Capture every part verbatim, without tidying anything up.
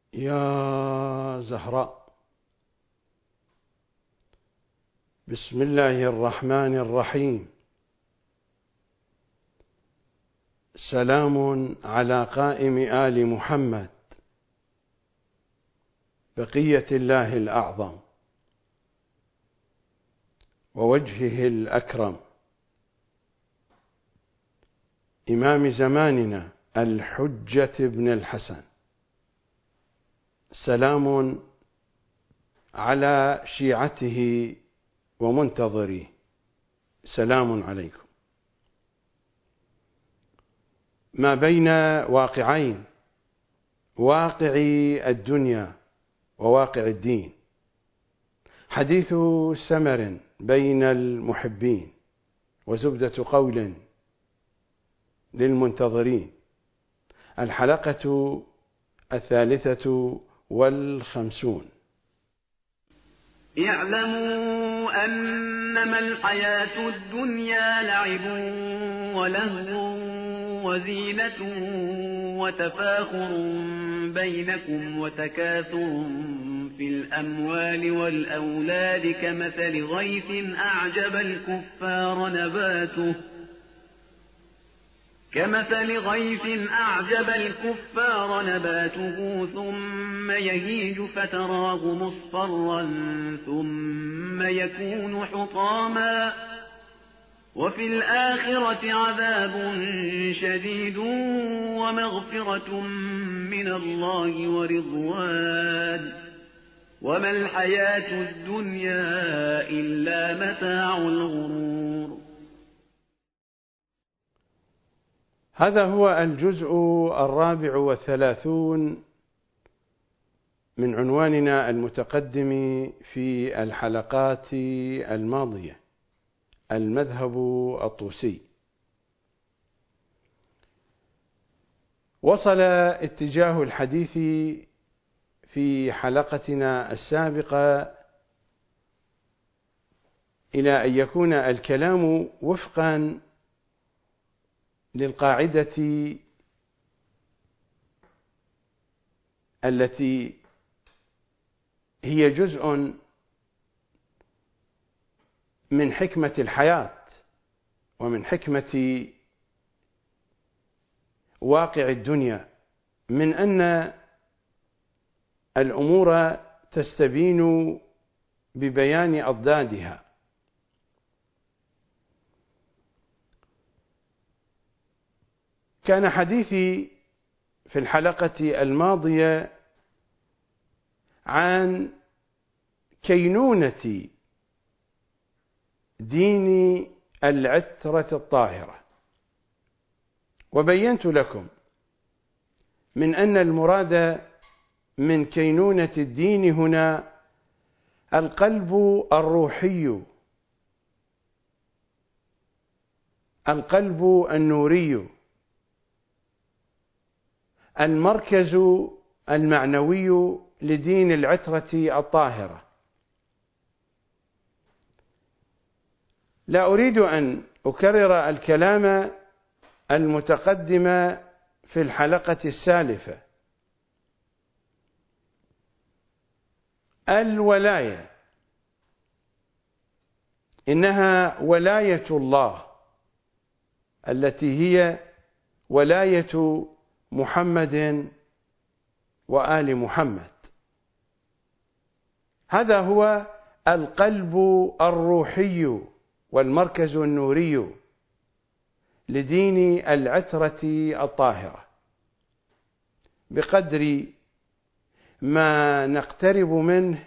يا زهراء، بسم الله الرحمن الرحيم. سلام على قائم آل محمد، بقية الله الأعظم ووجهه الأكرم، إمام زماننا الحجة بن الحسن. سلام على شيعته ومنتظريه، سلام عليكم. ما بين واقعين، واقع الدنيا وواقع الدين، حديث سمر بين المحبين وزبدة قول للمنتظرين. الحلقة الثالثة والخمسون. اعلموا أنما الحياة الدنيا لعب ولهو وزينة وتفاخر بينكم وتكاثر في الأموال والأولاد كمثل غيث أعجب الكفار نباته كمثل غيث أعجب الكفار نباته ثم يهيج فتراه مصفرا ثم يكون حطاما وفي الآخرة عذاب شديد ومغفرة من الله ورضوان وما الحياة الدنيا إلا متاع الغرور. هذا هو الجزء الرابع والثلاثون من عنواننا المتقدم في الحلقات الماضية، المذهب الطوسي. وصل اتجاه الحديث في حلقتنا السابقة إلى أن يكون الكلام وفقا للقاعدة التي هي جزء من حكمة الحياة ومن حكمة واقع الدنيا، من أن الأمور تستبين ببيان أضدادها. كان حديثي في الحلقة الماضية عن كينونة دين العترة الطاهرة، وبينت لكم من أن المراد من كينونة الدين هنا القلب الروحي، القلب النوري، المركز المعنوي لدين العترة الطاهرة. لا أريد أن أكرر الكلام المتقدم في الحلقة السالفة. الولاية إنها ولاية الله التي هي ولاية محمد وآل محمد. هذا هو القلب الروحي والمركز النوري لدين العترة الطاهرة. بقدر ما نقترب منه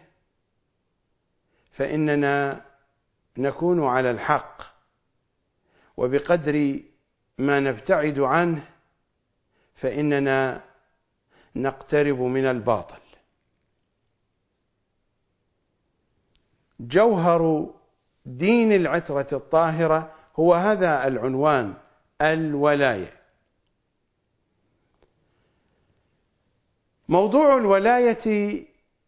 فإننا نكون على الحق، وبقدر ما نبتعد عنه فإننا نقترب من الباطل. جوهر دين العترة الطاهرة هو هذا العنوان، الولاية. موضوع الولاية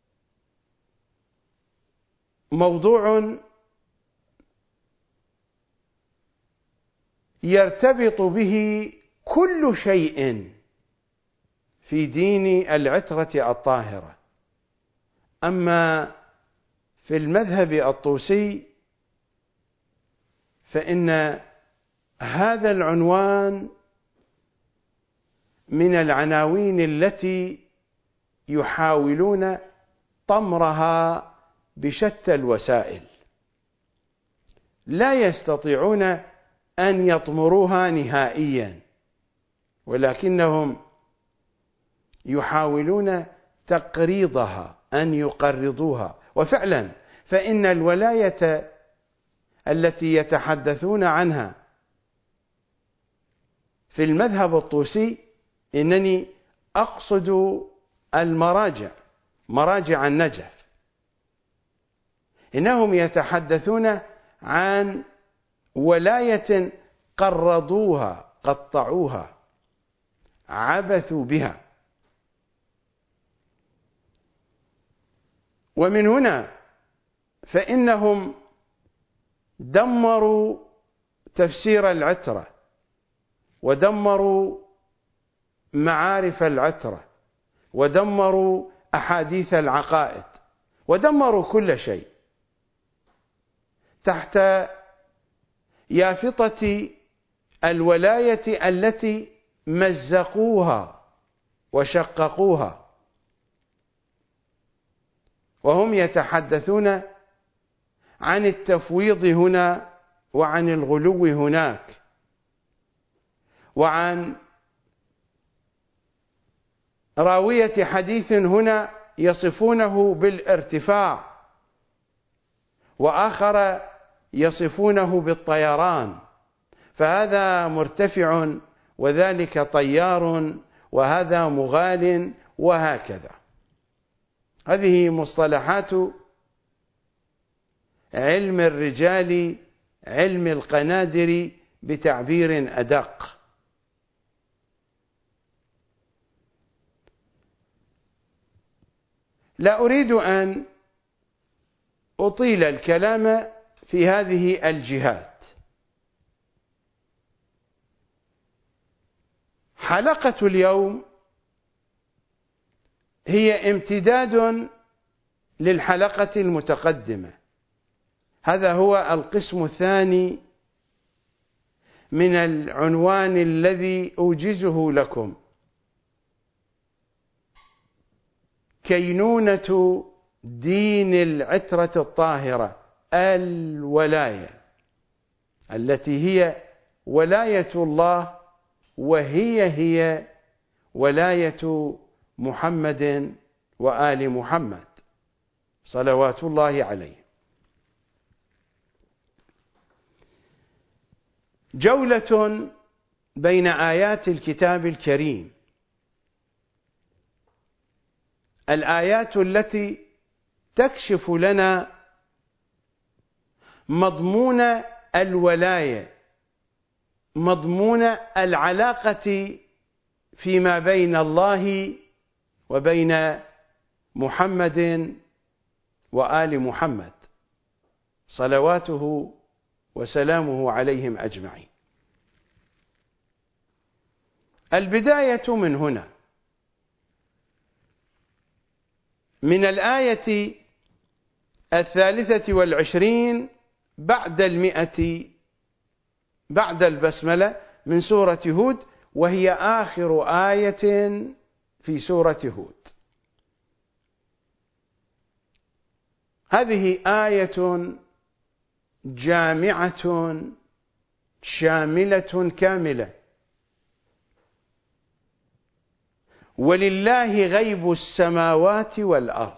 موضوع يرتبط به كل شيء في دين العترة الطاهرة. أما في المذهب الطوسي فإن هذا العنوان من العناوين التي يحاولون طمرها بشتى الوسائل، لا يستطيعون أن يطمروها نهائيا، ولكنهم يحاولون تقريضها، أن يقرضوها. وفعلا فإن الولاية التي يتحدثون عنها في المذهب الطوسي، إنني أقصد المراجع، مراجع النجف، إنهم يتحدثون عن ولاية قرضوها، قطعوها، عبثوا بها. ومن هنا فإنهم دمروا تفسير العترة، ودمروا معارف العترة، ودمروا أحاديث العقائد، ودمروا كل شيء تحت يافطة الولاية التي مزقوها وشققوها. وهم يتحدثون عن التفويض هنا، وعن الغلو هناك، وعن راوية حديث هنا يصفونه بالارتفاع، وآخر يصفونه بالطيران، فهذا مرتفع وذلك طيار، وهذا مغال، وهكذا. هذه مصطلحات علم الرجال، علم القنادر بتعبير أدق. لا أريد أن أطيل الكلام في هذه الجهات. حلقة اليوم هي امتداد للحلقة المتقدمة. هذا هو القسم الثاني من العنوان الذي أوجزه لكم: كينونة دين العترة الطاهرة، الولاية التي هي ولاية الله، وهي هي ولاية محمد وآل محمد صلوات الله عليه. جولة بين آيات الكتاب الكريم، الآيات التي تكشف لنا مضمون الولاية، مضمون العلاقة فيما بين الله وبين محمد وآل محمد صلواته وسلامه عليهم أجمعين. البداية من هنا، من الآية الثالثة والعشرين بعد المئة بعد البسملة من سورة هود، وهي آخر آية في سورة هود. هذه آية جامعة شاملة كاملة. ولله غيب السماوات والأرض.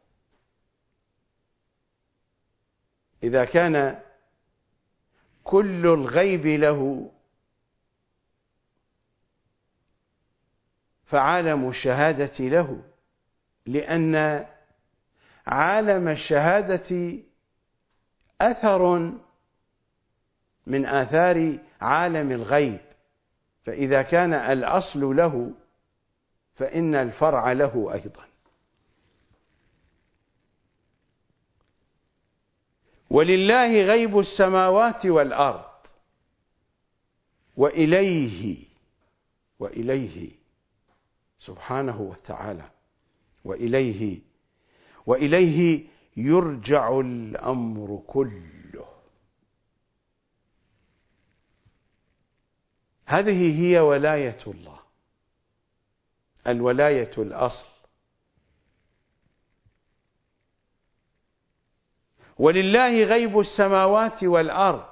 إذا كان كل الغيب له، فعالم الشهادة له، لأن عالم الشهادة أثر من آثار عالم الغيب، فإذا كان الأصل له فإن الفرع له أيضا. ولله غيب السماوات والأرض وإليه وإليه سبحانه وتعالى، وإليه وإليه يرجع الأمر كله. هذه هي ولاية الله، الولاية الأصل. ولله غيب السماوات والأرض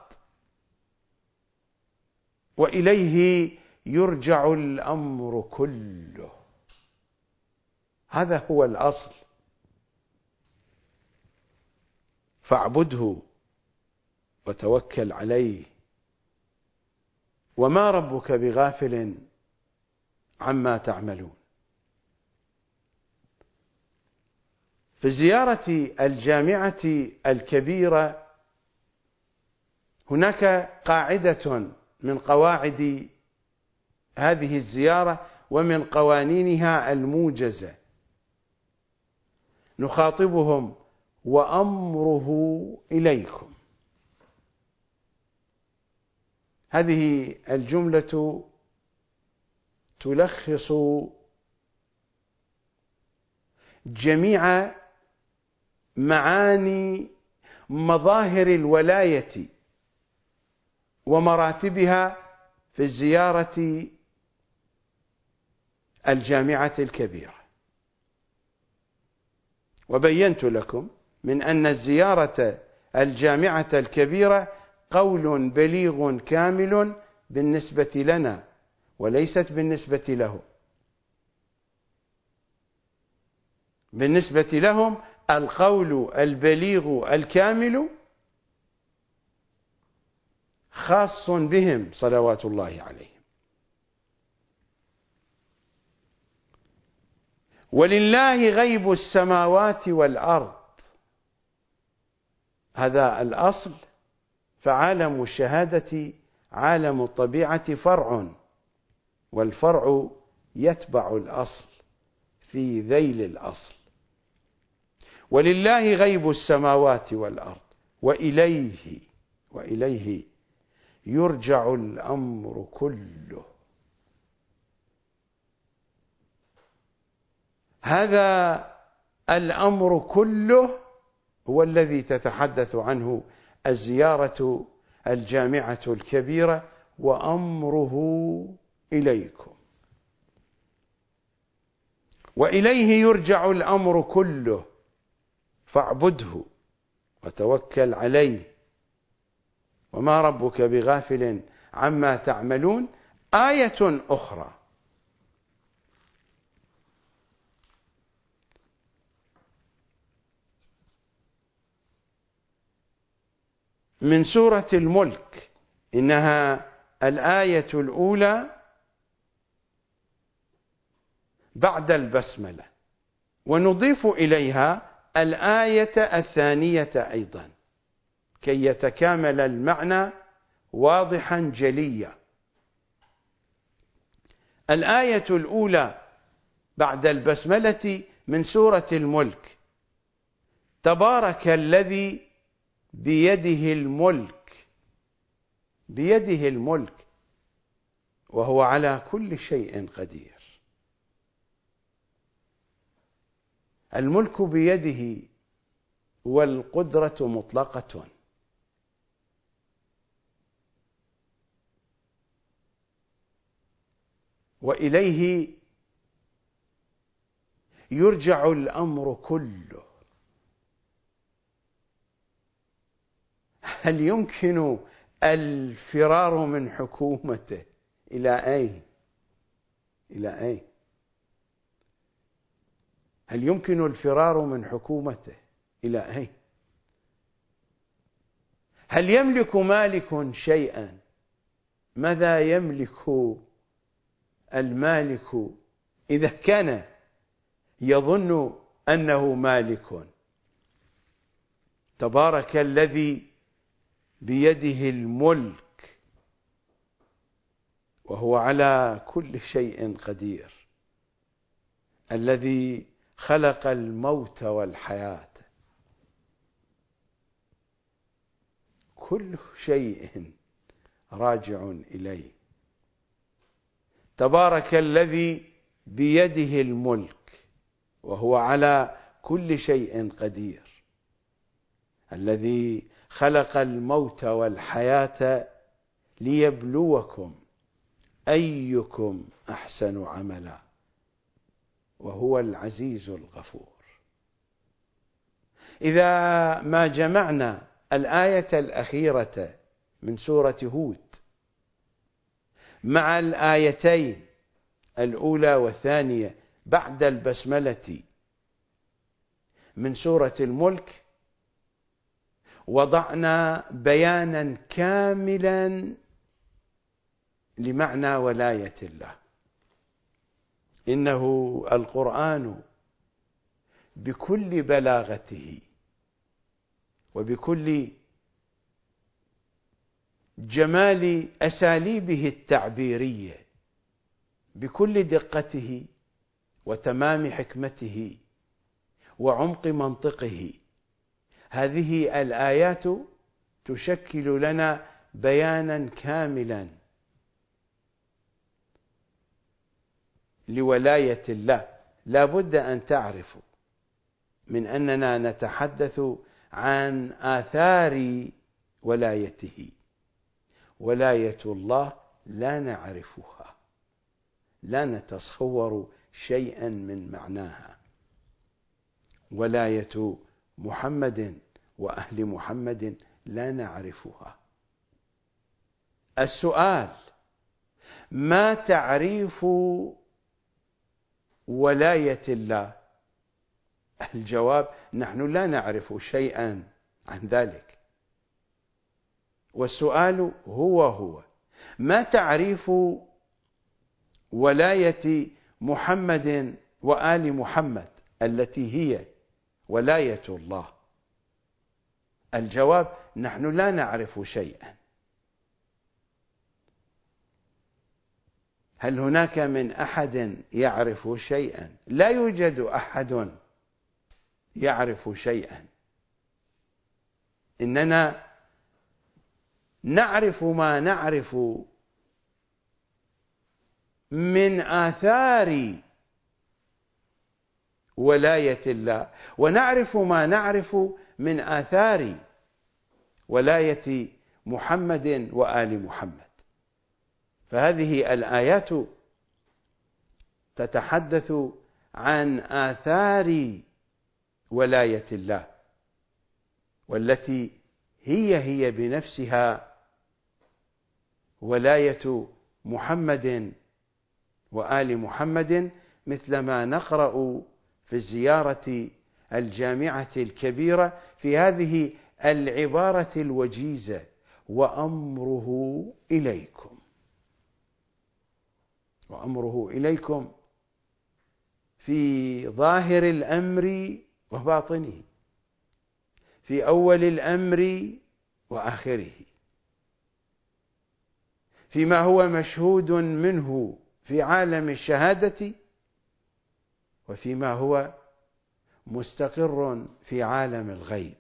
وإليه يرجع الأمر كله. هذا هو الأصل، فاعبده وتوكل عليه، وما ربك بغافل عما تعملون. في زيارة الجامعة الكبيرة هناك قاعدة من قواعد هذه الزيارة ومن قوانينها الموجزة، نخاطبهم وأمره إليكم. هذه الجملة تلخص جميع معاني مظاهر الولاية ومراتبها في الزيارة الجامعة الكبيرة. وبينت لكم من أن الزيارة الجامعة الكبيرة قول بليغ كامل بالنسبة لنا وليست بالنسبة لهم. بالنسبة لهم القول البليغ الكامل خاص بهم صلوات الله عليهم. ولله غيب السماوات والأرض، هذا الأصل. فعالم الشهادة عالم الطبيعة فرع، والفرع يتبع الأصل في ذيل الأصل. ولله غيب السماوات والأرض وإليه وإليه يرجع الأمر كله. هذا الأمر كله هو الذي تتحدث عنه الزيارة الجامعة الكبيرة، وأمره إليكم. وإليه يرجع الأمر كله، فاعبده وتوكل عليه، وما ربك بغافل عما تعملون. آية أخرى من سورة الملك، إنها الآية الأولى بعد البسملة، ونضيف إليها الآية الثانية أيضا كي يتكامل المعنى واضحا جليا. الآية الأولى بعد البسملة من سورة الملك: تبارك الذي بيده الملك. بيده الملك وهو على كل شيء قدير. الملك بيده والقدرة مطلقة. وإليه يرجع الأمر كله. هل يمكن الفرار من حكومته؟ إلى أين؟ إلى أين؟ هل يمكن الفرار من حكومته؟ إلى أين؟ هل يملك مالك شيئا؟ ماذا يملك المالك إذا كان يظن أنه مالك؟ تبارك الذي بيده الملك وهو على كل شيء قدير، الذي خلق الموت والحياة. كل شيء راجع إليه. تبارك الذي بيده الملك وهو على كل شيء قدير، الذي خلق الموت والحياة ليبلوكم أيكم أحسن عملا، وهو العزيز الغفور. إذا ما جمعنا الآية الأخيرة من سورة هود مع الآيتين الأولى والثانية بعد البسملة من سورة الملك، وضعنا بيانا كاملا لمعنى ولاية الله. إنه القرآن بكل بلاغته وبكل جمال أساليبه التعبيرية، بكل دقته وتمام حكمته وعمق منطقه، هذه الآيات تشكل لنا بيانا كاملا لولاية الله. لا بد أن تعرفوا من أننا نتحدث عن آثار ولايته. ولاية الله لا نعرفها، لا نتصور شيئا من معناها. ولاية محمد وأهل محمد لا نعرفها. السؤال: ما تعريف ولاية الله؟ الجواب: نحن لا نعرف شيئا عن ذلك. والسؤال هو هو ما تعريف ولاية محمد وآل محمد التي هي ولاية الله؟ الجواب: نحن لا نعرف شيئا. هل هناك من أحد يعرف شيئا؟ لا يوجد أحد يعرف شيئا. إننا نعرف ما نعرف من آثار ولاية الله، ونعرف ما نعرف من آثار ولاية محمد وآل محمد. فهذه الآيات تتحدث عن آثار ولاية الله، والتي هي هي بنفسها ولاية محمد وآل محمد، مثل ما نقرأ في الزيارة الجامعة الكبيرة في هذه العبارة الوجيزة: وأمره إليكم. وأمره إليكم في ظاهر الأمر وباطنه، في أول الأمر وآخره، فيما هو مشهود منه في عالم الشهادة، وفيما هو مستقر في عالم الغيب.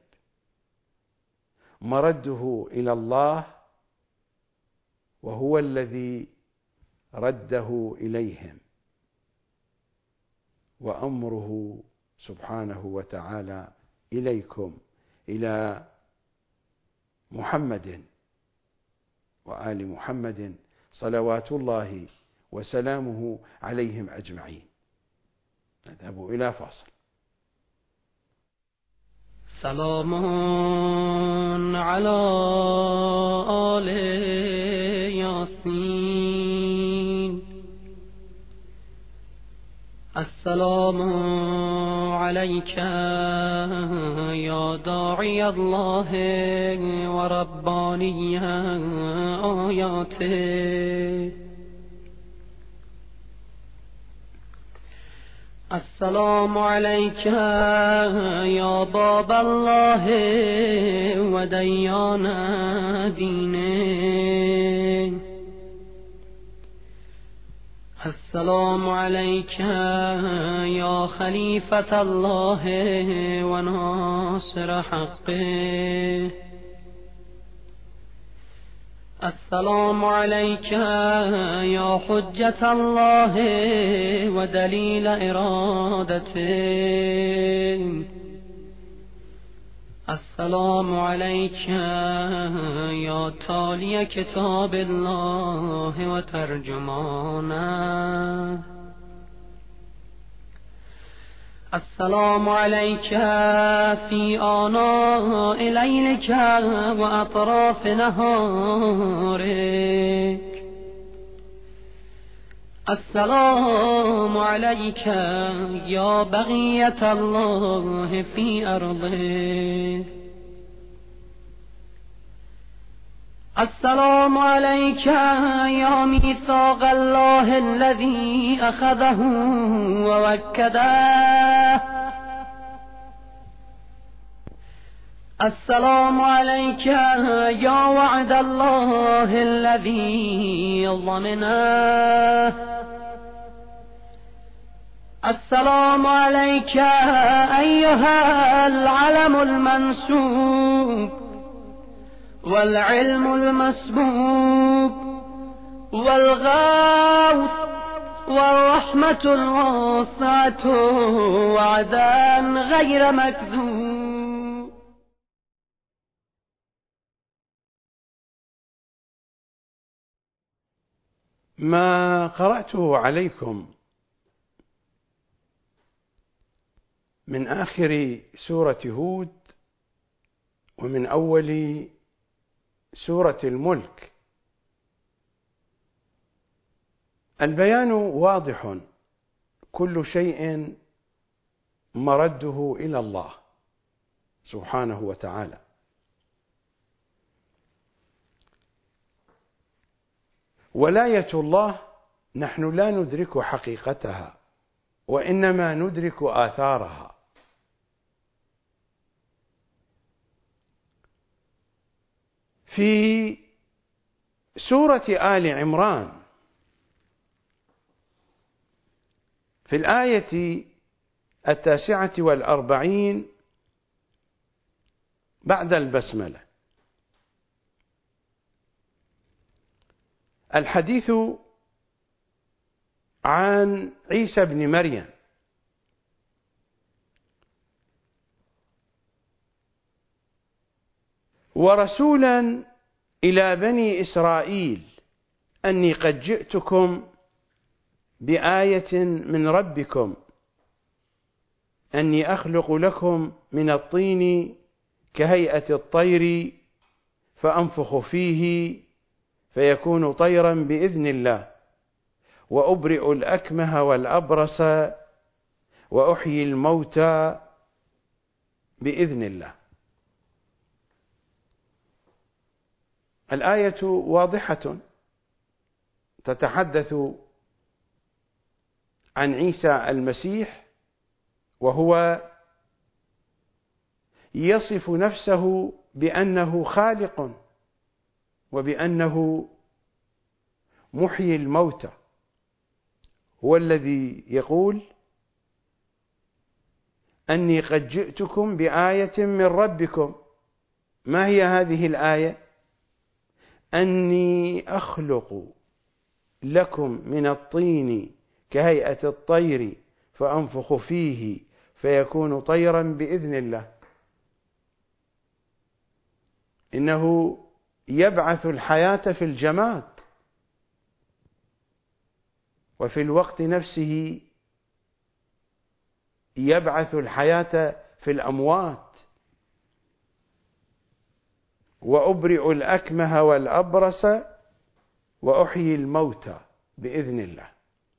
مرده إلى الله، وهو الذي رده إليهم. وأمره سبحانه وتعالى إليكم، إلى محمد وآل محمد صلوات الله وسلامه عليهم أجمعين. نذهب إلى فاصل. سلام على آل ياسين. السلام عليك يا داعي الله ورباني آياته. السلام عليك يا باب الله وديان دينه. السلام عليك يا خليفة الله وناصر حقه. السلام عليك يا حجة الله ودليل إرادته. السلام عليك يا تالي كتاب الله وترجمانه. السلام عليك في آناء ليلك وأطراف نهارك. السلام عليك يا بقية الله في أرضه. السلام عليك يا ميثاق الله الذي أخذه ووكده. السلام عليك يا وعد الله الذي ضمنه. السلام عليك أيها العلم المنسوب والعلم المسبوب والغوث والرحمة الواسعة وعدا غير مكذوب. ما قرأته عليكم من آخر سورة هود ومن أول سورة الملك البيان واضح، كل شيء مرده إلى الله سبحانه وتعالى. ولاية الله نحن لا ندرك حقيقتها، وإنما ندرك آثارها. في سورة آل عمران في الآية التاسعة والأربعين بعد البسملة الحديث عن عيسى بن مريم ورسولا إلى بني إسرائيل أني قد جئتكم بآية من ربكم أني أخلق لكم من الطين كهيئة الطير فأنفخ فيه فيكون طيرا بإذن الله وأبرئ الأكمه والأبرص وأحيي الموتى بإذن الله. الآية واضحة تتحدث عن عيسى المسيح، وهو يصف نفسه بأنه خالق وبأنه محيي الموتى. هو الذي يقول أني قد جئتكم بآية من ربكم. ما هي هذه الآية؟ أني أخلق لكم من الطين كهيئة الطير فأنفخ فيه فيكون طيرا بإذن الله. إنه يبعث الحياة في الجماد، وفي الوقت نفسه يبعث الحياة في الأموات. وأبرئ الأكمه والأبرص وأحيي الموتى بإذن الله.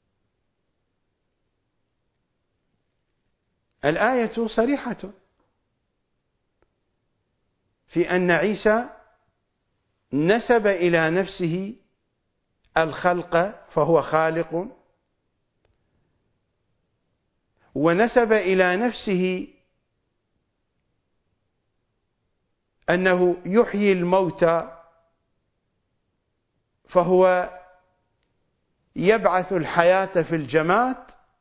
الآية صريحة في أن عيسى نسب إلى نفسه الخلق فهو خالق، ونسب إلى نفسه أنه يحيي الموتى فهو يبعث الحياة في الجماد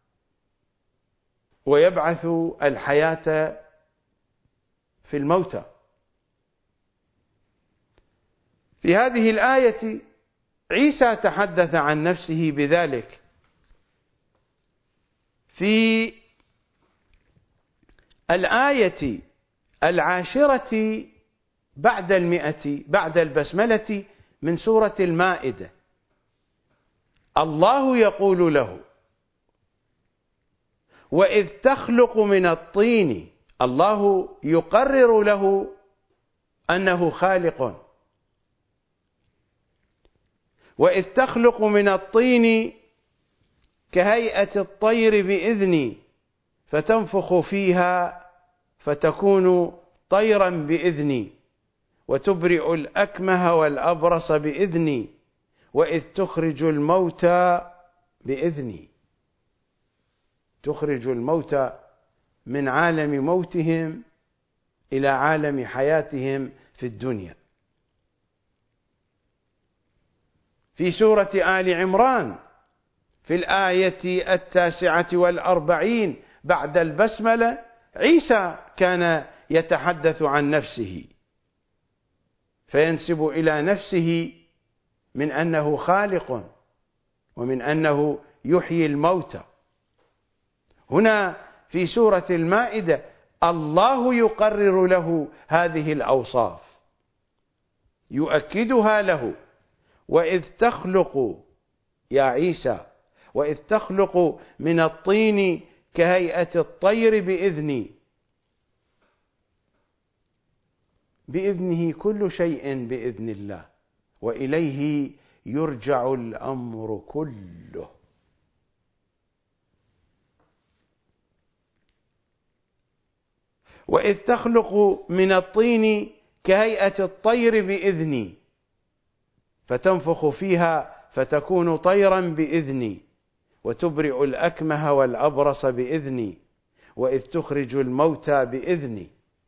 ويبعث الحياة في الموتى. في هذه الآية عيسى تحدث عن نفسه بذلك. في الآية العاشرة بعد المئة بعد البسملة من سورة المائدة الله يقول له: وإذ تخلق من الطين. الله يقرر له أنه خالق. وإذ تخلق من الطين كهيئة الطير بإذني فتنفخ فيها فتكون طيرا بإذني وتبرئ الأكمه والأبرص بإذني وإذ تخرج الموتى بإذني. تخرج الموتى من عالم موتهم إلى عالم حياتهم في الدنيا. في سورة آل عمران في الآية التاسعة والأربعين بعد البسملة عيسى كان يتحدث عن نفسه فينسب إلى نفسه من أنه خالق ومن أنه يحيي الموتى. هنا في سورة المائدة الله يقرر له هذه الأوصاف، يؤكدها له: وإذ تخلق يا عيسى، وإذ تخلق من الطين كهيئة الطير بإذني. بإذنه كل شيء بإذن الله، وإليه يرجع الأمر كله. وإذ تخلق من الطين كهيئة الطير بإذني فتنفخ فيها فتكون طيرا بإذني وتبرئ الأكمه والأبرص بإذني وإذ تخرج الموتى بإذني.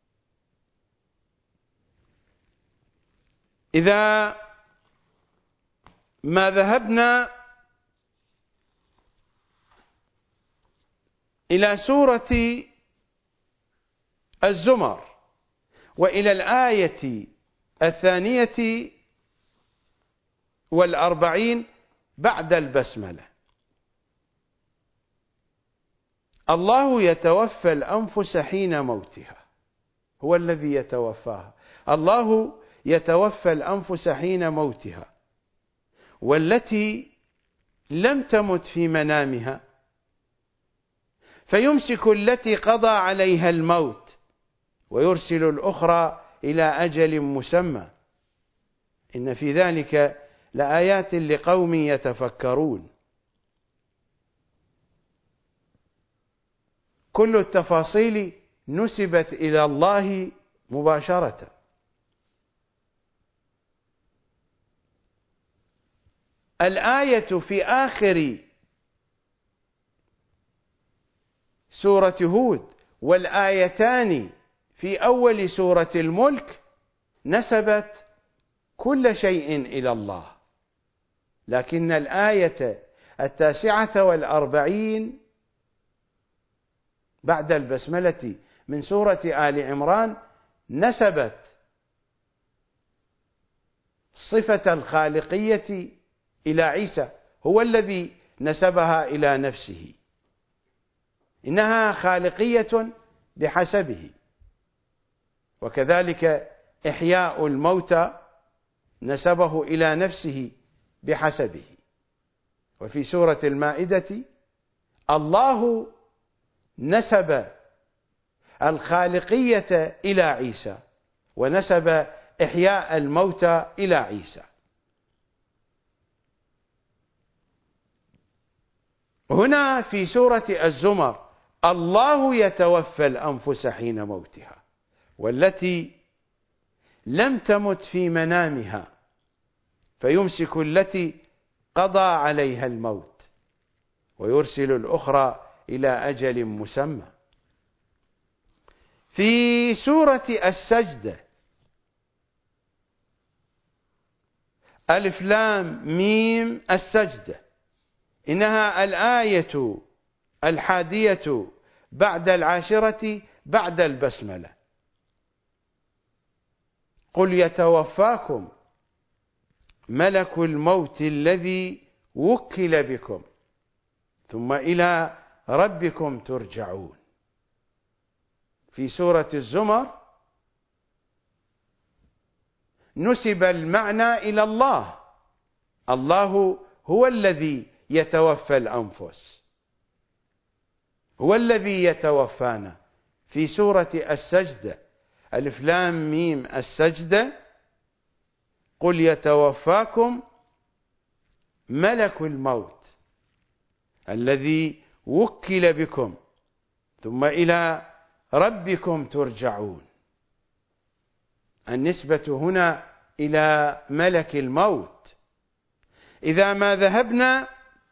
إذا ما ذهبنا إلى سورة الزمر وإلى الآية الثانية والأربعين بعد البسملة، الله يتوفى الأنفس حين موتها، هو الذي يتوفاها. الله يتوفى الأنفس حين موتها والتي لم تمت في منامها فيمسك التي قضى عليها الموت ويرسل الأخرى إلى أجل مسمى. إن في ذلك لآيات لقوم يتفكرون. كل التفاصيل نسبت إلى الله مباشرة. الآية في آخر سورة هود والآيتان في أول سورة الملك نسبت كل شيء إلى الله، لكن الآية التاسعة والأربعين بعد البسملة من سورة آل عمران نسبت صفة الخالقية إلى عيسى، هو الذي نسبها إلى نفسه. إنها خالقية بحسبه. وكذلك إحياء الموتى نسبه إلى نفسه بحسبه. وفي سورة المائدة الله نسب الخالقية إلى عيسى ونسب إحياء الموتى إلى عيسى. هنا في سورة الزمر الله يتوفى الأنفس حين موتها والتي لم تمت في منامها فيمسك التي قضى عليها الموت ويرسل الأخرى إلى أجل مسمى. في سورة السجدة ألف لام ميم السجدة، إنها الآية الحادية بعد العاشرة بعد البسملة. قل يتوفاكم ملك الموت الذي وكل بكم ثم إلى ربكم ترجعون. في سورة الزمر نسب المعنى إلى الله، الله هو الذي يتوفى الأنفس، هو الذي يتوفانا. في سورة السجدة ألف لام ميم السجدة قل يتوفاكم ملك الموت الذي وكل بكم ثم إلى ربكم ترجعون. النسبة هنا إلى ملك الموت. إذا ما ذهبنا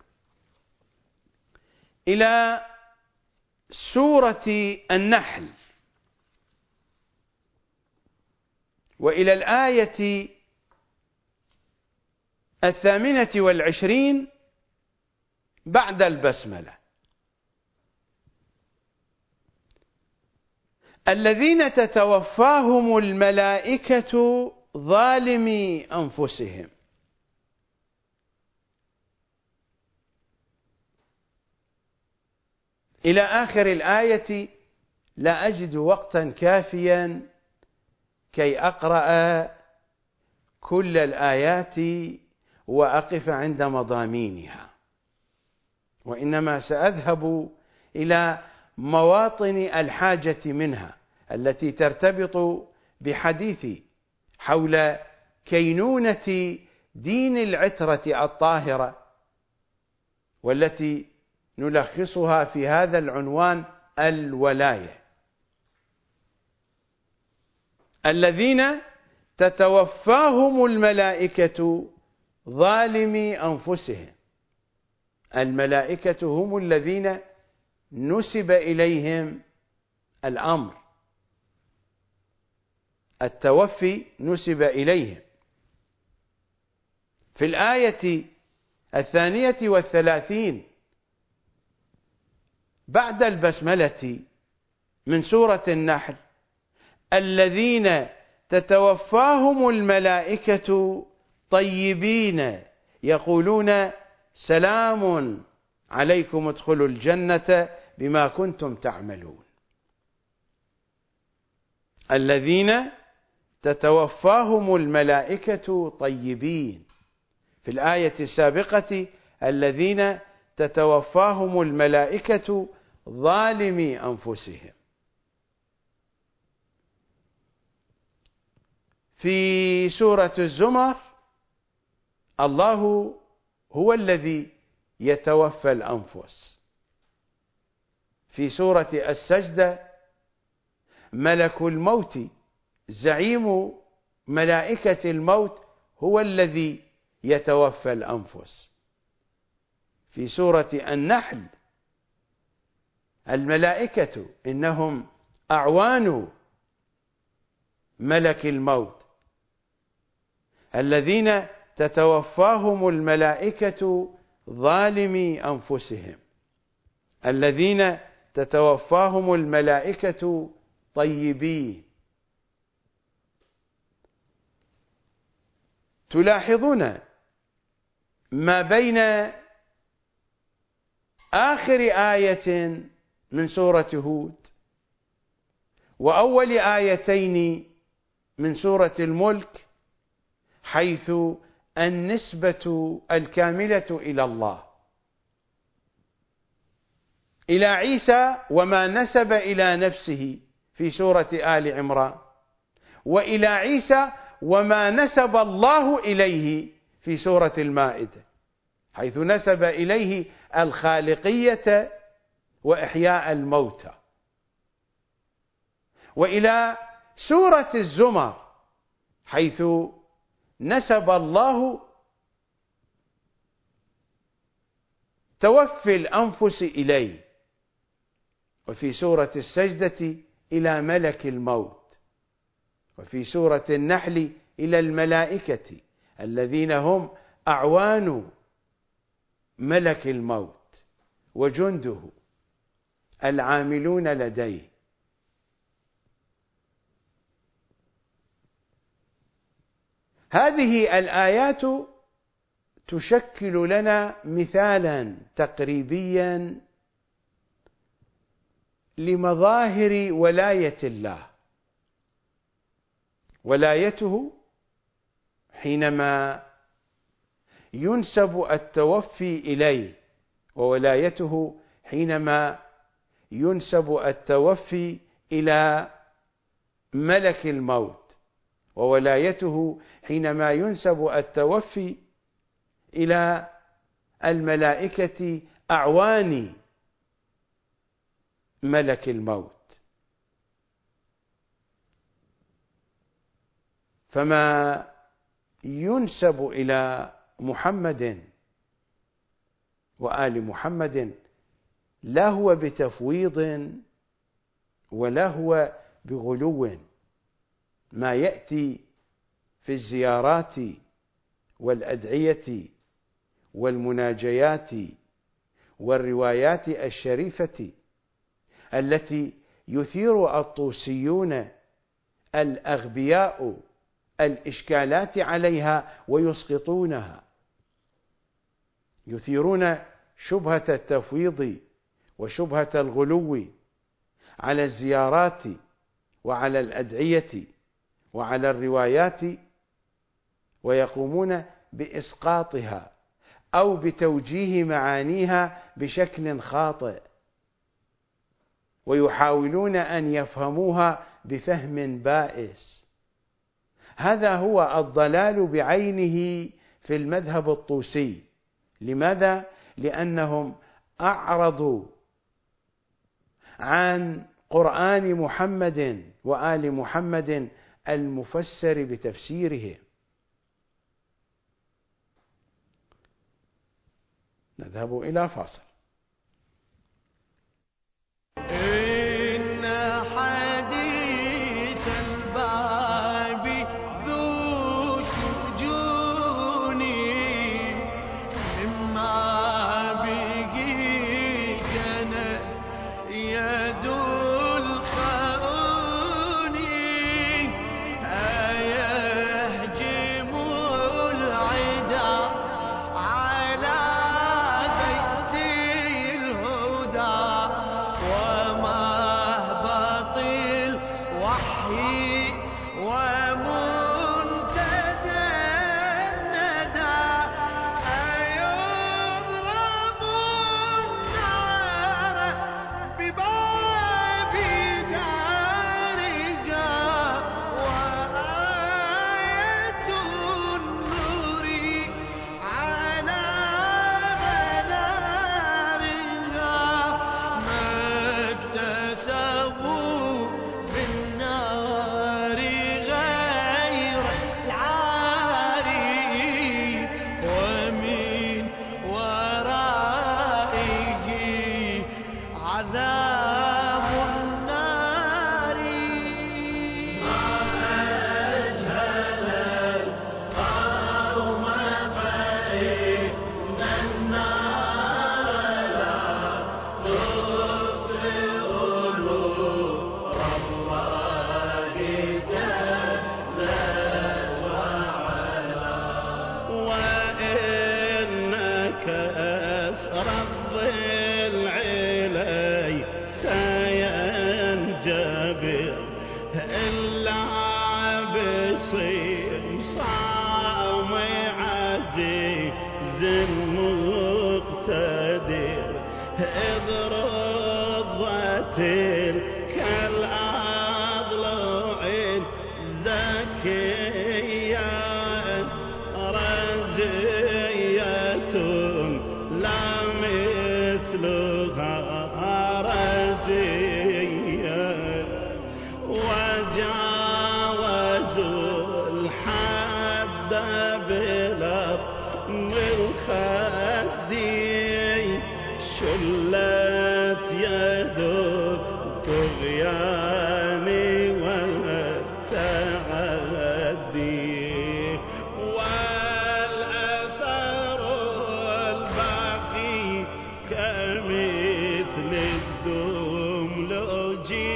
إلى سورة النحل وإلى الآية الثامنة والعشرين بعد البسملة: الذين تتوفاهم الملائكة ظالمي أنفسهم. إلى آخر الآية لا أجد وقتا كافيا كي أقرأ كل الآيات وأقف عند مضامينها، وإنما سأذهب إلى مواطن الحاجة منها التي ترتبط بحديثي حول كينونة دين العترة الطاهرة، والتي نلخصها في هذا العنوان: الولاية. الذين تتوفاهم الملائكة ظالمي أنفسهم. الملائكة هم الذين نسب إليهم الأمر، التوفي نسب إليهم. في الآية الثانية والثلاثين بعد البسملة من سورة النحل: الذين تتوفاهم الملائكة طيبين يقولون سلام عليكم ادخلوا الجنة بما كنتم تعملون. الذين تتوفاهم الملائكة طيبين. في الآية السابقة: الذين تتوفاهم الملائكة ظالمي أنفسهم. في سورة الزمر: الله هو الذي يتوفى الأنفس. في سورة السجدة: ملك الموت زعيم ملائكة الموت هو الذي يتوفى الأنفس. في سورة النحل: الملائكة إنهم أعوان ملك الموت. الذين تتوفاهم الملائكة ظالمي أنفسهم. الذين تتوفاهم الملائكة طيبين. تلاحظون ما بين آخر آية من سورة هود وأول آيتين من سورة الملك حيث النسبة الكاملة إلى الله. إلى عيسى وما نسب إلى نفسه في سورة آل عمران، وإلى عيسى وما نسب الله إليه في سورة المائدة حيث نسب إليه الخالقية وإحياء الموتى. وإلى سورة الزمر حيث نسب الله توفي الأنفس إليه. وفي سورة السجدة إلى ملك الموت. وفي سورة النحل إلى الملائكة الذين هم أعوان ملك الموت وجنده العاملون لديه. هذه الآيات تشكل لنا مثالا تقريبيا لمظاهر ولاية الله. ولايته حينما ينسب التوفي إليه، وولايته حينما ينسب التوفي إلى ملك الموت، وولايته حينما ينسب التوفي إلى الملائكة أعوان ملك الموت. فما ينسب إلى محمد وآل محمد لا هو بتفويض ولا هو بغلو. ما يأتي في الزيارات والأدعية والمناجيات والروايات الشريفة التي يثير الطوسيون الأغبياء الإشكالات عليها ويسقطونها، يثيرون شبهة التفويض وشبهة الغلو على الزيارات وعلى الأدعية وعلى الروايات، ويقومون بإسقاطها أو بتوجيه معانيها بشكل خاطئ، ويحاولون أن يفهموها بفهم بائس. هذا هو الضلال بعينه في المذهب الطوسي. لماذا؟ لأنهم أعرضوا عن قرآن محمد وآل محمد المفسر بتفسيره. نذهب إلى فاصل.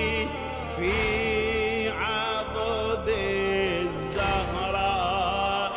في عضد الزهراء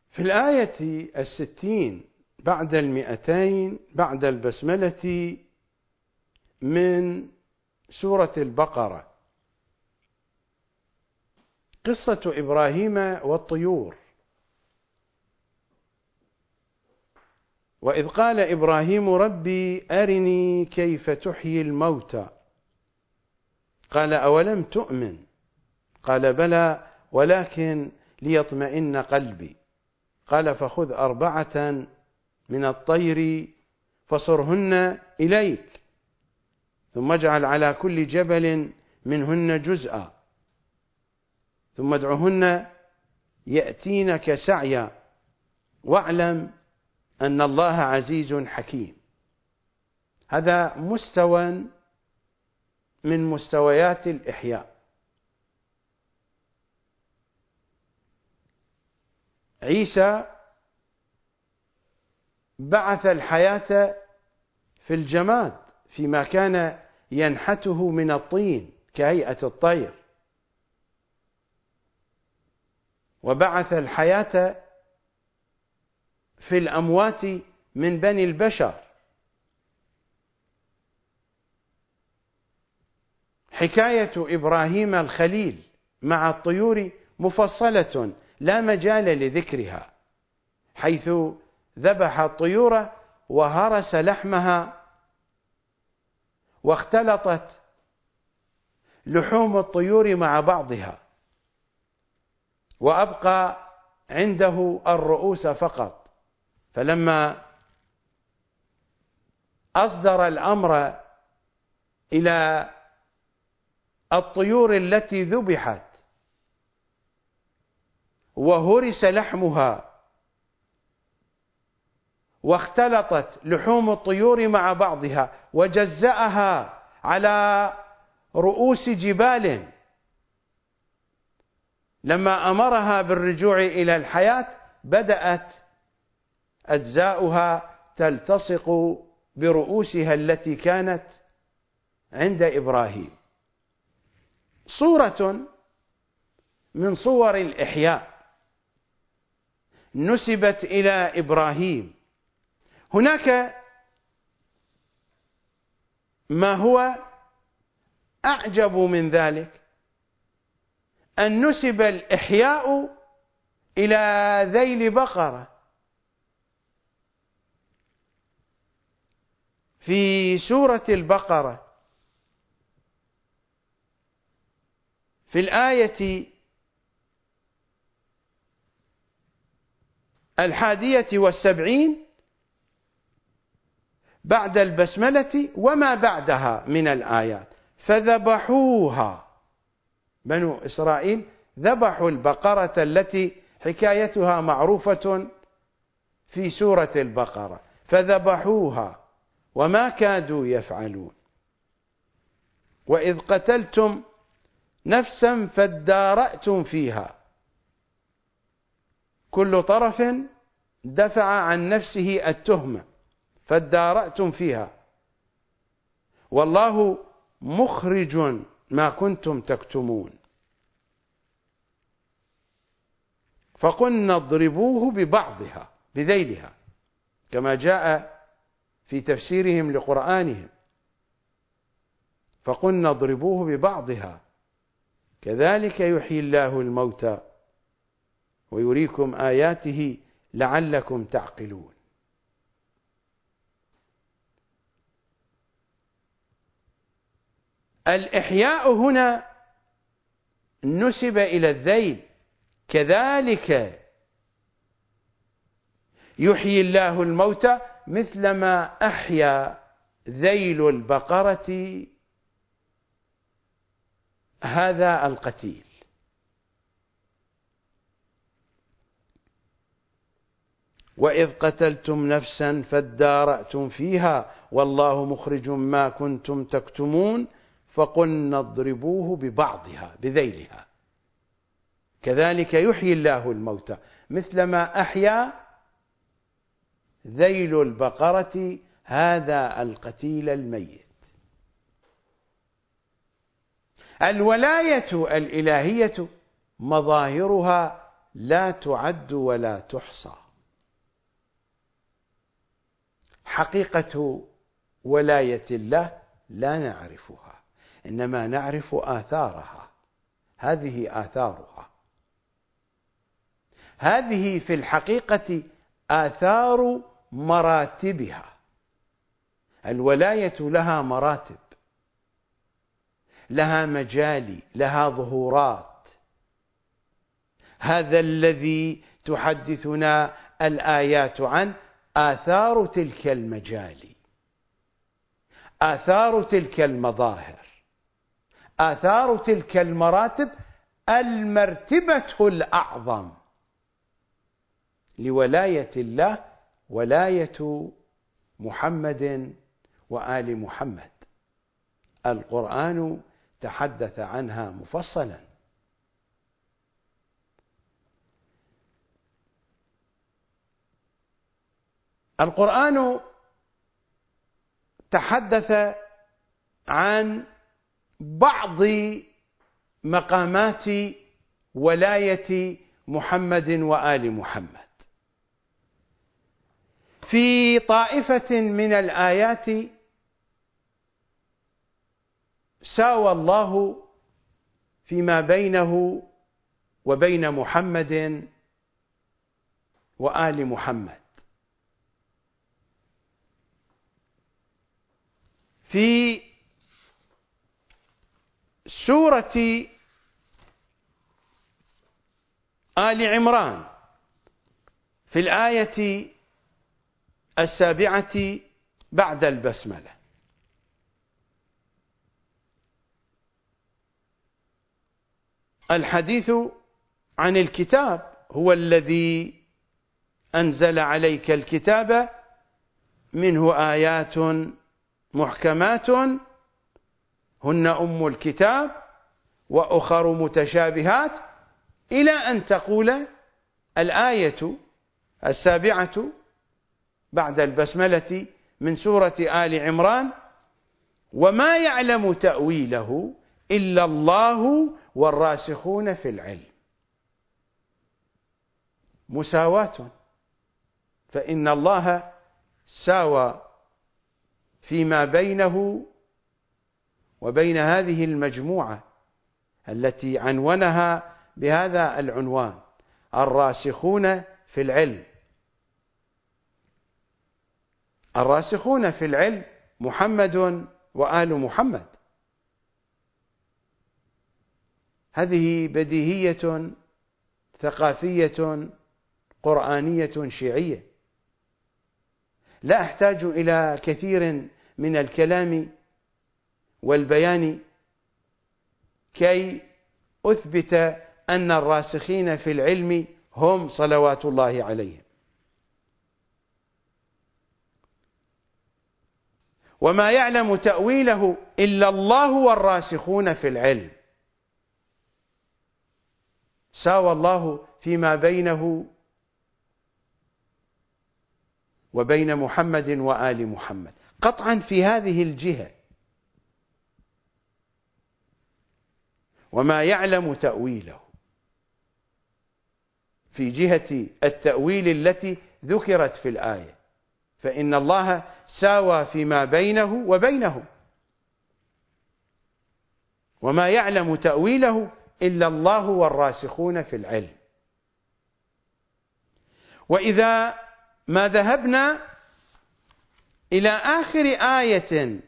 في الآية الستين بعد المئتين بعد البسملة من سورة البقرة قصة إبراهيم والطيور. وإذ قال إبراهيم ربي أرني كيف تحيي الموتى قال أولم تؤمن قال بلى ولكن ليطمئن قلبي قال فخذ أربعة من الطير فصرهن إليك ثم اجعل على كل جبل منهن جزءا ثم ادعهن يأتينك سعيا واعلم أن الله عزيز حكيم. هذا مستوى من مستويات الإحياء. عيسى بعث الحياة في الجماد فيما كان ينحته من الطين كهيئة الطير، وبعث الحياة في الأموات من بني البشر. حكاية إبراهيم الخليل مع الطيور مفصلة لا مجال لذكرها، حيث ذبح الطيور وهرس لحمها واختلطت لحوم الطيور مع بعضها وأبقى عنده الرؤوس فقط. فلما أصدر الأمر إلى الطيور التي ذبحت وهرس لحمها واختلطت لحوم الطيور مع بعضها وجزأها على رؤوس جبال، لما أمرها بالرجوع إلى الحياة بدأت أجزاؤها تلتصق برؤوسها التي كانت عند إبراهيم. صورة من صور الإحياء نسبت إلى إبراهيم. هناك ما هو أعجب من ذلك، أن نسب الإحياء إلى ذيل بقرة. في سورة البقرة في الآية الحادية والسبعين بعد البسملة وما بعدها من الآيات فذبحوها. بنو إسرائيل ذبحوا البقرة التي حكايتها معروفة في سورة البقرة، فذبحوها وما كادوا يفعلون. وإذ قتلتم نفسا فادارأتم فيها، كل طرف دفع عن نفسه التهمة، فادارأتم فيها والله مخرج ما كنتم تكتمون. فقلنا اضربوه ببعضها بذيلها كما جاء في تفسيرهم لقرآنهم، فقلنا اضربوه ببعضها كذلك يحيي الله الموتى ويريكم آياته لعلكم تعقلون. الإحياء هنا نسب إلى الذيل، كذلك يحيي الله الموتى مثلما أحيا ذيل البقرة هذا القتيل. وإذ قتلتم نفسا فادارأتم فيها والله مخرج ما كنتم تكتمون فقلنا اضربوه ببعضها بذيلها كذلك يحيي الله الموتى مثلما أحيا ذيل البقرة هذا القتيل الميت. الولاية الإلهية مظاهرها لا تعد ولا تحصى. حقيقة ولاية الله لا نعرفها، إنما نعرف آثارها. هذه آثارها، هذه في الحقيقة آثار مراتبها. الولاية لها مراتب، لها مجالي، لها ظهورات. هذا الذي تحدثنا الآيات عن آثار تلك المجالي، آثار تلك المظاهر، آثار تلك المراتب. المرتبة الأعظم لولاية الله ولاية محمد وآل محمد. القرآن تحدث عنها مفصلا. القرآن تحدث عن بعض مقامات ولاية محمد وآل محمد. في طائفة من الآيات ساوى الله فيما بينه وبين محمد وآل محمد. في سورة آل عمران في الآية السابعة بعد البسملة: الحديث عن الكتاب هو الذي أنزل عليك الكتاب منه آيات محكمات هن أم الكتاب وأخر متشابهات، إلى أن تقول الآية السابعة بعد البسملة من سورة آل عمران: وما يعلم تأويله إلا الله والراسخون في العلم. مساواة، فإن الله ساوى فيما بينه وبين هذه المجموعة التي عنونها بهذا العنوان: الراسخون في العلم. الراسخون في العلم محمد وآل محمد. هذه بديهية ثقافية قرآنية شيعية، لا أحتاج إلى كثير من الكلام والبيان كي أثبت أن الراسخين في العلم هم صلوات الله عليهم. وما يعلم تأويله إلا الله والراسخون في العلم. ساوى الله فيما بينه وبين محمد وآل محمد قطعا في هذه الجهة. وما يعلم تأويله في جهة التأويل التي ذكرت في الآية، فإن الله ساوى فيما بينه وبينه. وما يعلم تأويله إلا الله والراسخون في العلم. وإذا ما ذهبنا إلى آخر آية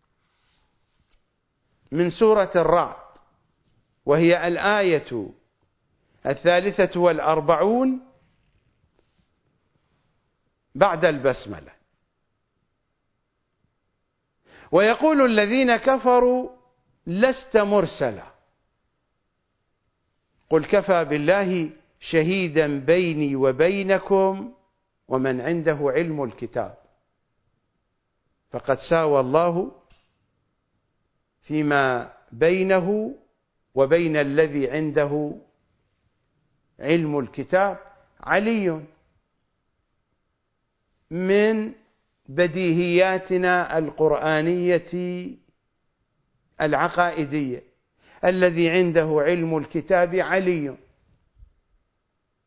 من سورة الرعد، وهي الآية الثالثة والأربعون بعد البسملة: ويقول الذين كفروا لست مرسلا قل كفى بالله شهيدا بيني وبينكم ومن عنده علم الكتاب. فقد ساوى الله فيما بينه وبين الذي عنده علم الكتاب. علي من بديهياتنا القرآنية العقائدية: الذي عنده علم الكتاب علي.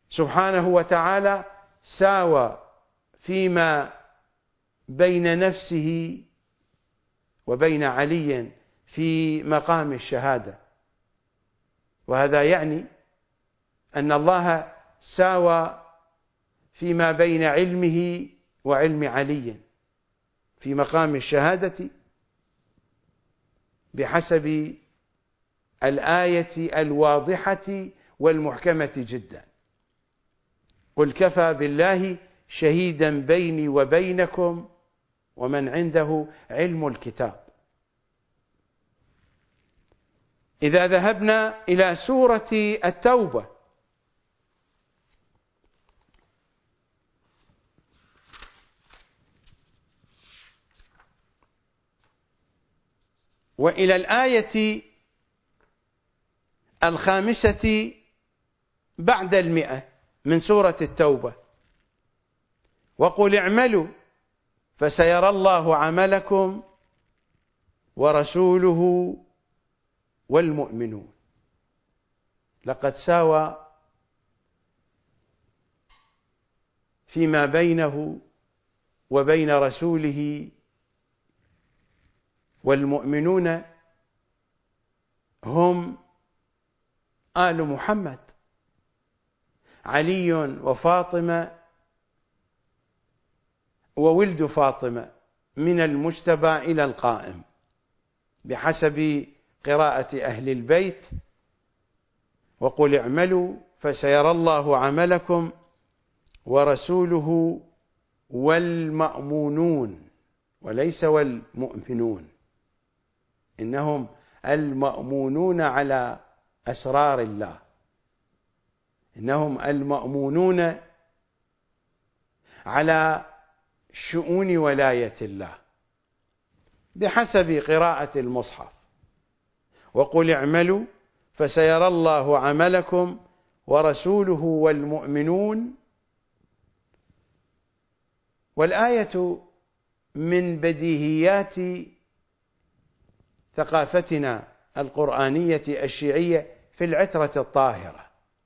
سبحانه وتعالى ساوى فيما بين نفسه وبين علي في مقام الشهادة، وهذا يعني أن الله ساوى فيما بين علمه وعلم علي في مقام الشهادة بحسب الآية الواضحة والمحكمة جدا: قل كفى بالله شهيدا بيني وبينكم ومن عنده علم الكتاب. إذا ذهبنا إلى سورة التوبة وإلى الآية الخامسة بعد المئة من سورة التوبة: وقل اعملوا فسيرى الله عملكم ورسوله والمؤمنون. لقد ساوى فيما بينه وبين رسوله، والمؤمنون هم آل محمد، علي وفاطمة وولد فاطمة من المجتبى إلى القائم بحسب قراءة أهل البيت: وقل اعملوا فسيرى الله عملكم ورسوله والمأمونون، وليس والمؤمنون، إنهم المأمونون على أسرار الله، إنهم المأمونون على شؤون ولاية الله بحسب قراءة المصحف: وقل اعملوا فسيرى الله عملكم ورسوله والمؤمنون. والآية من بديهيات ثقافتنا القرآنية الشيعية في العترة الطاهرة.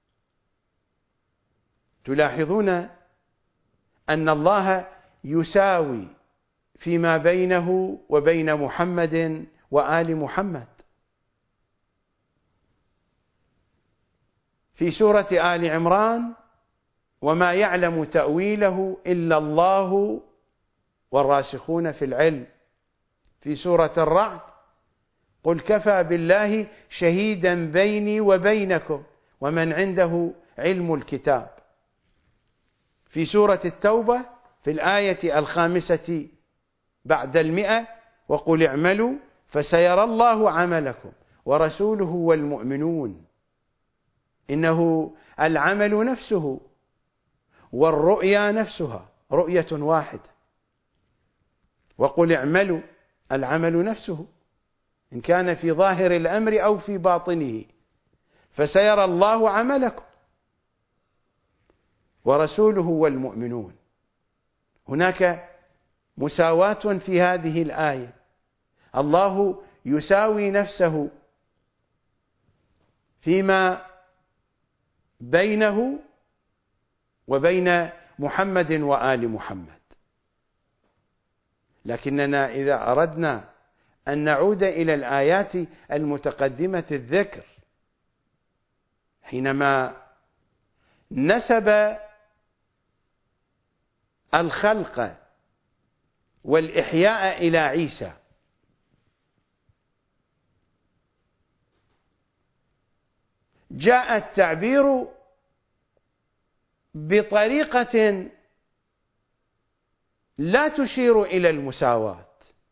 تلاحظون أن الله يساوي فيما بينه وبين محمد وآل محمد. في سورة آل عمران: وما يعلم تأويله إلا الله والراسخون في العلم. في سورة الرعد: قل كفى بالله شهيدا بيني وبينكم ومن عنده علم الكتاب. في سورة التوبة في الآية الخامسة بعد المئة: وقل اعملوا فسيرى الله عملكم ورسوله والمؤمنون. إنه العمل نفسه والرؤيا نفسها رؤية واحدة. وقل اعملوا، العمل نفسه إن كان في ظاهر الأمر أو في باطنه، فسيرى الله عملكم ورسوله والمؤمنون. هناك مساواة في هذه الآية، الله يساوي نفسه فيما بينه وبين محمد وآل محمد. لكننا إذا أردنا أن نعود إلى الآيات المتقدمة الذكر، حينما نسب الخلق والإحياء إلى عيسى، جاء التعبير بطريقة لا تشير إلى المساواة.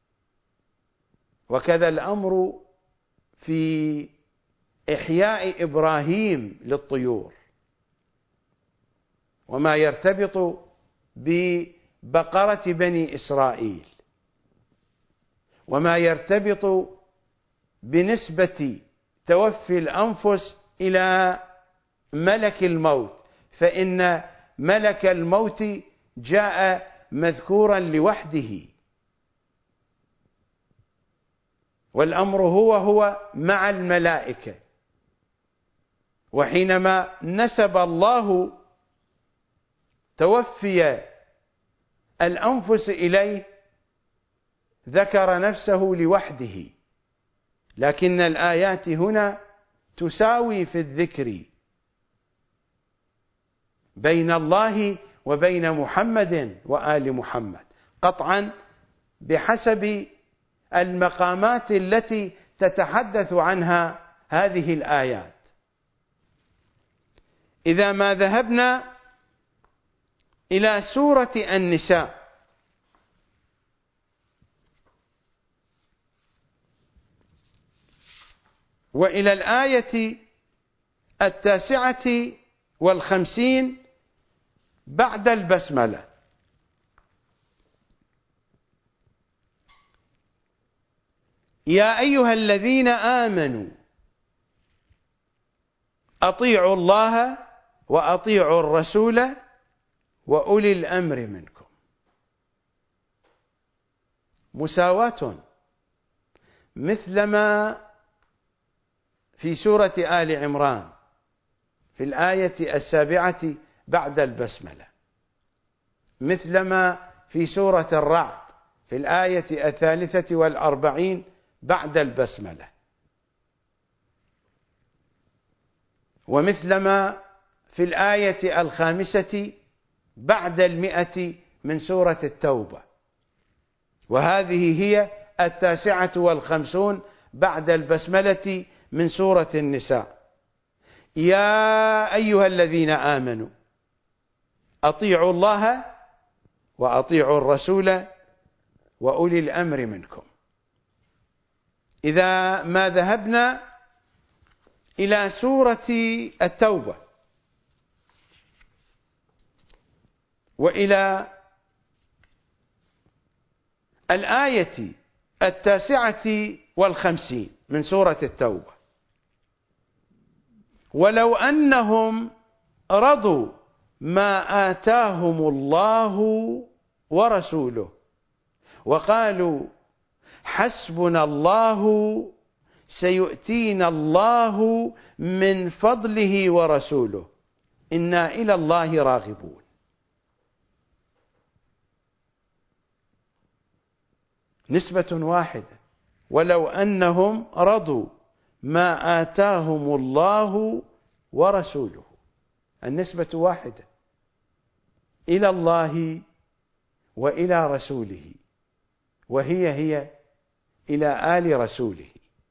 وكذا الأمر في إحياء إبراهيم للطيور، وما يرتبط ببقرة بني إسرائيل، وما يرتبط بنسبة توفي الأنفس إلى ملك الموت، فإن ملك الموت جاء مذكورا لوحده، والأمر هو هو مع الملائكة. وحينما نسب الله توفي الأنفس إليه ذكر نفسه لوحده، لكن الآيات هنا تساوي في الذكر بين الله وبين محمد وآل محمد قطعا بحسب المقامات التي تتحدث عنها هذه الآيات. إذا ما ذهبنا إلى سورة النساء وإلى الآية التاسعة والخمسين بعد البسملة، يا أيها الذين آمنوا أطيعوا الله وأطيعوا الرسول وأولي الأمر منكم. مساواة مثلما في سورة آل عمران في الآية السابعة بعد البسملة، مثلما في سورة الرعد في الآية الثالثة والأربعين بعد البسملة، ومثلما في الآية الخامسة بعد المئة من سورة التوبة، وهذه هي التاسعة والخمسون بعد البسملة من سورة النساء. يا أيها الذين آمنوا أطيعوا الله وأطيعوا الرسول وأولي الأمر منكم. إذا ما ذهبنا إلى سورة التوبة وإلى الآية التاسعة والخمسين من سورة التوبة، ولو أنهم رضوا ما آتاهم الله ورسوله وقالوا حسبنا الله سيؤتينا الله من فضله ورسوله إنا إلى الله راغبون. نسبة واحدة، ولو أنهم رضوا ما آتاهم الله ورسوله، النسبة واحدة إلى الله وإلى رسوله، وهي هي إلى آل رسوله.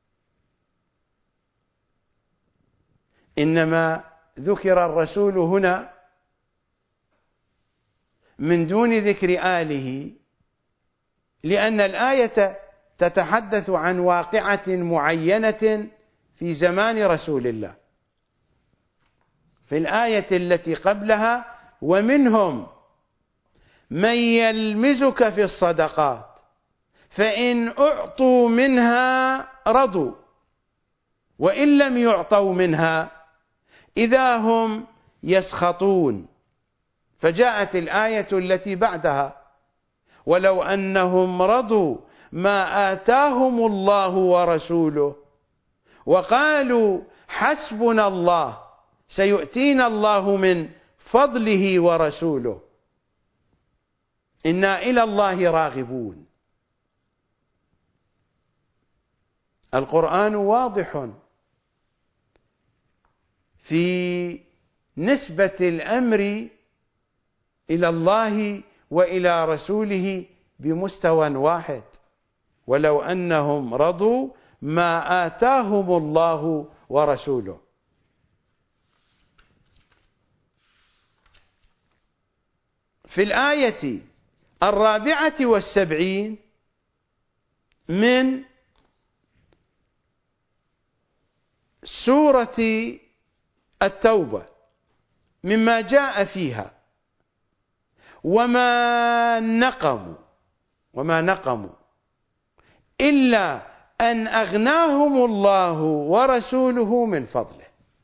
إنما ذكر الرسول هنا من دون ذكر آله، لأن الآية تتحدث عن واقعة معينة في زمان رسول الله. في الآية التي قبلها ومنهم من يلمزك في الصدقات فإن أعطوا منها رضوا وإن لم يعطوا منها إذا هم يسخطون. فجاءت الآية التي بعدها ولو أنهم رضوا ما آتاهم الله ورسوله وقالوا حسبنا الله سيؤتينا الله من فضله ورسوله إنا إلى الله راغبون. القرآن واضح في نسبة الأمر إلى الله وإلى رسوله بمستوى واحد، ولو أنهم رضوا ما آتاهم الله ورسوله. في الآية الرابعة والسبعين من سورة التوبة مما جاء فيها وما نقموا وما نقموا إلا أن أغناهم الله ورسوله من فضله.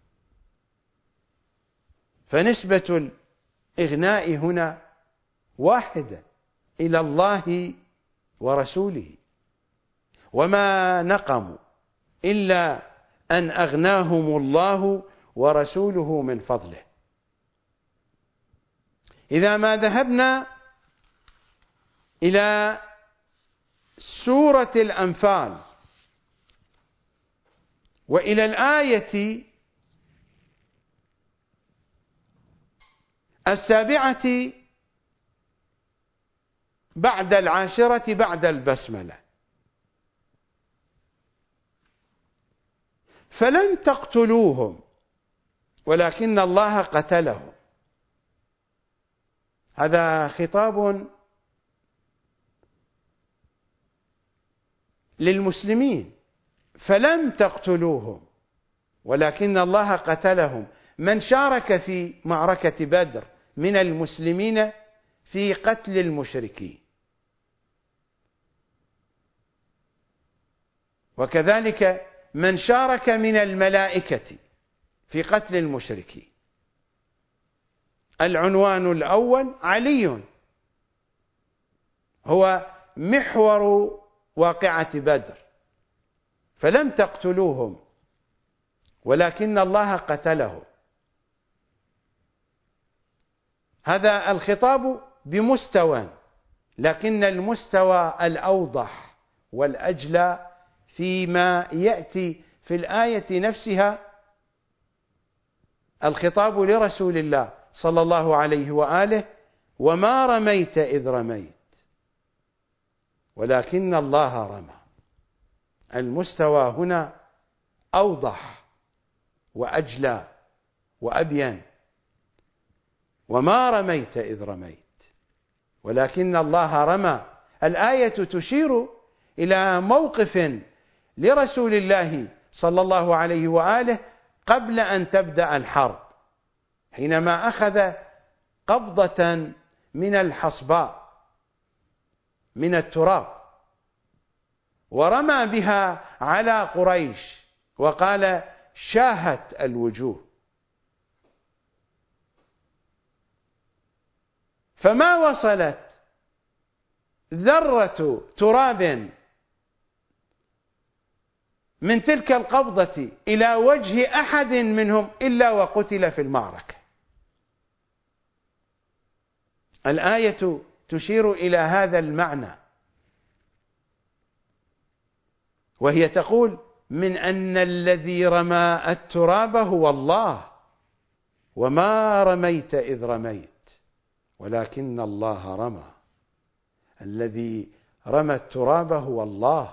فنسبة الإغناء هنا واحدة إلى الله ورسوله، وما نقموا إلا أن أغناهم الله ورسوله من فضله. إذا ما ذهبنا إلى سورة الأنفال وإلى الآية السابعة بعد العاشرة بعد البسملة: فلم تقتلوهم ولكن الله قتلهم. هذا خطاب للمسلمين. فلم تقتلوهم ولكن الله قتلهم. من شارك في معركة بدر من المسلمين في قتل المشركين، وكذلك من شارك من الملائكة في قتل المشركين. العنوان الأول علي، هو محور واقعة بدر. فلم تقتلوهم ولكن الله قتلهم. هذا الخطاب بمستوى، لكن المستوى الأوضح والأجلى فيما يأتي في الآية نفسها الخطاب لرسول الله صلى الله عليه وآله: وما رميت إذ رميت ولكن الله رمى. المستوى هنا أوضح وأجلى وأبين. وما رميت إذ رميت ولكن الله رمى. الآية تشير إلى موقف لرسول الله صلى الله عليه وآله قبل أن تبدأ الحرب، حينما أخذ قبضة من الحصباء من التراب ورمى بها على قريش وقال: شاهت الوجوه. فما وصلت ذرة تراب من تلك القبضة إلى وجه أحد منهم إلا وقتل في المعركة. الآية تشير إلى هذا المعنى، وهي تقول: من أن الذي رمى التراب هو الله، وما رميت إذ رميت ولكن الله رمى. الذي رمى التراب هو الله.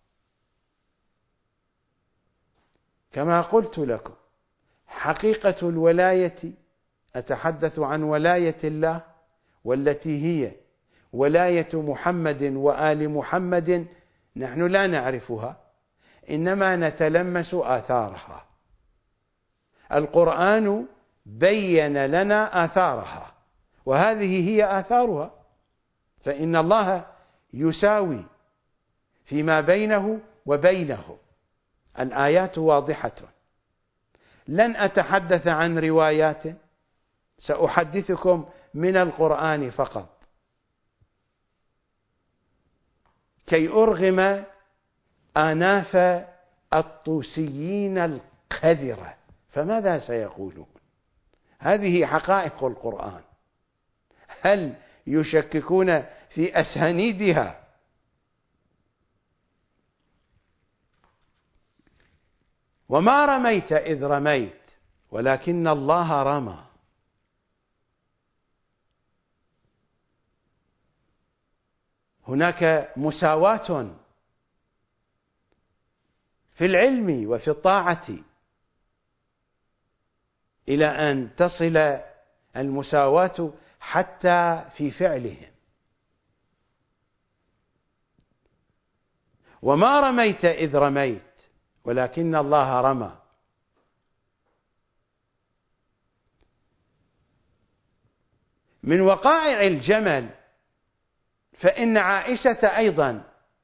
كما قلت لكم، حقيقة الولاية، أتحدث عن ولاية الله والتي هي ولاية محمد وآل محمد، نحن لا نعرفها، إنما نتلمس آثارها. القرآن بين لنا آثارها، وهذه هي آثارها. فإن الله يساوي فيما بينه وبينه. الآيات واضحة. لن أتحدث عن روايات، سأحدثكم من القرآن فقط كي أرغم آناف الطوسيين القذرة. فماذا سيقولون؟ هذه حقائق القرآن. هل يشككون في أسانيدها؟ وما رميت إذ رميت ولكن الله رمى. هناك مساواة في العلم وفي الطاعة إلى أن تصل المساواة حتى في فعلهم. وما رميت إذ رميت ولكن الله رمى. من وقائع الجمل فإن عائشة أيضا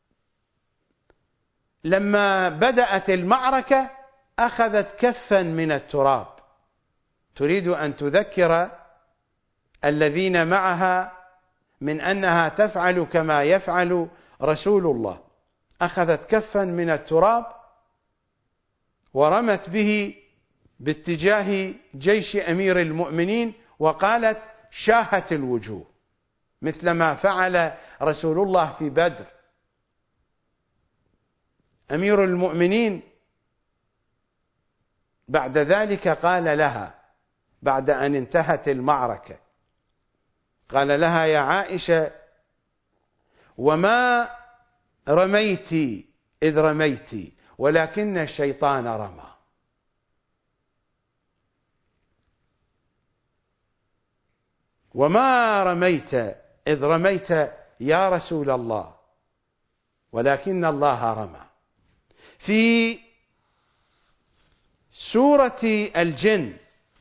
لما بدأت المعركة أخذت كفا من التراب تريد أن تذكر الذين معها من أنها تفعل كما يفعل رسول الله. أخذت كفا من التراب ورمت به باتجاه جيش أمير المؤمنين وقالت: شاهت الوجوه، مثل ما فعل رسول الله في بدر. أمير المؤمنين بعد ذلك قال لها بعد أن انتهت المعركة، قال لها: يا عائشة، وما رميت إذ رميت ولكن الشيطان رمى. وما رميت إذ رميت يا رسول الله ولكن الله رمى. في سورة الجن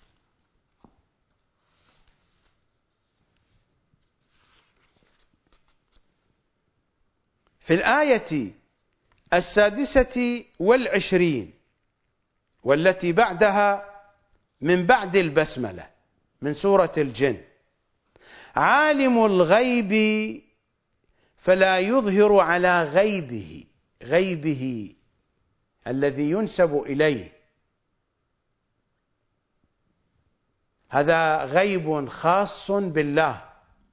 في الآية السادسة والعشرين والتي بعدها من بعد البسملة من سورة الجن: عالم الغيب فلا يظهر على غيبه، غيبه الذي ينسب إليه، هذا غيب خاص بالله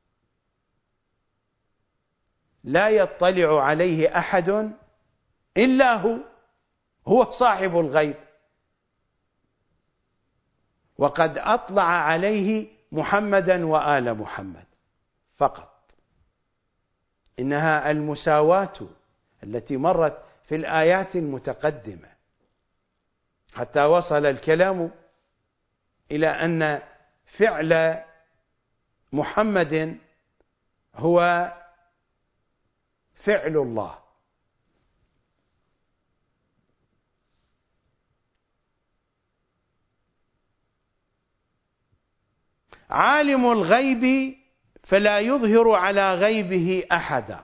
لا يطلع عليه أحد إلا هو، هو صاحب الغيب، وقد أطلع عليه محمدا وآل محمد فقط. إنها المساواة التي مرت في الآيات المتقدمة، حتى وصل الكلام إلى أن فعل محمد هو فعل الله. عالم الغيب فلا يظهر على غيبه أحدا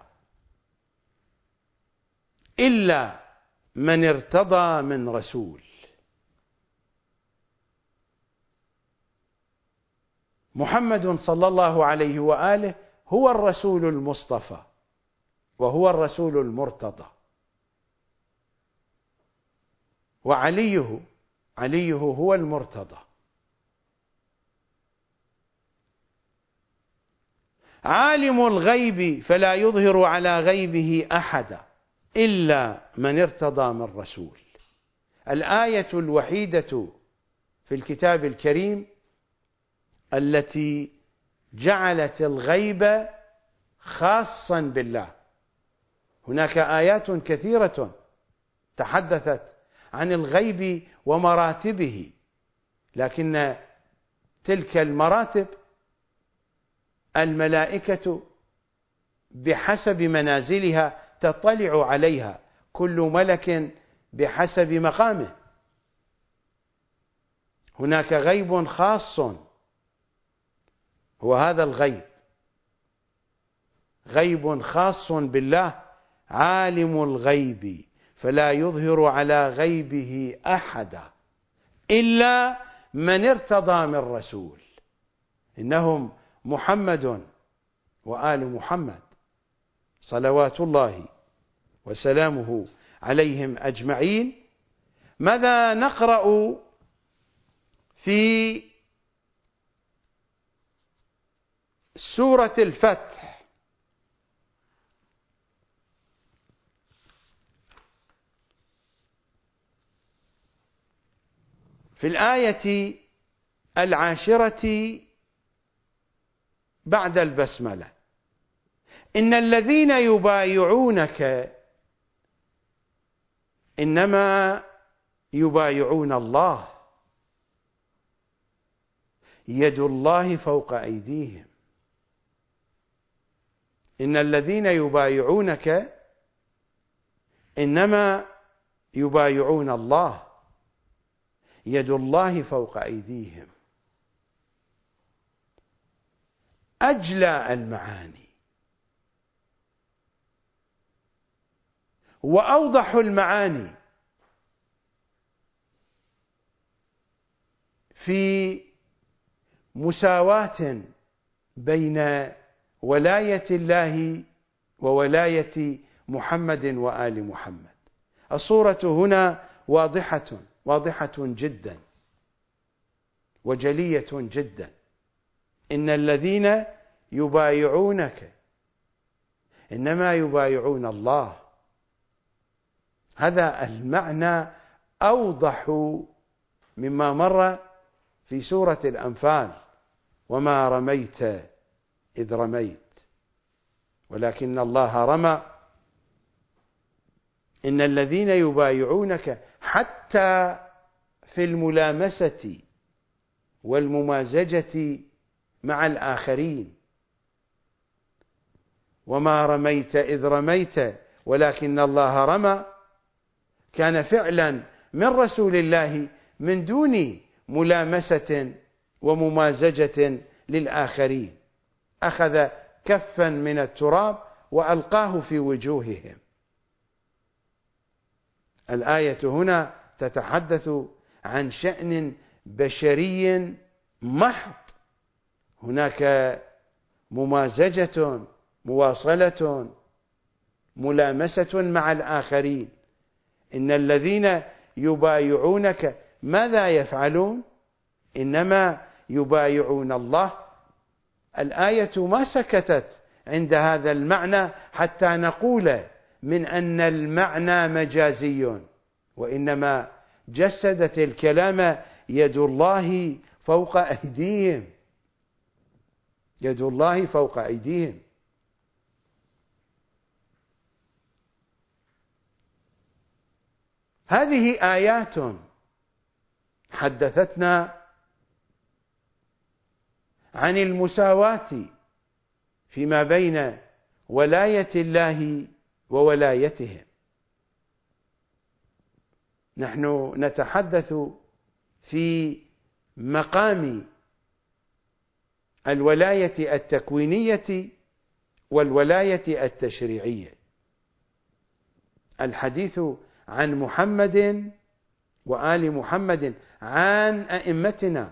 إلا من ارتضى من رسول. محمد صلى الله عليه وآله هو الرسول المصطفى وهو الرسول المرتضى، وعليه عليه هو المرتضى. عالم الغيب فلا يظهر على غيبه أحدا إلا من ارتضى من رسول. الآية الوحيدة في الكتاب الكريم التي جعلت الغيب خاصا بالله. هناك آيات كثيرة تحدثت عن الغيب ومراتبه، لكن تلك المراتب الملائكة بحسب منازلها تطلع عليها، كل ملك بحسب مقامه. هناك غيب خاص هو هذا الغيب، غيب خاص بالله. عالم الغيب فلا يظهر على غيبه أحدا إلا من ارتضى من رسول. إنهم محمد وآل محمد صلوات الله وسلامه عليهم أجمعين. ماذا نقرأ في سورة الفتح؟ في الآية العاشرة بعد البسملة: إن الذين يبايعونك إنما يبايعون الله يد الله فوق أيديهم. إن الذين يبايعونك إنما يبايعون الله يد الله فوق أيديهم. أجلى المعاني وأوضح المعاني في مساواة بين ولاية الله وولاية محمد وآل محمد. الصورة هنا واضحة واضحة جدا وجلية جدا. إن الذين يبايعونك إنما يبايعون الله. هذا المعنى أوضح مما مر في سورة الأنفال: وما رميت إذ رميت ولكن الله رمى. إن الذين يبايعونك حتى في الملامسة والممازجة مع الآخرين. وما رميت إذ رميت ولكن الله رمى كان فعلا من رسول الله من دون ملامسة وممازجة للآخرين. أخذ كفا من التراب وألقاه في وجوههم. الآية هنا تتحدث عن شأن بشري محض. هناك ممازجة، مواصلة، ملامسة مع الآخرين. إن الذين يبايعونك ماذا يفعلون؟ إنما يبايعون الله. الآية ما سكتت عند هذا المعنى حتى نقول من أن المعنى مجازي، وإنما جسدت الكلام يد الله فوق أيديهم، يد الله فوق أيديهم. هذه آيات حدثتنا عن المساواة فيما بين ولاية الله وولايتهم. نحن نتحدث في مقام الولاية التكوينية والولاية التشريعية. الحديث عن محمد وآل محمد، عن أئمتنا.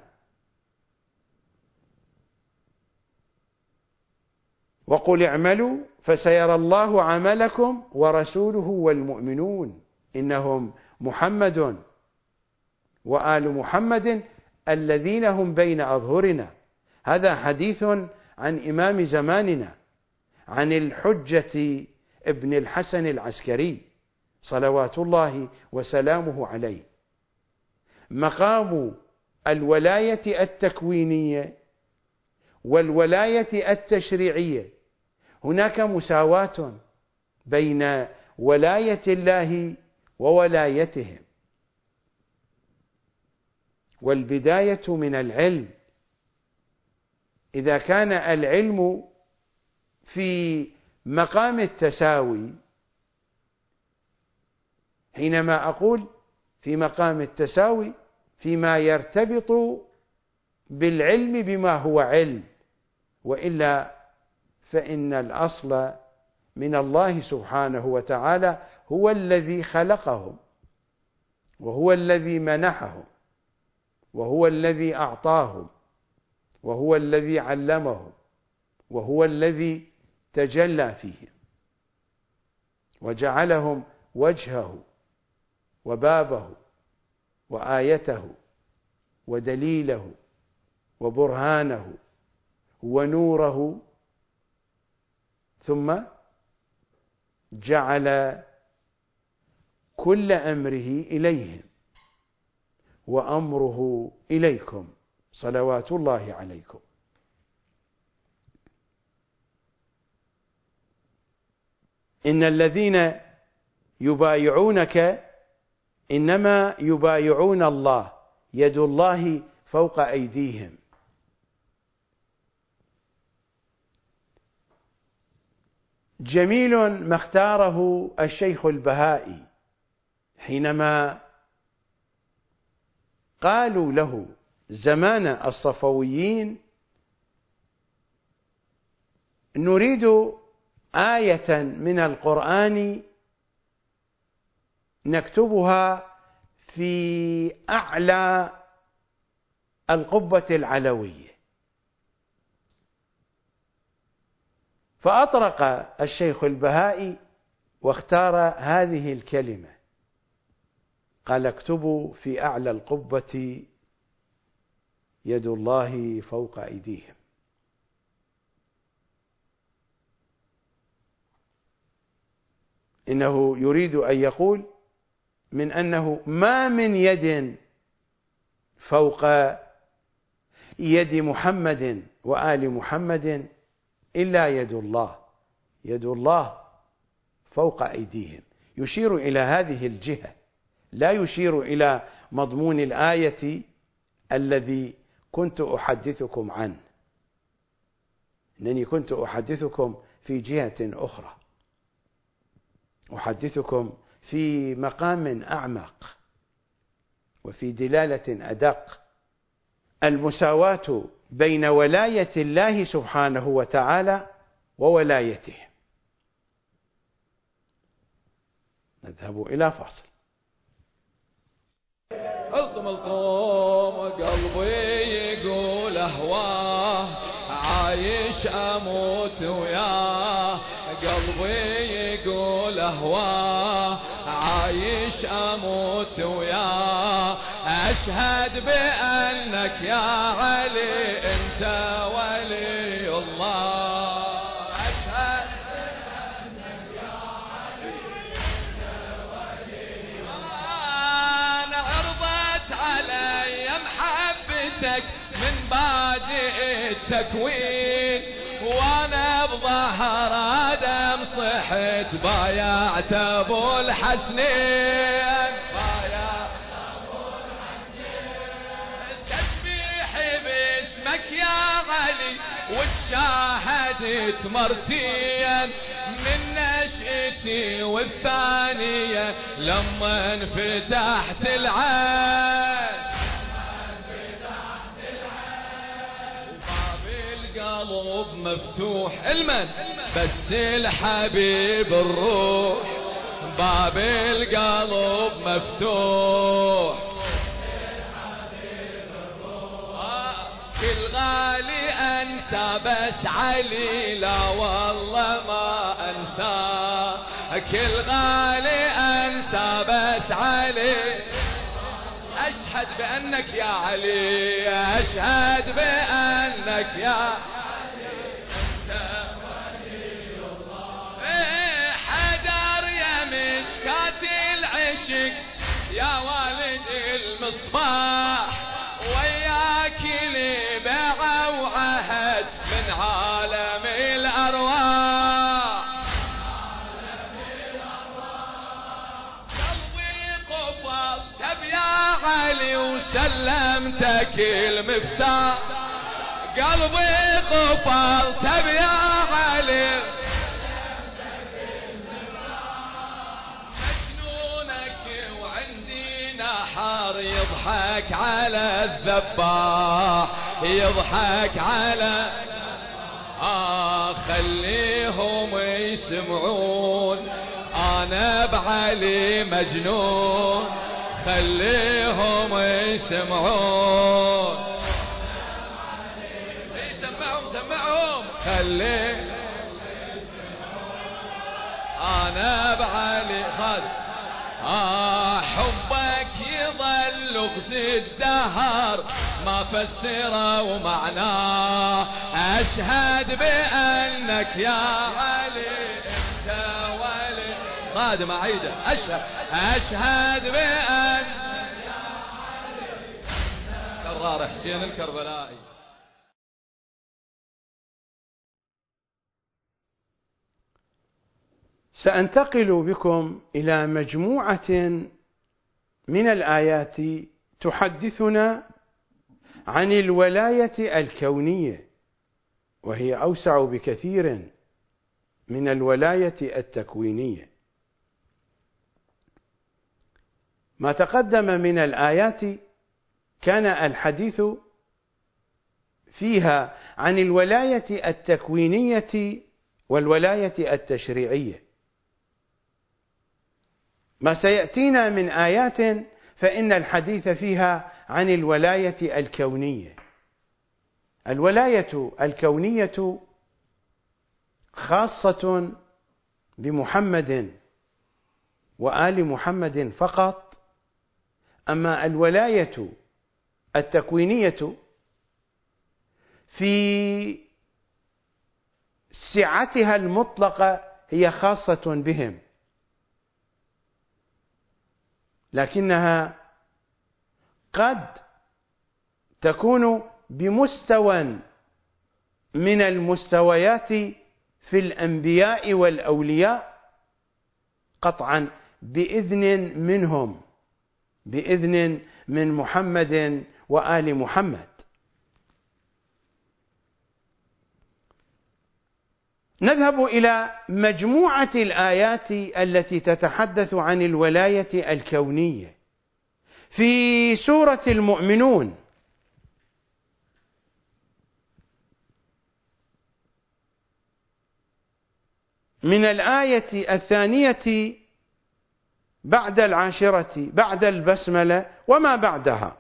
وقل اعملوا فسيرى الله عملكم ورسوله والمؤمنون إنهم محمد وآل محمد الذين هم بين أظهرنا. هذا حديث عن إمام زماننا، عن الحجة ابن الحسن العسكري صلوات الله وسلامه عليه. مقام الولاية التكوينية والولاية التشريعية، هناك مساواة بين ولاية الله وولايتهم. والبداية من العلم. إذا كان العلم في مقام التساوي، حينما أقول في مقام التساوي فيما يرتبط بالعلم بما هو علم، وإلا فإن الأصل من الله سبحانه وتعالى هو الذي خلقهم، وهو الذي منحهم، وهو الذي أعطاهم، وهو الذي علمهم، وهو الذي تجلى فيهم وجعلهم وجهه وبابه وآيته ودليله وبرهانه ونوره، ثم جعل كل أمره إليهم وأمره إليكم صلوات الله عليكم. إن الذين يبايعونك إنما يبايعون الله، يد الله فوق أيديهم. جميل ما اختاره الشيخ البهائي حينما قالوا له زمان الصفويين: نريد آية من القرآن نكتبها في أعلى القبة العلوية. فأطرق الشيخ البهائي واختار هذه الكلمة، قال: اكتبوا في أعلى القبة يد الله فوق أيديهم. إنه يريد أن يقول من أنه ما من يد فوق يد محمد وآل محمد إلا يد الله، يد الله فوق أيديهم، يشير إلى هذه الجهة، لا يشير إلى مضمون الآية الذي كنت أحدثكم عنه، إنني كنت أحدثكم في جهة أخرى، أحدثكم في مقام أعمق وفي دلالة أدق، المساواة بين ولاية الله سبحانه وتعالى وولايته. نذهب إلى فاصل. القم القوم قلبي يقول أهواه، عايش أموت وياه، قلبي يقول أهواه، عايش أموت وياه، أشهد بأنك يا علي أنت ولي الله، أشهد بأنك يا علي أنت ولي الله، أنا عرضت علي محبتك من بادئ التكوين، وانا بظهر آدم صحت بايعت ابو الحسنين، بايعت ابو الحسنين، تسبيحي باسمك يا علي وتشاهدت مرتين من نشأتي والثانية لما انفتحت العين، القلب مفتوح المن بس الحبيب الروح، باب القلب مفتوح آه كل غالي انسى بس علي لا والله ما انسى، كل غالي انسى بس علي، أشهد بأنك يا علي، أشهد بأنك يا علي أنت ولي الله، إيه حدر يا مشكات العشق يا والد المصباح، وياك لي بيعة وعهد من عالم الأرواح، علي وسلمتك المفتاح، قلبي قفلت بيا علي مجنونك وعندي نحر يضحك على الذباح، يضحك على آه خليهم يسمعون أنا بعلي مجنون، خليهم يسمعون، سمعهم سمعهم خلي انا بعلي خالد آه حبك يظل غز الدهر ما فسره ومعناه، اشهد بانك يا علي انت ولي قادم عيده، اشهد اشهد بان كرار حسين الكربلائي. سأنتقل بكم إلى مجموعة من الآيات تحدثنا عن الولاية الكونية، وهي أوسع بكثير من الولاية التكوينية. ما تقدم من الآيات كان الحديث فيها عن الولاية التكوينية والولاية التشريعية. ما سيأتينا من آيات فإن الحديث فيها عن الولاية الكونية. الولاية الكونية خاصة بمحمد وآل محمد فقط، أما الولاية التكوينية في سعتها المطلقة هي خاصة بهم، لكنها قد تكون بمستوى من المستويات في الأنبياء والأولياء قطعا بإذن منهم، بإذن من محمد وآل محمد. نذهب إلى مجموعة الآيات التي تتحدث عن الولاية الكونية في سورة المؤمنون. من الآية الثانية بعد العاشرة بعد البسملة وما بعدها: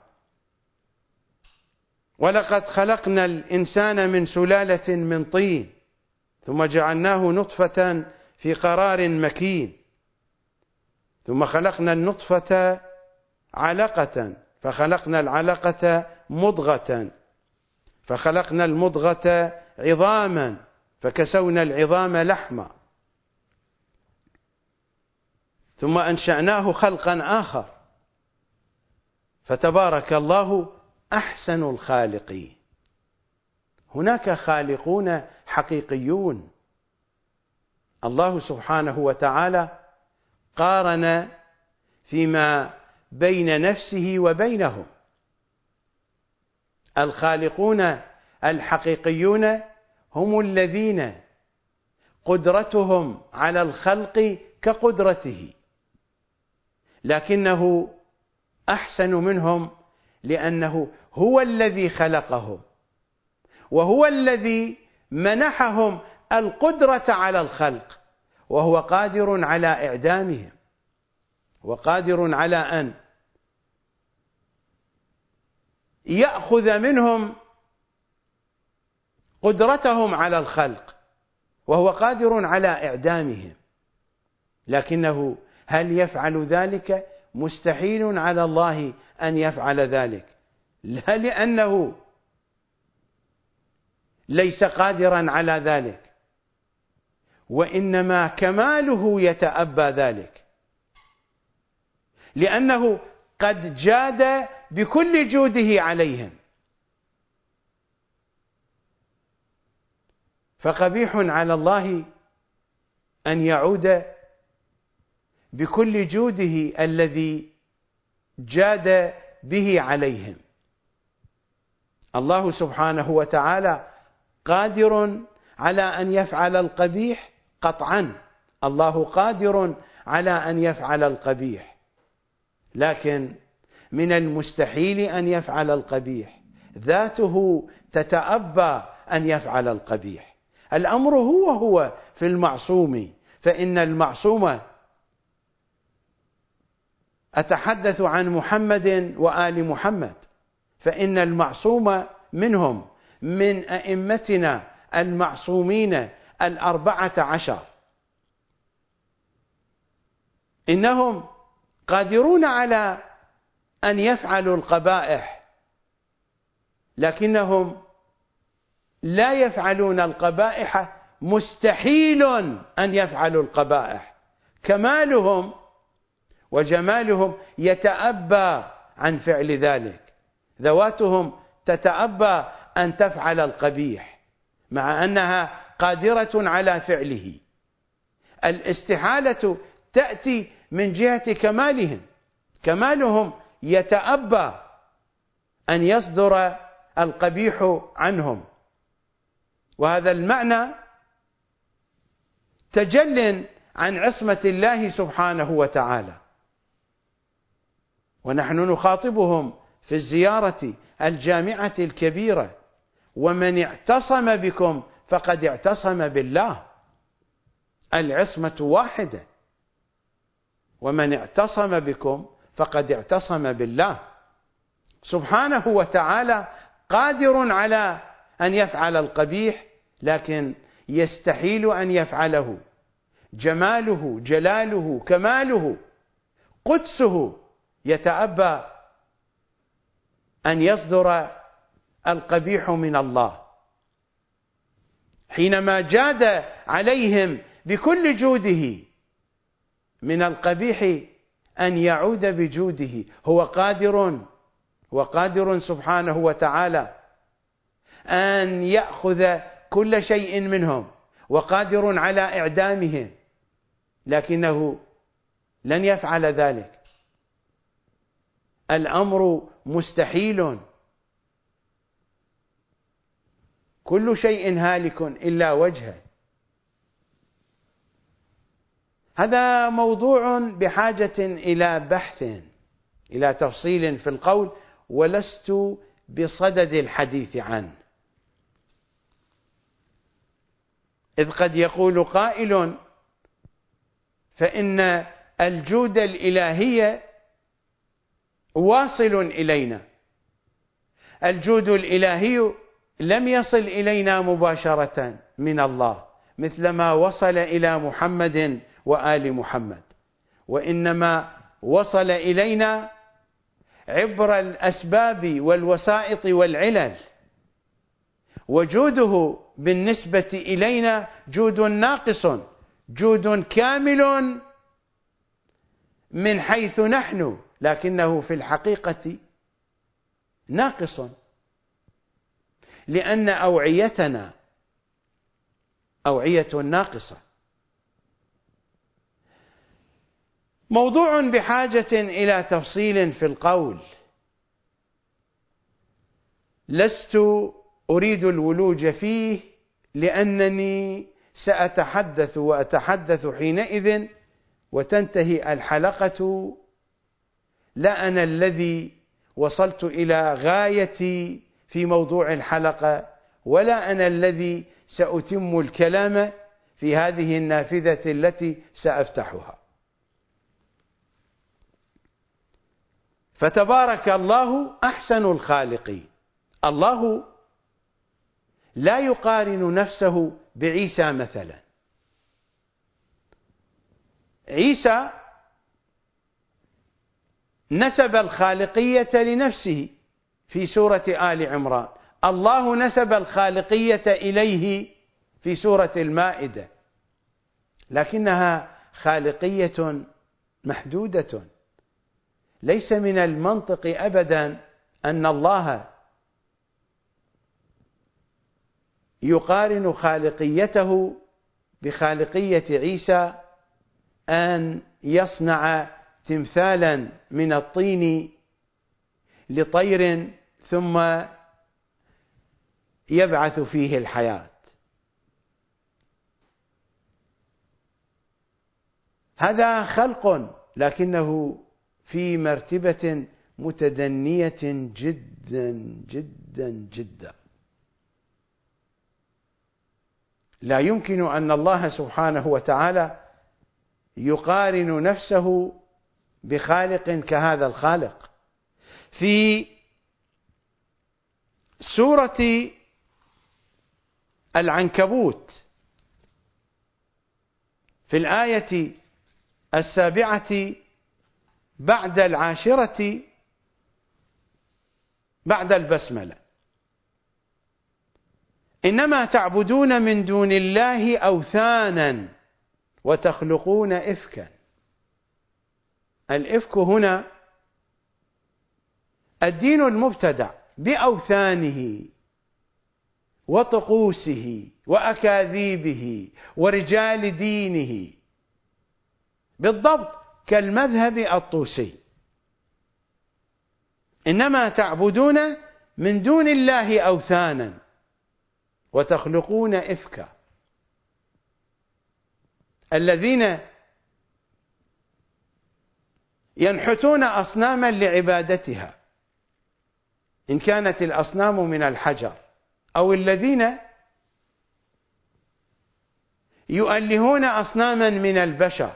ولقد خلقنا الإنسان من سلالة من طين ثم جعلناه نطفة في قرار مكين ثم خلقنا النطفة علقة فخلقنا العلقة مضغة فخلقنا المضغة عظاما فكسونا العظام لحما ثم أنشأناه خلقا آخر فتبارك الله أحسن الخالقين. هناك خالقون حقيقيون. الله سبحانه وتعالى قارن فيما بين نفسه وبينهم. الخالقون الحقيقيون هم الذين قدرتهم على الخلق كقدرته، لكنه أحسن منهم لأنه هو الذي خلقهم وهو الذي منحهم القدرة على الخلق، وهو قادر على إعدامهم وقادر على أن يأخذ منهم قدرتهم على الخلق، وهو قادر على إعدامهم. لكنه هل يفعل ذلك؟ مستحيل على الله أن يفعل ذلك، لا لأنه ليس قادرا على ذلك، وإنما كماله يتأبى ذلك، لأنه قد جاد بكل جوده عليهم. فقبيح على الله أن يعود بكل جوده الذي جاد به عليهم. الله سبحانه وتعالى قادر على أن يفعل القبيح قطعا، الله قادر على أن يفعل القبيح، لكن من المستحيل أن يفعل القبيح، ذاته تتأبى أن يفعل القبيح. الأمر هو هو في المعصوم، فإن المعصوم، أتحدث عن محمد وآل محمد، فإن المعصوم منهم من أئمتنا المعصومين الأربعة عشر إنهم قادرون على أن يفعلوا القبائح، لكنهم لا يفعلون القبائح، مستحيل أن يفعلوا القبائح. كمالهم وجمالهم يتأبى عن فعل ذلك، ذواتهم تتأبى أن تفعل القبيح مع أنها قادرة على فعله. الاستحالة تأتي من جهة كمالهم، كمالهم يتأبى أن يصدر القبيح عنهم، وهذا المعنى تجل عن عصمة الله سبحانه وتعالى. ونحن نخاطبهم في الزيارة الجامعة الكبيرة: ومن اعتصم بكم فقد اعتصم بالله. العصمة واحدة، ومن اعتصم بكم فقد اعتصم بالله. سبحانه وتعالى قادر على أن يفعل القبيح، لكن يستحيل أن يفعله. جماله جلاله كماله قدسه يتأبى أن يصدر القبيح من الله. حينما جاد عليهم بكل جوده من القبيح أن يعود بجوده. هو قادر وقادر سبحانه وتعالى أن يأخذ كل شيء منهم، وقادر على إعدامهم، لكنه لن يفعل ذلك. الأمر مستحيل، كل شيء هالك إلا وجهه. هذا موضوع بحاجة إلى بحث، إلى تفصيل في القول، ولست بصدد الحديث عنه، إذ قد يقول قائل فإن الجود الإلهي واصل إلينا. الجود الإلهي لم يصل إلينا مباشرة من الله مثلما وصل إلى محمد وآل محمد، وإنما وصل إلينا عبر الأسباب والوسائط والعلل. وجوده بالنسبة إلينا جود ناقص، جود كامل من حيث نحن، لكنه في الحقيقة ناقص، لأن أوعيتنا أوعية ناقصة. موضوع بحاجة إلى تفصيل في القول، لست أريد الولوج فيه، لأنني سأتحدث وأتحدث حينئذ وتنتهي الحلقة، لا أنا الذي وصلت إلى غايتي في موضوع الحلقة، ولا أنا الذي سأتم الكلام في هذه النافذة التي سأفتحها. فتبارك الله أحسن الخالقين. الله لا يقارن نفسه بعيسى مثلا. عيسى نسب الخالقية لنفسه في سورة آل عمران، الله نسب الخالقية إليه في سورة المائدة، لكنها خالقية محدودة. ليس من المنطق أبدا أن الله يقارن خالقيته بخالقية عيسى، أن يصنع تمثالا من الطين لطير ثم يبعث فيه الحياة. هذا خلق، لكنه في مرتبة متدنية جدا جدا جدا. لا يمكن أن الله سبحانه وتعالى يقارن نفسه بخالق كهذا الخالق. في سورة العنكبوت في الآية السابعة بعد العاشرة بعد البسملة: إنما تعبدون من دون الله أوثانا وتخلقون إفكا. الإفك هنا الدين المبتدع بأوثانه وطقوسه وأكاذيبه ورجال دينه، بالضبط كالمذهب الطوسي. إنما تعبدون من دون الله أوثانا وتخلقون إفكا. الذين ينحتون أصناما لعبادتها، إن كانت الأصنام من الحجر، أو الذين يؤلهون أصناما من البشر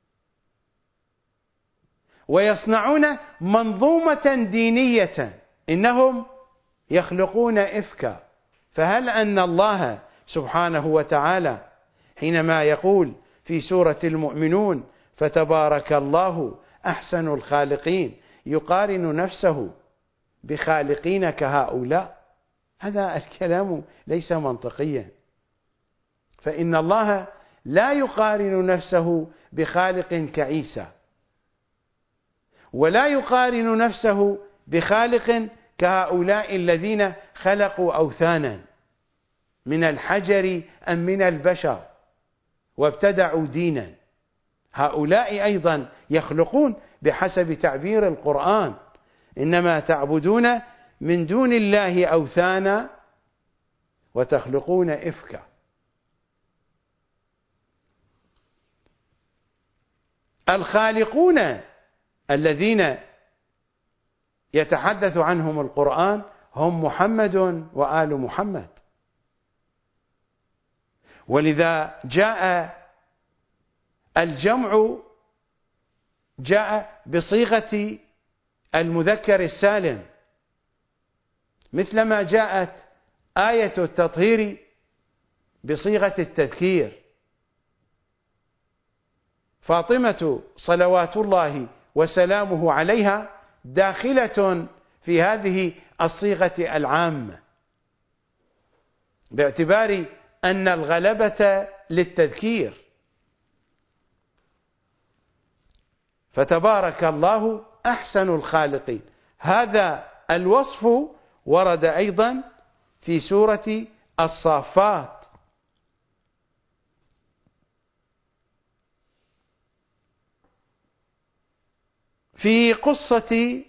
ويصنعون منظومة دينية، إنهم يخلقون إفكا. فهل أن الله سبحانه وتعالى حينما يقول في سورة المؤمنون فتبارك الله أحسن الخالقين يقارن نفسه بخالقين كهؤلاء؟ هذا الكلام ليس منطقيا، فإن الله لا يقارن نفسه بخالق كعيسى، ولا يقارن نفسه بخالق كهؤلاء الذين خلقوا أوثانا من الحجر أم من البشر وابتدعوا دينا. هؤلاء أيضا يخلقون بحسب تعبير القرآن: إنما تعبدون من دون الله أوثانا وتخلقون إفكا. الخالقون الذين يتحدث عنهم القرآن هم محمد وآل محمد، ولذا جاء الجمع جاء بصيغة المذكر السالم، مثلما جاءت آية التطهير بصيغة التذكير. فاطمة صلوات الله وسلامه عليها داخلة في هذه الصيغة العامة، باعتبار أن الغلبة للتذكير. فتبارك الله أحسن الخالقين. هذا الوصف ورد أيضا في سورة الصافات: في قصة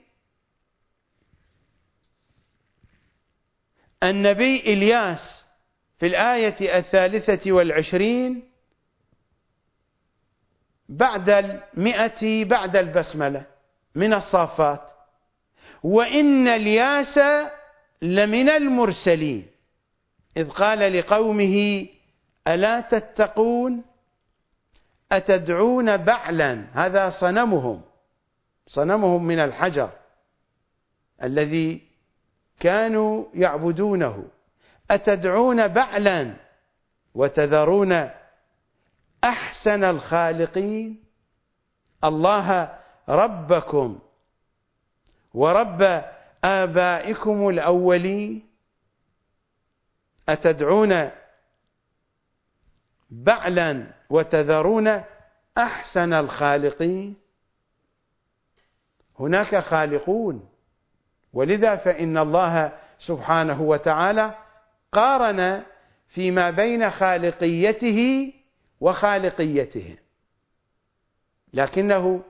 النبي إلياس في الآية الثالثة والعشرين بعد المئة بعد البسملة من الصافات: وإن إلياس لمن المرسلين إذ قال لقومه ألا تتقون أتدعون بعلا. هذا صنمهم صنمهم من الحجر الذي كانوا يعبدونه. أتدعون بعلا وتذرون أحسن الخالقين الله ربكم ورب آبائكم الأولين. أتدعون بعلا وتذرون أحسن الخالقين. هناك خالقون، ولذا فإن الله سبحانه وتعالى قارن فيما بين خالقيته وخالقيته، لكنه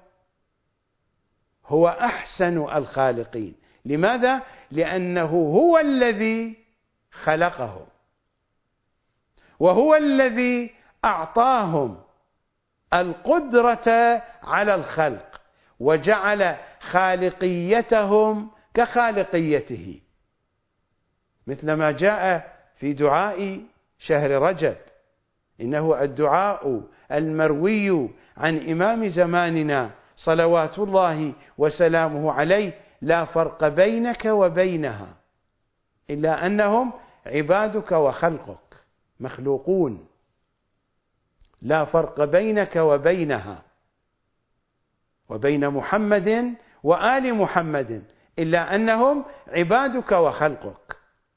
هو أحسن الخالقين. لماذا؟ لأنه هو الذي خلقهم، وهو الذي أعطاهم القدرة على الخلق، وجعل خالقيتهم كخالقيته، مثل ما جاء في دعاء شهر رجب: إنه الدعاء المروي عن إمام زماننا صلوات الله وسلامه عليه: لا فرق بينك وبينها إلا أنهم عبادك وخلقك مخلوقون. لا فرق بينك وبينها وبين محمد وآل محمد إلا أنهم عبادك وخلقك.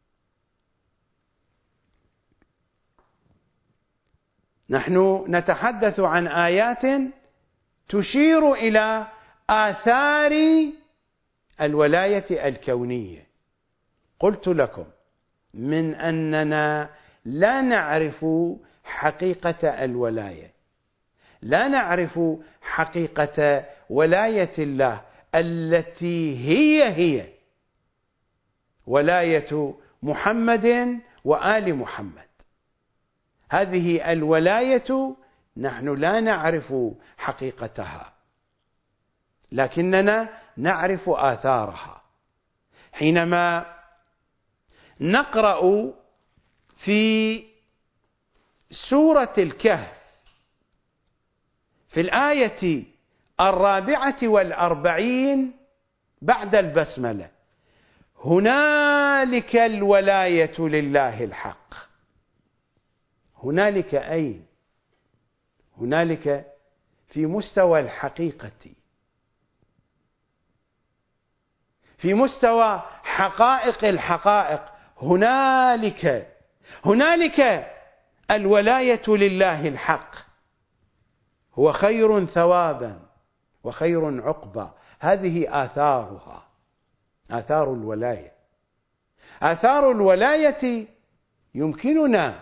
نحن نتحدث عن آيات تشير إلى آثار الولاية الكونية. قلت لكم من أننا لا نعرف حقيقة الولاية، لا نعرف حقيقة ولاية الله التي هي هي ولاية محمد وآل محمد. هذه الولاية نحن لا نعرف حقيقتها، لكننا نعرف آثارها. حينما نقرأ في سورة الكهف في الآية الرابعة والأربعين بعد البسملة: هنالك الولاية لله الحق. هنالك أين؟ هنالك في مستوى الحقيقة، في مستوى حقائق الحقائق. هنالك هنالك الولاية لله الحق، هو خير ثوابا وخير عقبا. هذه آثارها، آثار الولاية. آثار الولاية يمكننا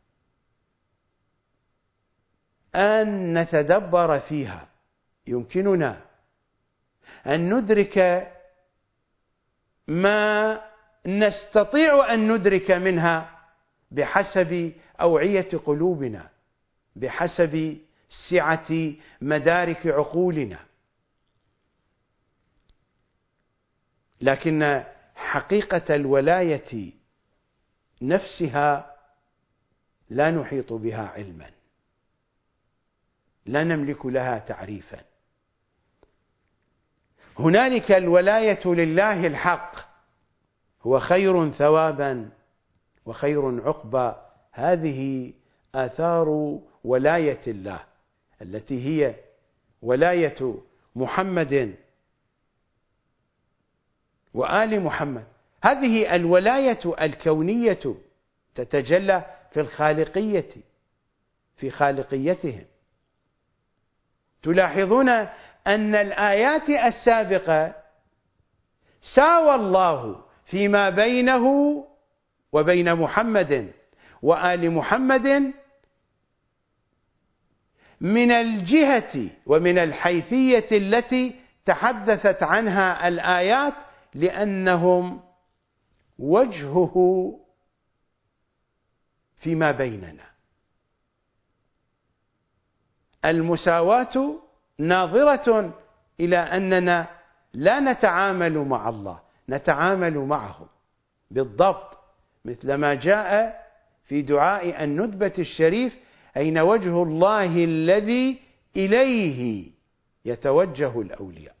أن نتدبر فيها، يمكننا أن ندرك ما نستطيع أن ندرك منها بحسب أوعية قلوبنا، بحسب سعة مدارك عقولنا. لكن حقيقة الولاية نفسها لا نحيط بها علما، لا نملك لها تعريفا. هنالك الولاية لله الحق، هو خير ثوابا وخير عقبى. هذه آثار ولاية الله التي هي ولاية محمد وآل محمد. هذه الولاية الكونية تتجلى في الخالقية، في خالقيتهم. تلاحظون أن الآيات السابقة ساوى الله فيما بينه وبين محمد وآل محمد من الجهة ومن الحيثية التي تحدثت عنها الآيات، لأنهم وجهه فيما بيننا. المساواة ناظرة إلى أننا لا نتعامل مع الله، نتعامل معه بالضبط، مثل ما جاء في دعاء الندبة الشريف: أين وجه الله الذي إليه يتوجه الأولياء.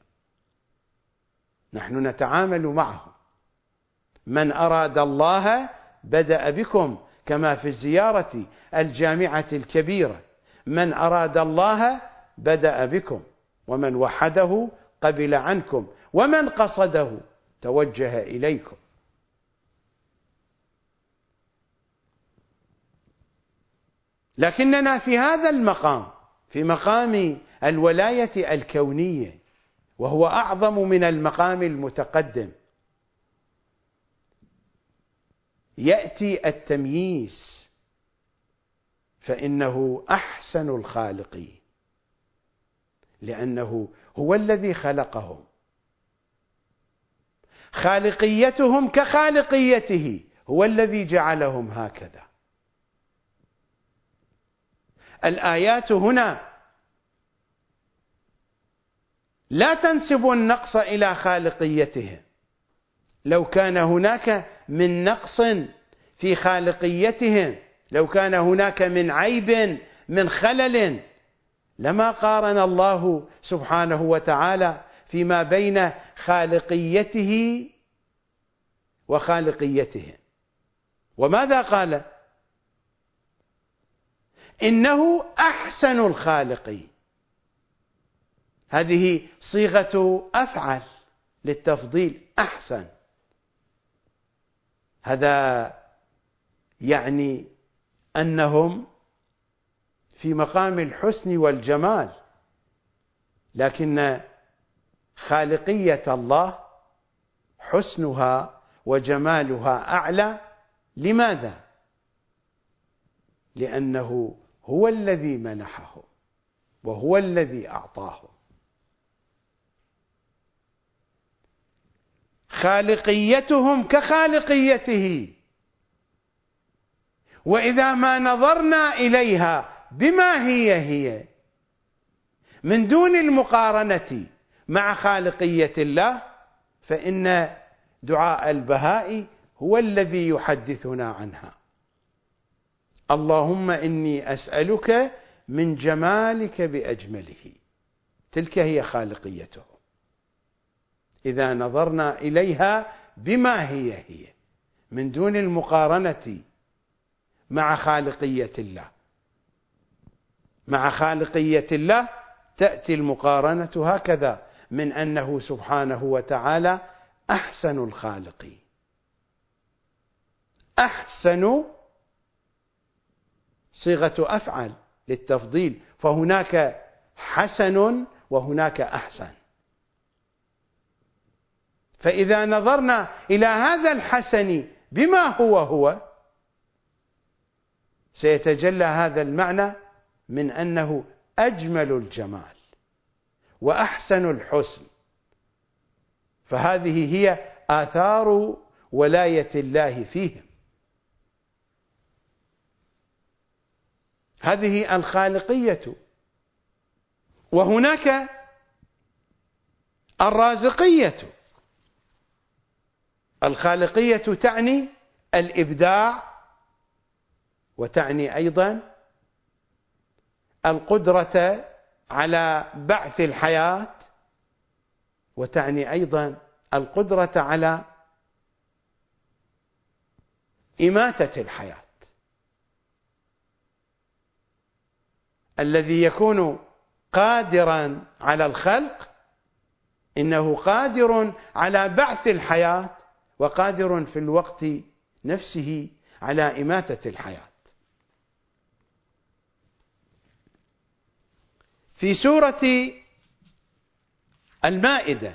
نحن نتعامل معه. من أراد الله بدأ بكم، كما في الزيارة الجامعة الكبيرة: من أراد الله بدأ بكم، ومن وحده قبل عنكم، ومن قصده توجه إليكم. لكننا في هذا المقام، في مقام الولاية الكونية، وهو أعظم من المقام المتقدم، يأتي التمييز، فإنه أحسن الخالقين، لأنه هو الذي خلقهم. خالقيتهم كخالقيته، هو الذي جعلهم هكذا. الآيات هنا لا تنسب النقص إلى خالقيتهم. لو كان هناك من نقص في خالقيتهم، لو كان هناك من عيب، من خلل، لما قارن الله سبحانه وتعالى فيما بين خالقيته وخالقيتهم. وماذا قال؟ إنه أحسن الخالقين. هذه صيغة أفعل للتفضيل، أحسن. هذا يعني أنهم في مقام الحسن والجمال، لكن خالقية الله حسنها وجمالها أعلى. لماذا؟ لأنه هو الذي منحه وهو الذي أعطاه. خالقيتهم كخالقيته، وإذا ما نظرنا إليها بما هي هي من دون المقارنة مع خالقية الله، فإن دعاء البهاء هو الذي يحدثنا عنها: اللهم إني أسألك من جمالك بأجمله. تلك هي خالقيته إذا نظرنا إليها بما هي هي من دون المقارنة مع خالقية الله. مع خالقية الله تأتي المقارنة هكذا، من أنه سبحانه وتعالى أحسن الخالقين. أحسن صيغة أفعل للتفضيل، فهناك حسن وهناك أحسن. فإذا نظرنا إلى هذا الحسن بما هو هو سيتجلى هذا المعنى من أنه أجمل الجمال وأحسن الحسن. فهذه هي آثار ولاية الله فيهم. هذه الخالقية. وهناك الرازقية. الخالقية تعني الإبداع، وتعني أيضا القدرة على بعث الحياة، وتعني أيضا القدرة على إماتة الحياة. الذي يكون قادرا على الخلق إنه قادر على بعث الحياة، وقادر في الوقت نفسه على إماتة الحياة. في سورة المائدة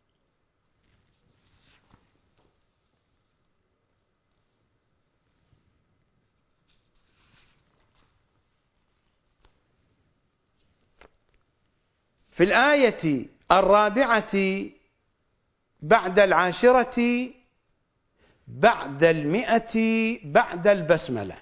في الآية الرابعة بعد العاشرة بعد المئة بعد البسملة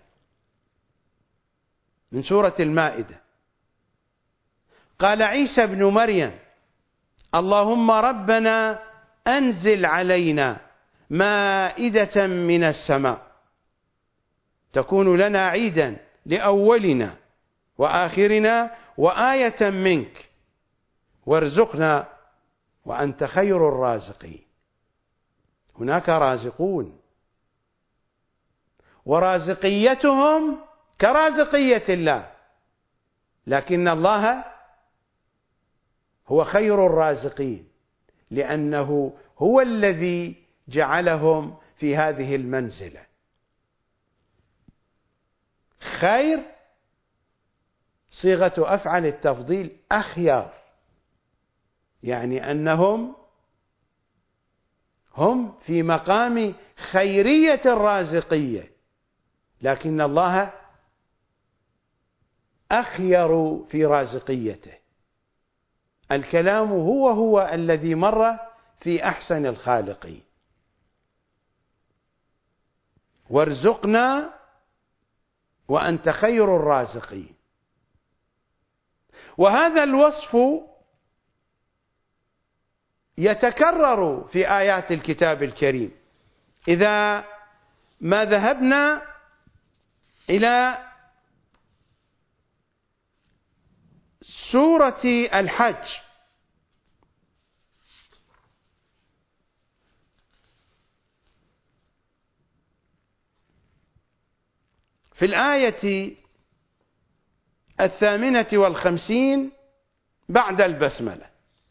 من سورة المائدة، قال عيسى ابن مريم: اللهم ربنا أنزل علينا مائدة من السماء تكون لنا عيدا لأولنا وآخرنا وآية منك وارزقنا وأنت خير الرازقين. هناك رازقون ورازقيتهم كرازقية الله، لكن الله هو خير الرازقين لأنه هو الذي جعلهم في هذه المنزلة. خير صيغة أفعل التفضيل أخيار، يعني أنهم هم في مقام خيرية الرازقية، لكن الله أخير في رازقيته. الكلام هو هو الذي مر في أحسن الخالقين. وارزقنا وأنت خير الرازقين. وهذا الوصف يتكرر في آيات الكتاب الكريم. إذا ما ذهبنا إلى سورة الحج في الآية الثامنة والخمسين بعد البسملة: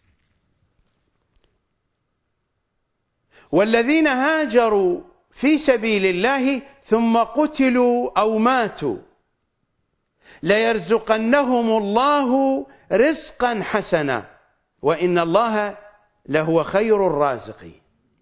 والذين هاجروا في سبيل الله ثم قتلوا أو ماتوا ليرزقنهم الله رزقا حسنا وإن الله لهو خير الرازقين.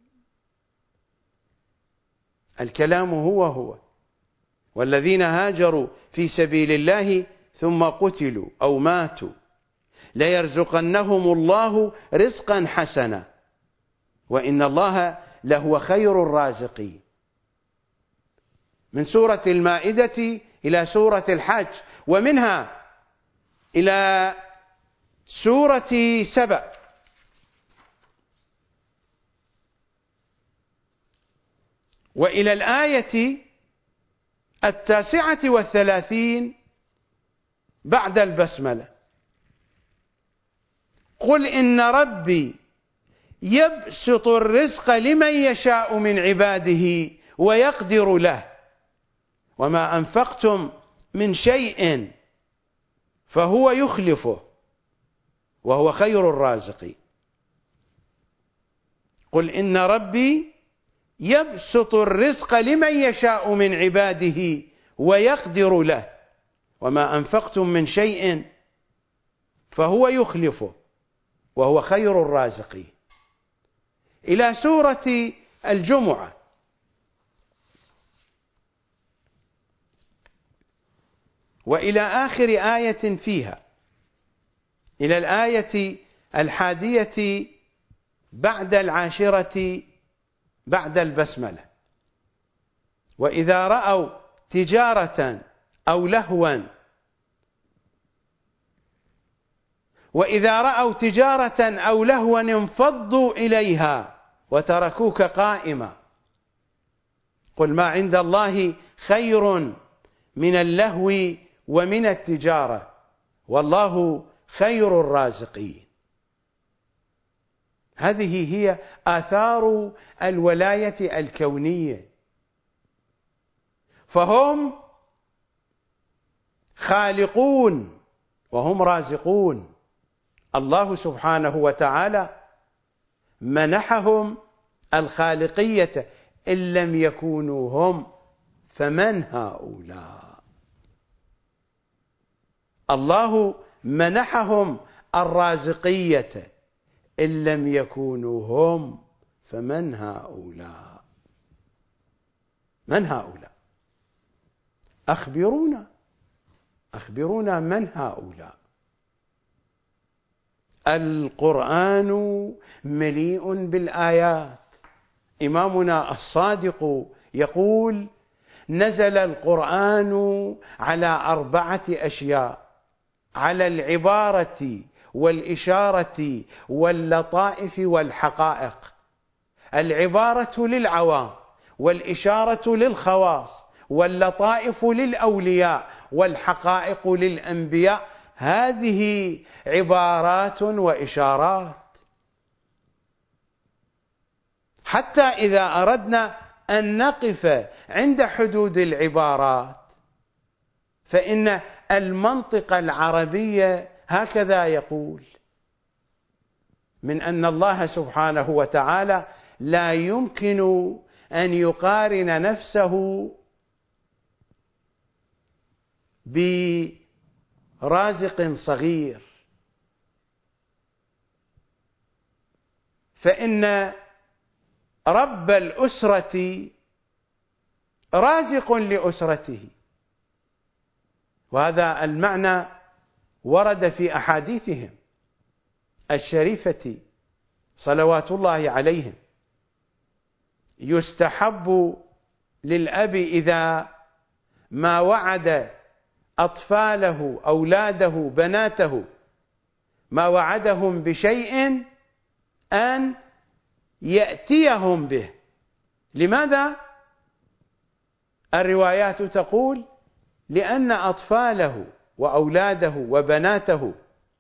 الكلام هو هو. والذين هاجروا في سبيل الله ثم قتلوا أو ماتوا ليرزقنهم الله رزقا حسنا وإن الله لهو خير الرازقين. من سورة المائدة إلى سورة الحج، ومنها إلى سورة سبأ. وإلى الآية التاسعة والثلاثين بعد البسملة: قل إن ربي يبسط الرزق لمن يشاء من عباده ويقدر له وما أنفقتم من شيء فهو يخلفه وهو خير الرازقين. قل إن ربي يبسط الرزق لمن يشاء من عباده ويقدر له وما أنفقتم من شيء فهو يخلفه وهو خير الرازقين. إلى سورة الجمعة، وإلى آخر آية فيها، إلى الآية الحادية بعد العاشرة بعد البسملة: وإذا رأوا تجارة أو لهوا وإذا رأوا تجارة أو لهوا انفضوا إليها وتركوك قائما قل ما عند الله خير من اللهو ومن التجارة والله خير الرازقين. هذه هي آثار الولاية الكونية، فهم خالقون وهم رازقون. الله سبحانه وتعالى منحهم الخالقية، إن لم يكونوا هم فمن هؤلاء؟ الله منحهم الرازقية، إن لم يكونوا هم فمن هؤلاء؟ من هؤلاء؟ أخبرونا أخبرونا من هؤلاء؟ القرآن مليء بالآيات. إمامنا الصادق يقول: نزل القرآن على أربعة أشياء: على العبارة والإشارة واللطائف والحقائق. العبارة للعوام، والإشارة للخواص، واللطائف للأولياء، والحقائق للأنبياء. هذه عبارات وإشارات. حتى إذا أردنا أن نقف عند حدود العبارات، فإن المنطق العربي هكذا يقول: من أن الله سبحانه وتعالى لا يمكن أن يقارن نفسه برازق صغير، فإن رب الأسرة رازق لأسرته، وهذا المعنى ورد في أحاديثهم الشريفة صلوات الله عليهم. يستحب للأب إذا ما وعد أطفاله أولاده بناته ما وعدهم بشيء أن يأتيهم به. لماذا؟ الروايات تقول: لأن أطفاله وأولاده وبناته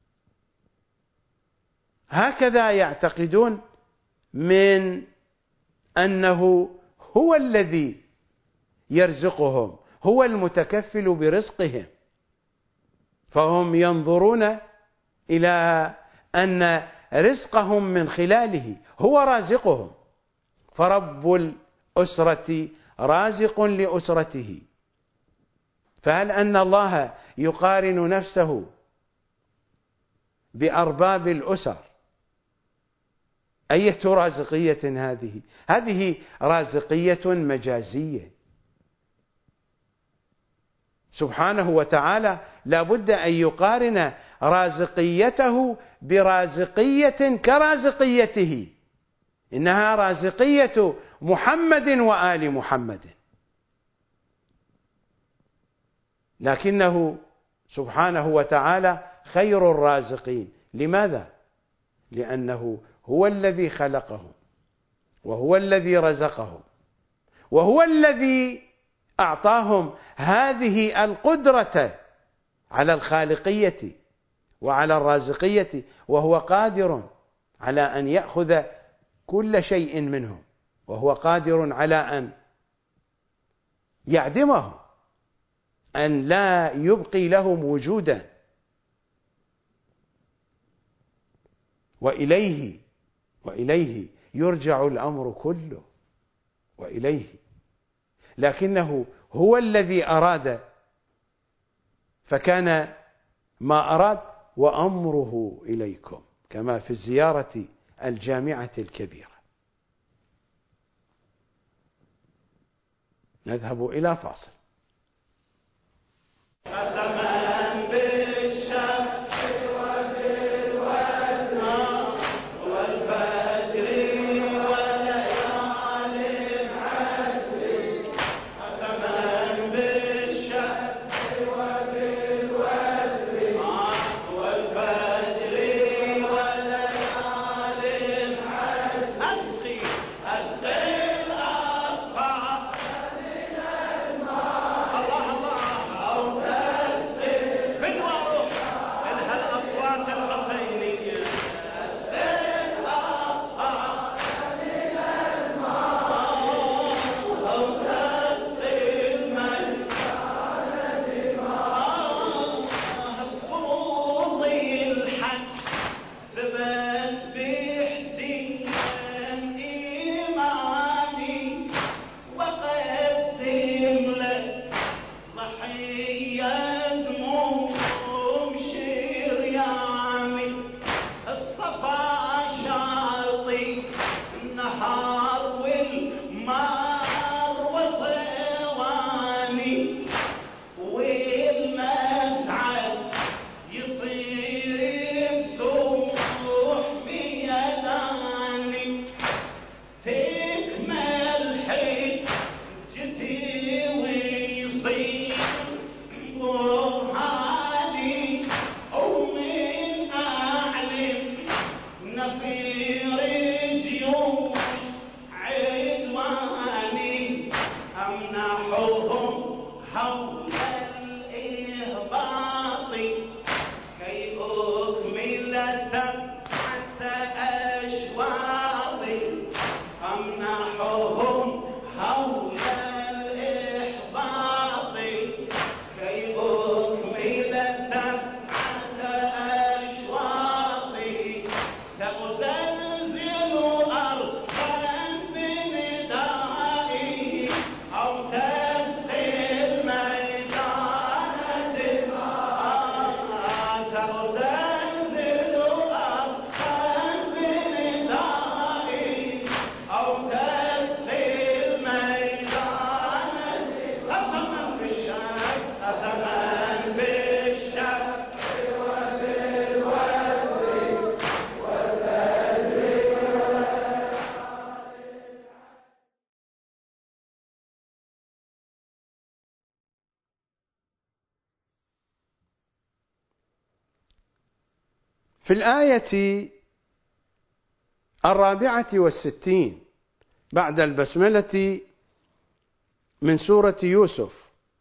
هكذا يعتقدون من أنه هو الذي يرزقهم، هو المتكفل برزقهم، فهم ينظرون إلى أن رزقهم من خلاله، هو رازقهم. فرب الأسرة رازق لأسرته. فهل أن الله يقارن نفسه بأرباب الأسر؟ أية رازقية هذه؟ هذه رازقية مجازية. سبحانه وتعالى لا بد أن يقارن رازقيته برازقية كرازقيته. إنها رازقية محمد وآل محمد، لكنه سبحانه وتعالى خير الرازقين. لماذا؟ لأنه هو الذي خلقهم، وهو الذي رزقهم، وهو الذي أعطاهم هذه القدرة على الخالقية وعلى الرازقية، وهو قادر على أن يأخذ كل شيء منهم، وهو قادر على أن يعدمه، أن لا يبقي لهم وجودا. وإليه وإليه يرجع الأمر كله، وإليه. لكنه هو الذي أراد فكان ما أراد، وأمره إليكم، كما في الزيارة الجامعة الكبيرة. نذهب إلى فاصل. في الآية الرابعة والستين بعد البسملة من سورة يوسف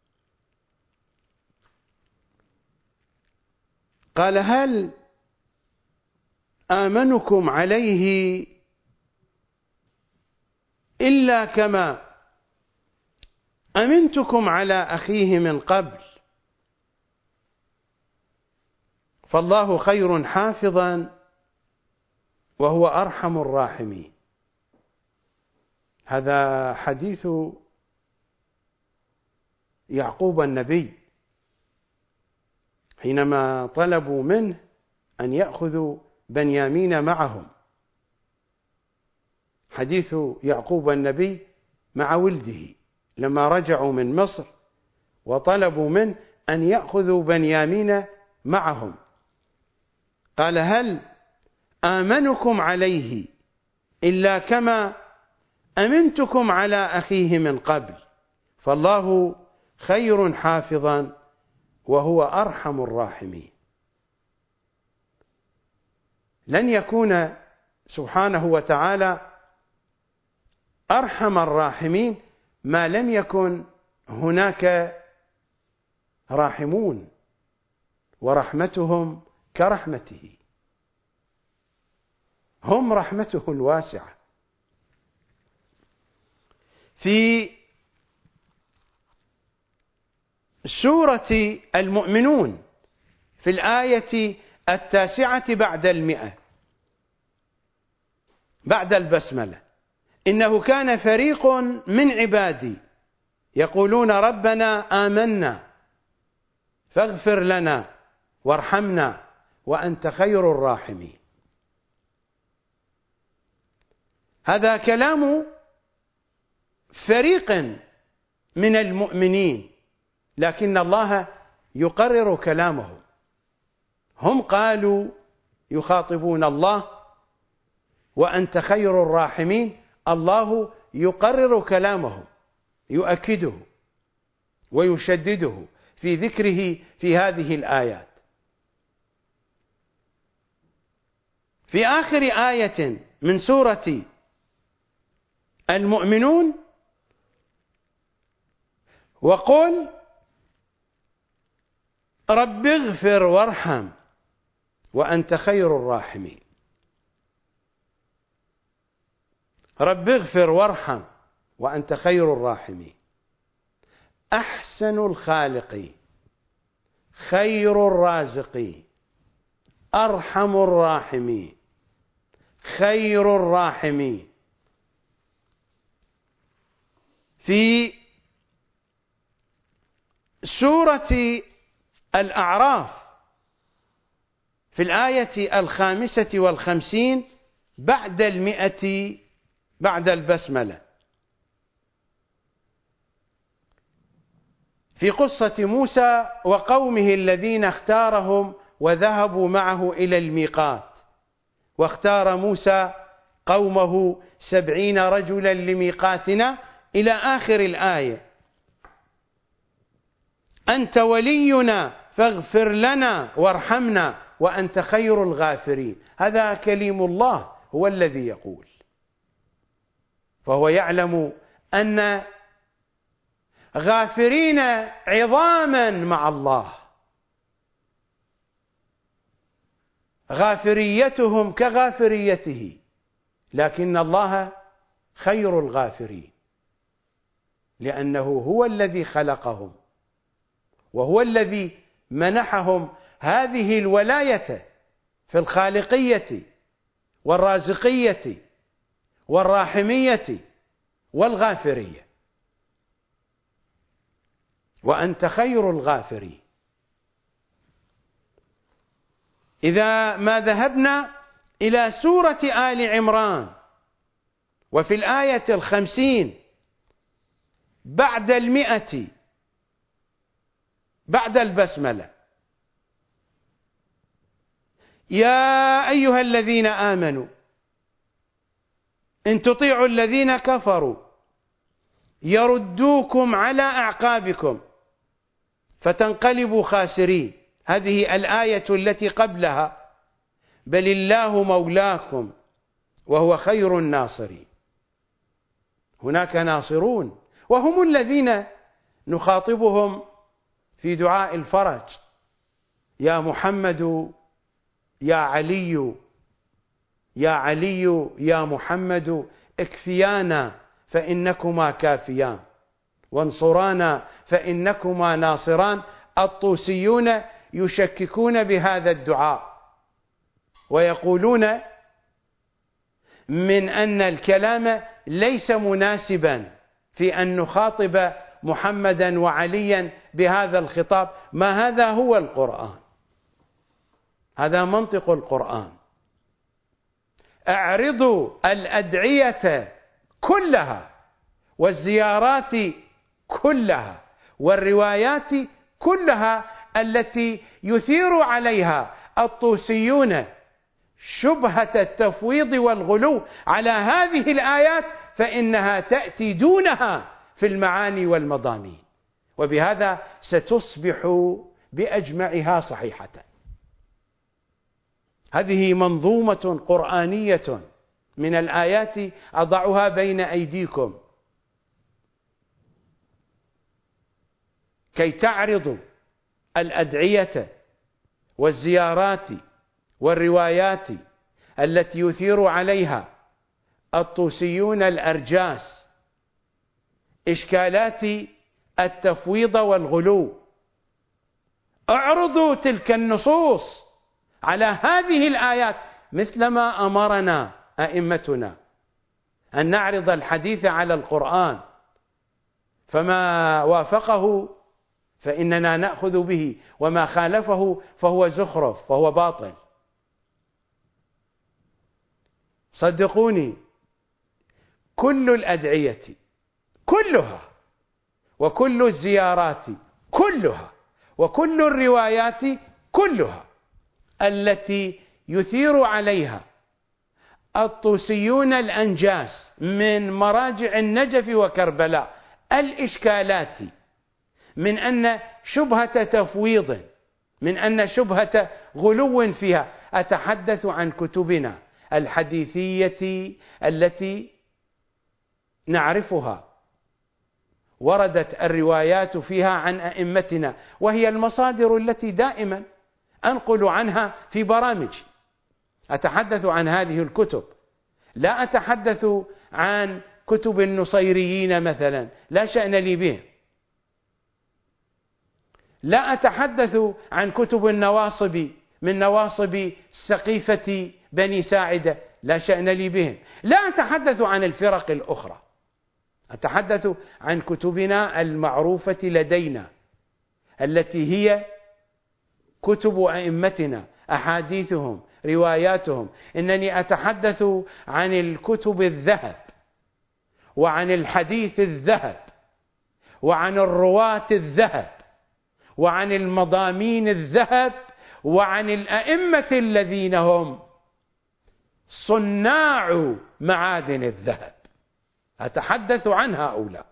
قال: هل آمنكم عليه إلا كما أمنتكم على أخيه من قبل فالله خير حافظا وهو أرحم الراحمين. هذا حديث يعقوب النبي حينما طلبوا منه أن يأخذوا بنيامين معهم، حديث يعقوب النبي مع ولده لما رجعوا من مصر وطلبوا منه أن يأخذوا بنيامين معهم، قال: هل آمنكم عليه إلا كما أمنتكم على أخيه من قبل فالله خير حافظا وهو أرحم الراحمين. لن يكون سبحانه وتعالى أرحم الراحمين ما لم يكن هناك راحمون ورحمتهم كرحمته، هم رحمته الواسعة. في سورة المؤمنون في الآية التاسعة بعد المئة بعد البسملة: إنه كان فريق من عبادي يقولون ربنا آمنا فاغفر لنا وارحمنا وأنت خير الراحمين. هذا كلام فريق من المؤمنين، لكن الله يقرر كلامه. هم قالوا يخاطبون الله وأنت خير الراحمين، الله يقرر كلامه، يؤكده ويشدده في ذكره في هذه الآيات. في آخر آية من سورة المؤمنون: وقل رب اغفر وارحم وأنت خير الراحمين. رب اغفر وارحم وأنت خير الراحمين. أحسن الخالقين، خير الرازقين، أرحم الراحمين، خير الراحمين. في سورة الأعراف في الآية الخامسة والخمسين بعد المئة بعد البسملة، في قصة موسى وقومه الذين اختارهم وذهبوا معه إلى الميقات، واختار موسى قومه سبعين رجلا لميقاتنا إلى آخر الآية: أنت ولينا فاغفر لنا وارحمنا وأنت خير الغافرين. هذا كليم الله هو الذي يقول، فهو يعلم أن غافرين عظاما مع الله غافريتهم كغافريته، لكن الله خير الغافرين، لأنه هو الذي خلقهم وهو الذي منحهم هذه الولاية في الخالقية والرازقية والراحمية والغافرية. وأنت خير الغافرين. إذا ما ذهبنا إلى سورة آل عمران وفي الآية الخمسين بعد المئة بعد البسملة: يا أيها الذين آمنوا إن تطيعوا الذين كفروا يردوكم على أعقابكم فتنقلبوا خاسرين. هذه الآية التي قبلها: بل الله مولاكم وهو خير الناصرين. هناك ناصرون وهم الذين نخاطبهم في دعاء الفرج: يا محمد يا علي يا علي يا محمد اكفيانا فإنكما كافيان وانصرانا فإنكما ناصران. الطوسيون يشككون بهذا الدعاء ويقولون من أن الكلام ليس مناسبا في أن نخاطب محمدا وعليا بهذا الخطاب. ما هذا هو القرآن، هذا منطق القرآن. اعرضوا الأدعية كلها والزيارات كلها والروايات كلها التي يثير عليها الطوسيون شبهة التفويض والغلو على هذه الآيات، فإنها تأتي دونها في المعاني والمضامين، وبهذا ستصبح بأجمعها صحيحة. هذه منظومة قرآنية من الآيات أضعها بين أيديكم كي تعرضوا الأدعية والزيارات والروايات التي يثير عليها الطوسيون الأرجاس إشكالات التفويض والغلو. اعرضوا تلك النصوص على هذه الآيات مثلما أمرنا أئمتنا أن نعرض الحديث على القرآن، فما وافقه فإننا نأخذ به وما خالفه فهو زخرف فهو باطل. صدقوني كل الأدعية كلها وكل الزيارات كلها وكل الروايات كلها التي يثير عليها الطوسيون الأنجاس من مراجع النجف وكربلاء الإشكالات، من أن شبهة تفويض، من أن شبهة غلو فيها. أتحدث عن كتبنا الحديثية التي نعرفها، وردت الروايات فيها عن أئمتنا، وهي المصادر التي دائما أنقل عنها في برامج. أتحدث عن هذه الكتب، لا أتحدث عن كتب النصيريين مثلا، لا شأن لي بهم. لا أتحدث عن كتب النواصب من نواصب سقيفة بني ساعدة، لا شأن لي بهم. لا أتحدث عن الفرق الأخرى، أتحدث عن كتبنا المعروفة لدينا التي هي كتب أئمتنا، أحاديثهم، رواياتهم. إنني أتحدث عن الكتب الذهب، وعن الحديث الذهب، وعن الرواة الذهب، وعن المضامين الذهب، وعن الأئمة الذين هم صناع معادن الذهب. أتحدث عن هؤلاء،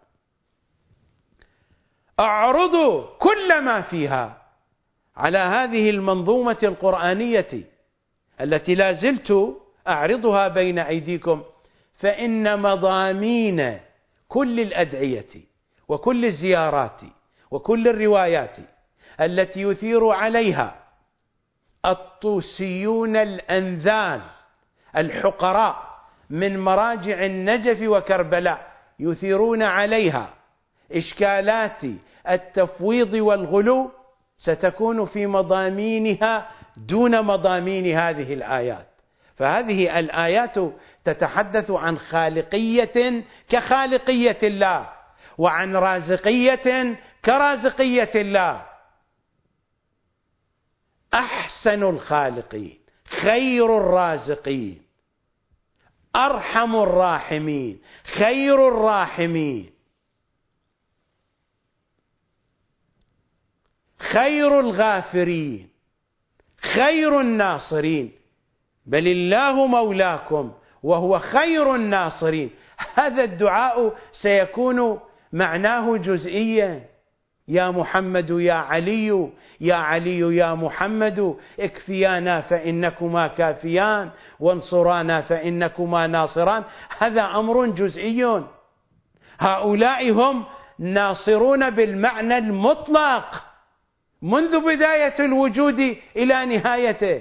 أعرض كل ما فيها على هذه المنظومة القرآنية التي لا زلت أعرضها بين أيديكم. فإن مضامين كل الأدعية وكل الزيارات وكل الروايات التي يثير عليها الطوسيون الأنذال الحقراء من مراجع النجف وكربلاء، يثيرون عليها إشكالات التفويض والغلو، ستكون في مضامينها دون مضامين هذه الآيات. فهذه الآيات تتحدث عن خالقية كخالقية الله، وعن رازقية كرازقية الله. أحسن الخالقين، خير الرازقين، أرحم الراحمين، خير الراحمين، خير الغافرين، خير الناصرين، بل الله مولاكم وهو خير الناصرين. هذا الدعاء سيكون معناه جزئيا: يا محمد يا علي، يا علي يا محمد، اكفيانا فإنكما كافيان، وانصرانا فإنكما ناصران. هذا أمر جزئي. هؤلاء هم ناصرون بالمعنى المطلق منذ بداية الوجود إلى نهايته،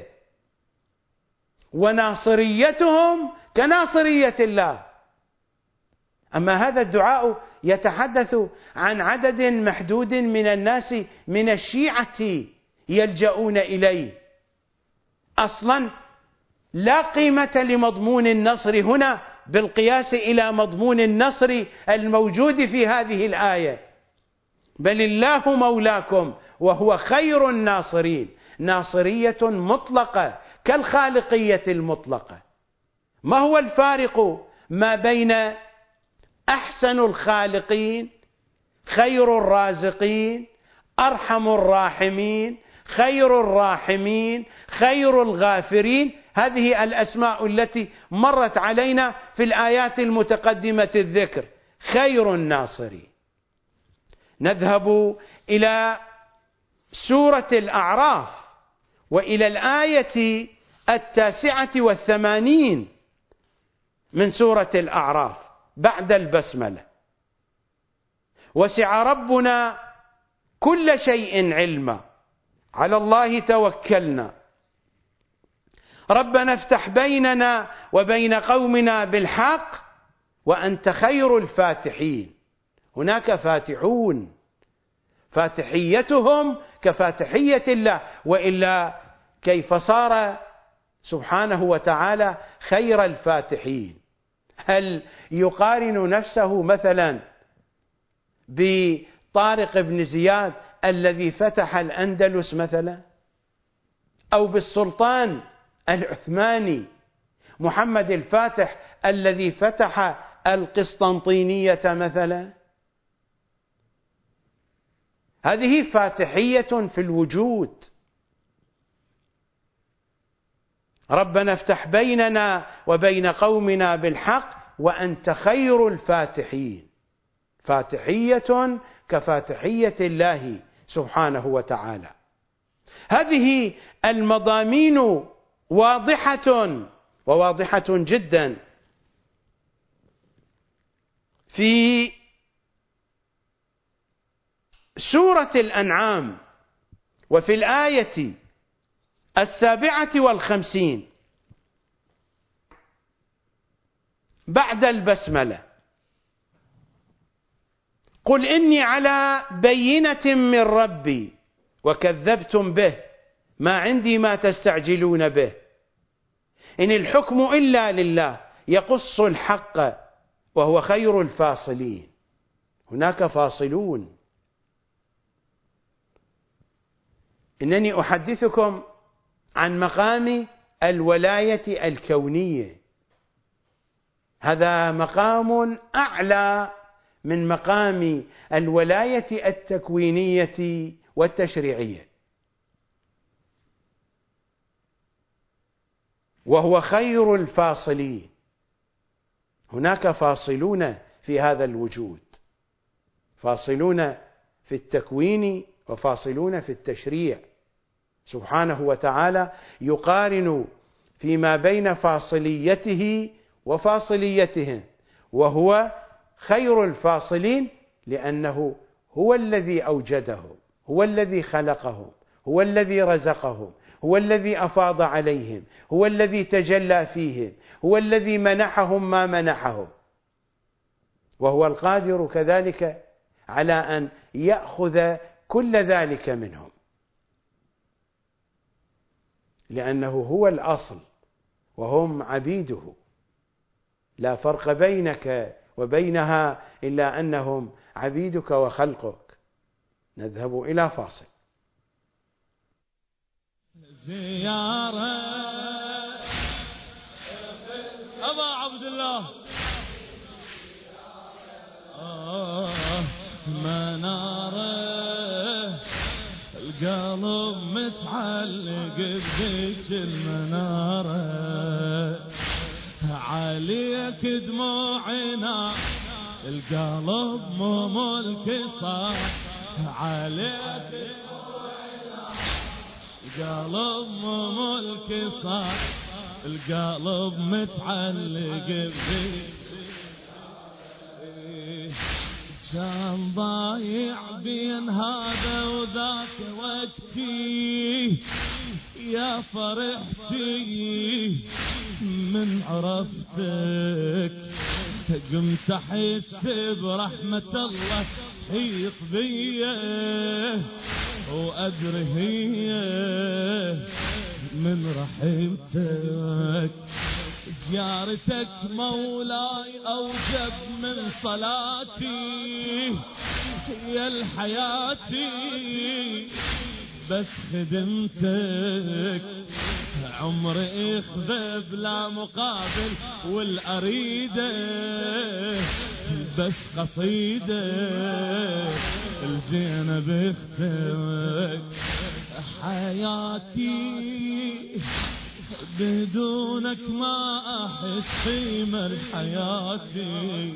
وناصريتهم كناصرية الله. أما هذا الدعاء يتحدث عن عدد محدود من الناس من الشيعة يلجؤون إليه. أصلا لا قيمة لمضمون النصر هنا بالقياس إلى مضمون النصر الموجود في هذه الآية. بل الله مولاكم وهو خير الناصرين، ناصرية مطلقة كالخالقية المطلقة. ما هو الفارق ما بين أحسن الخالقين، خير الرازقين، أرحم الراحمين، خير الراحمين، خير الغافرين؟ هذه الأسماء التي مرت علينا في الآيات المتقدمة الذكر. خير الناصرين. نذهب إلى سورة الأعراف وإلى الآية التاسعة والثمانين من سورة الأعراف بعد البسملة: وسع ربنا كل شيء علما، على الله توكلنا، ربنا افتح بيننا وبين قومنا بالحق وأنت خير الفاتحين. هناك فاتحون فاتحيتهم كفاتحية الله، وإلا كيف صار سبحانه وتعالى خير الفاتحين؟ هل يقارن نفسه مثلا بطارق بن زياد الذي فتح الأندلس مثلا، أو بالسلطان العثماني محمد الفاتح الذي فتح القسطنطينية مثلا؟ هذه فاتحية في الوجود. ربنا افتح بيننا وبين قومنا بالحق وأنت خير الفاتحين. فاتحية كفاتحية الله سبحانه وتعالى. هذه المضامين واضحة وواضحة جدا في سورة الأنعام وفي الآية السابعة والخمسين بعد البسملة: قل إني على بينة من ربي وكذبتم به ما عندي ما تستعجلون به إن الحكم إلا لله يقص الحق وهو خير الفاصلين. هناك فاصلون. إنني أحدثكم عن مقام الولاية الكونية. هذا مقام أعلى من مقام الولاية التكوينية والتشريعية، وهو خير الفاصلين. هناك فاصلون في هذا الوجود، فاصلون في التكوين وفاصلون في التشريع. سبحانه وتعالى يقارن فيما بين فاصليته وفاصليتهم، وهو خير الفاصلين لأنه هو الذي أوجدهم، هو الذي خلقهم، هو الذي رزقهم، هو الذي أفاض عليهم، هو الذي تجلى فيهم، هو الذي منحهم ما منحهم، وهو القادر كذلك على أن يأخذ كل ذلك منهم، لأنه هو الأصل وهم عبيده. لا فرق بينك وبينها إلا أنهم عبيدك وخلقك. نذهب إلى فاصل. زيارة أبا عبد الله آه منارة القلب متعلق بذيك المنارة عليك دموعنا القلب مو ملك صار عليك دموعنا القلب مو ملك صار القلب متعلق بذيك كان ضايع بين هذا وذاك وقتي يا فرحتي من عرفتك قمت احس برحمة الله تحيط بيا وادري هي من رحمتك زيارتك مولاي أوجب من صلاتي يا الحياتي بس خدمتك عمري اخذ بلا مقابل والأريده بس قصيدة الزينب اختك حياتي بدونك ما أحس قيمة لحياتي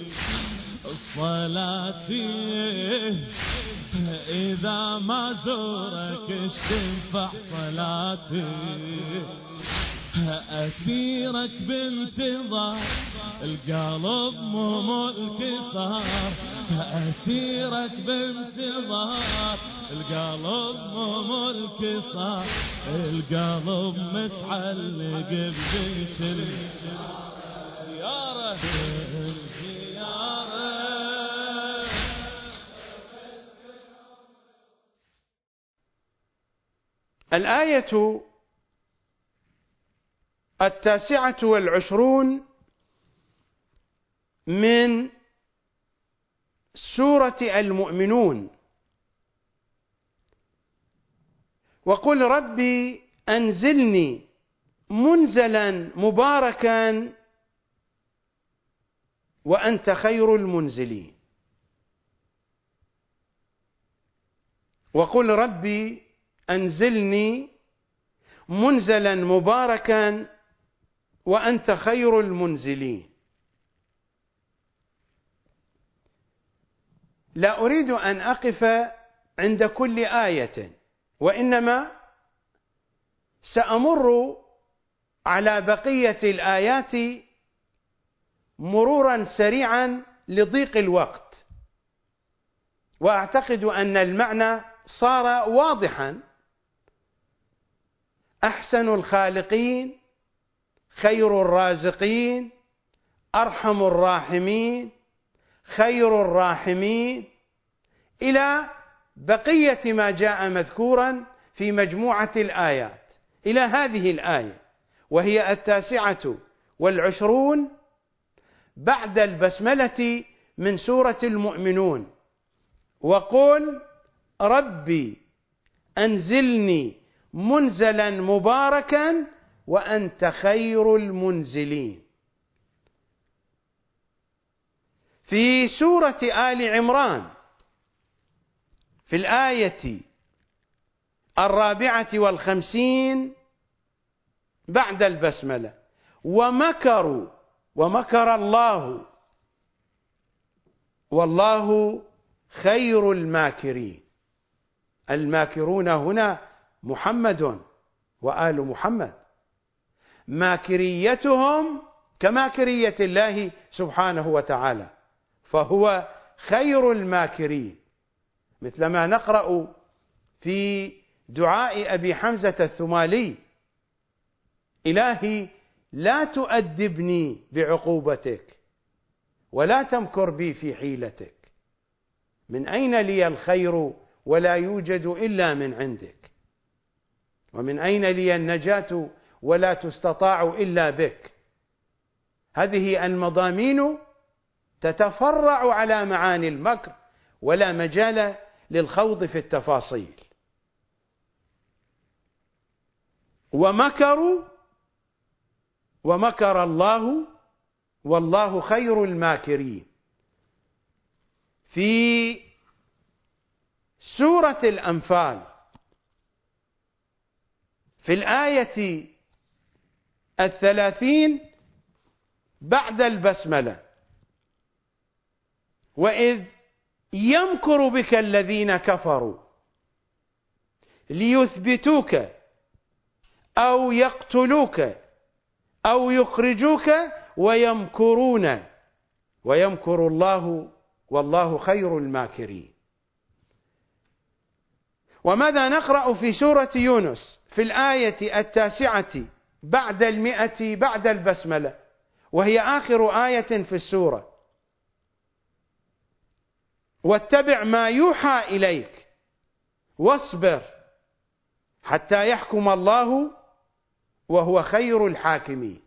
صلاتي إذا ما زورك اش تنفع صلاتي أسيرك بانتظار القلب مو ملك صار أسيرك بانتظار القلب مو ملك صار القلب متعلق بذيك الزيارة الزيارة. الآية التاسعة والعشرون من سورة المؤمنون: وقل ربي أنزلني منزلا مباركا وأنت خير المنزلين. وقل ربي أنزلني منزلا مباركا وأنت خير المنزلين. لا أريد أن أقف عند كل آية، وإنما سأمر على بقية الآيات مرورا سريعا لضيق الوقت، وأعتقد أن المعنى صار واضحا. أحسن الخالقين، خير الرازقين، أرحم الراحمين، خير الراحمين، إلى بقية ما جاء مذكورا في مجموعة الآيات إلى هذه الآية، وهي التاسعة والعشرون بعد البسملة من سورة المؤمنون. وقل ربي أنزلني منزلا مباركا وأنت خير المنزلين. في سورة آل عمران في الآية الرابعة والخمسين بعد البسملة: ومكروا ومكر الله والله خير الماكرين. الماكرون هنا محمد وآل محمد، ماكريتهم كماكرية الله سبحانه وتعالى، فهو خير الماكرين، مثلما نقرأ في دعاء أبي حمزة الثمالي: إلهي لا تؤدبني بعقوبتك ولا تمكر بي في حيلتك، من أين لي الخير ولا يوجد إلا من عندك، ومن أين لي النجاة ولا تستطاع إلا بك. هذه المضامين تتفرع على معاني المكر، ولا مجال للخوض في التفاصيل. ومكروا ومكر الله والله خير الماكرين. في سورة الأنفال في الآية الثلاثين بعد البسملة: وإذ يمكر بك الذين كفروا ليثبتوك أو يقتلوك أو يخرجوك ويمكرون ويمكر الله والله خير الماكرين. وماذا نقرأ في سورة يونس في الآية التاسعة بعد المئة بعد البسملة، وهي آخر آية في السورة: واتبع ما يوحى إليك واصبر حتى يحكم الله وهو خير الحاكمين.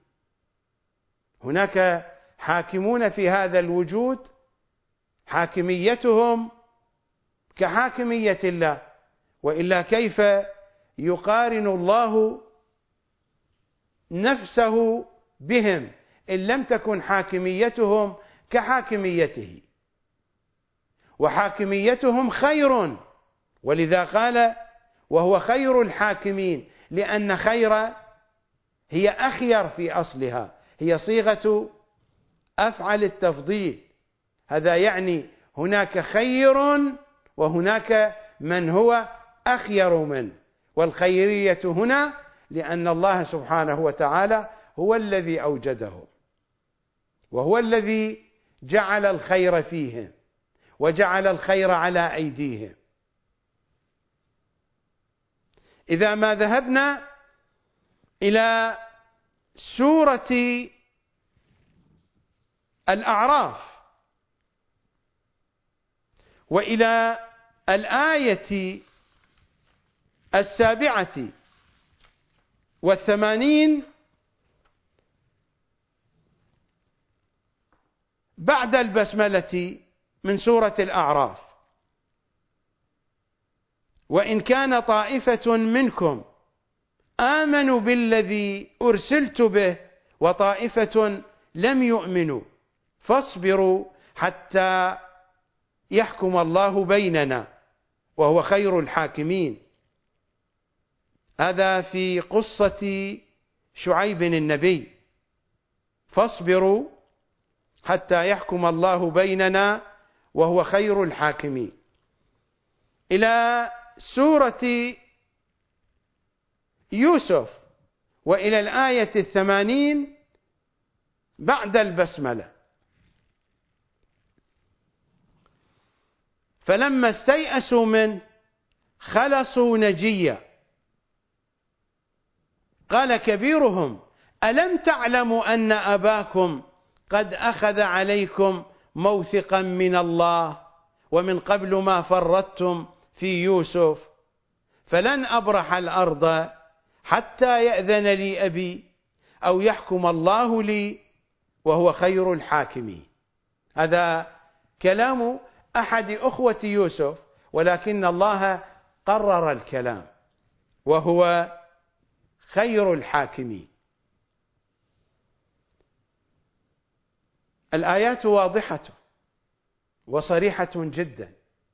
هناك حاكمون في هذا الوجود حاكميتهم كحاكمية الله، وإلا كيف يقارن الله نفسه بهم إن لم تكن حاكميتهم كحاكميته؟ وحاكميتهم خير، ولذا قال وهو خير الحاكمين، لأن خير هي أخير في أصلها، هي صيغة أفعل التفضيل. هذا يعني هناك خير وهناك من هو أخير منه، والخيرية هنا لأن الله سبحانه وتعالى هو الذي أوجدهم، وهو الذي جعل الخير فيهم وجعل الخير على أيديهم. إذا ما ذهبنا إلى سورة الأعراف وإلى الآية السابعة والثمانين بعد البسملة من سورة الأعراف: وإن كان طائفة منكم آمنوا بالذي أرسلت به وطائفة لم يؤمنوا فاصبروا حتى يحكم الله بيننا وهو خير الحاكمين. هذا في قصة شعيب النبي: فاصبروا حتى يحكم الله بيننا وهو خير الحاكمين. إلى سورة يوسف وإلى الآية الثمانين بعد البسملة: فلما استيئسوا منه خلصوا نجيا قال كبيرهم ألم تعلموا أن أباكم قد أخذ عليكم موثقا من الله ومن قبل ما فرطتم في يوسف فلن أبرح الأرض حتى يأذن لي أبي أو يحكم الله لي وهو خير الحاكمين. هذا كلام أحد أخوة يوسف، ولكن الله قرر الكلام وهو خير الحاكمين. الآيات واضحة وصريحة جدا،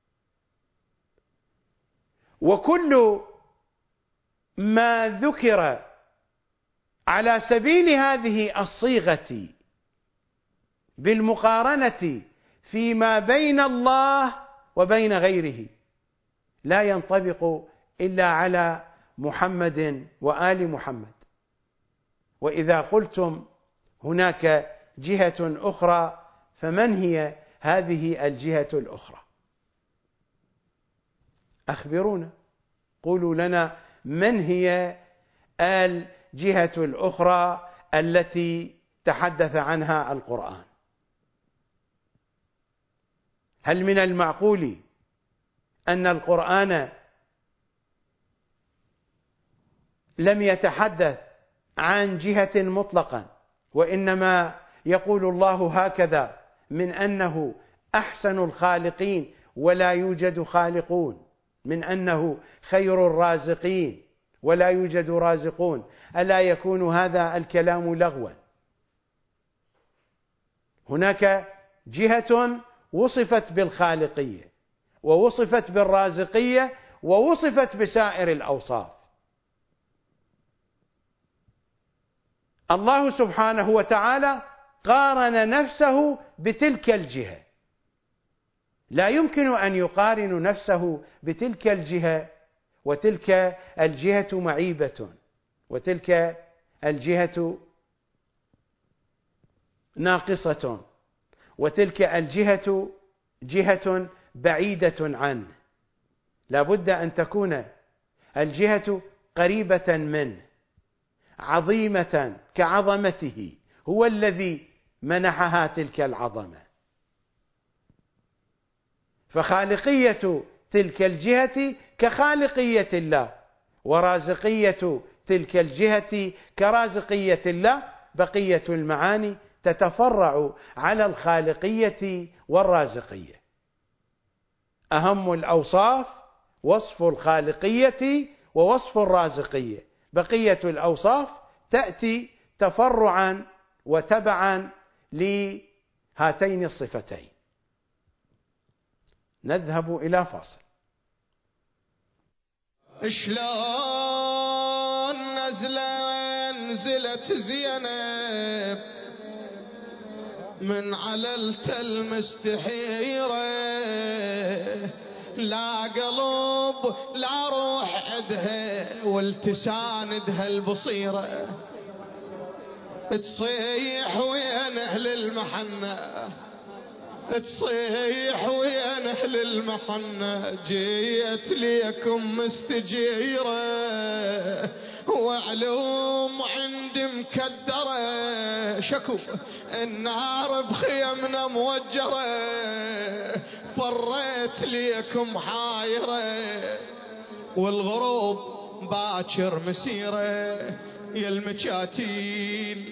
وكل ما ذكر على سبيل هذه الصيغة بالمقارنة فيما بين الله وبين غيره لا ينطبق إلا على محمد وآل محمد. وإذا قلتم هناك جهة أخرى فمن هي هذه الجهة الأخرى؟ أخبرونا، قولوا لنا من هي الجهة الأخرى التي تحدث عنها القرآن. هل من المعقول أن القرآن لم يتحدث عن جهة مطلقا، وإنما يقول الله هكذا من أنه أحسن الخالقين ولا يوجد خالقون، من أنه خير الرازقين ولا يوجد رازقون؟ ألا يكون هذا الكلام لغوا؟ هناك جهة وصفت بالخالقية ووصفت بالرازقية ووصفت بسائر الأوصاف. الله سبحانه وتعالى قارن نفسه بتلك الجهة، لا يمكن أن يقارن نفسه بتلك الجهة وتلك الجهة معيبة وتلك الجهة ناقصة وتلك الجهة جهة بعيدة عنه. لا بد أن تكون الجهة قريبة منه، عظيمة كعظمته، هو الذي منحها تلك العظمة. فخالقية تلك الجهة كخالقية الله، ورازقية تلك الجهة كرازقية الله. بقية المعاني تتفرع على الخالقية والرازقية. أهم الأوصاف وصف الخالقية ووصف الرازقية، بقية الأوصاف تأتي تفرعا وتبعا لهاتين الصفتين. نذهب إلى فاصل. شلون نزلة نزلت زينب من على التل مستحيرة، لا قلب لا روح عدها والتساندها البصيرة، تصيح وين أهل المحنة، تصيح وين أهل المحنة، جيت ليكم مستجيرة وعلوم عندي مكدرة، شكو النار بخيمنا موجرة، فريت ليكم حايرة والغروب باكر مسيرة، يا المكاتين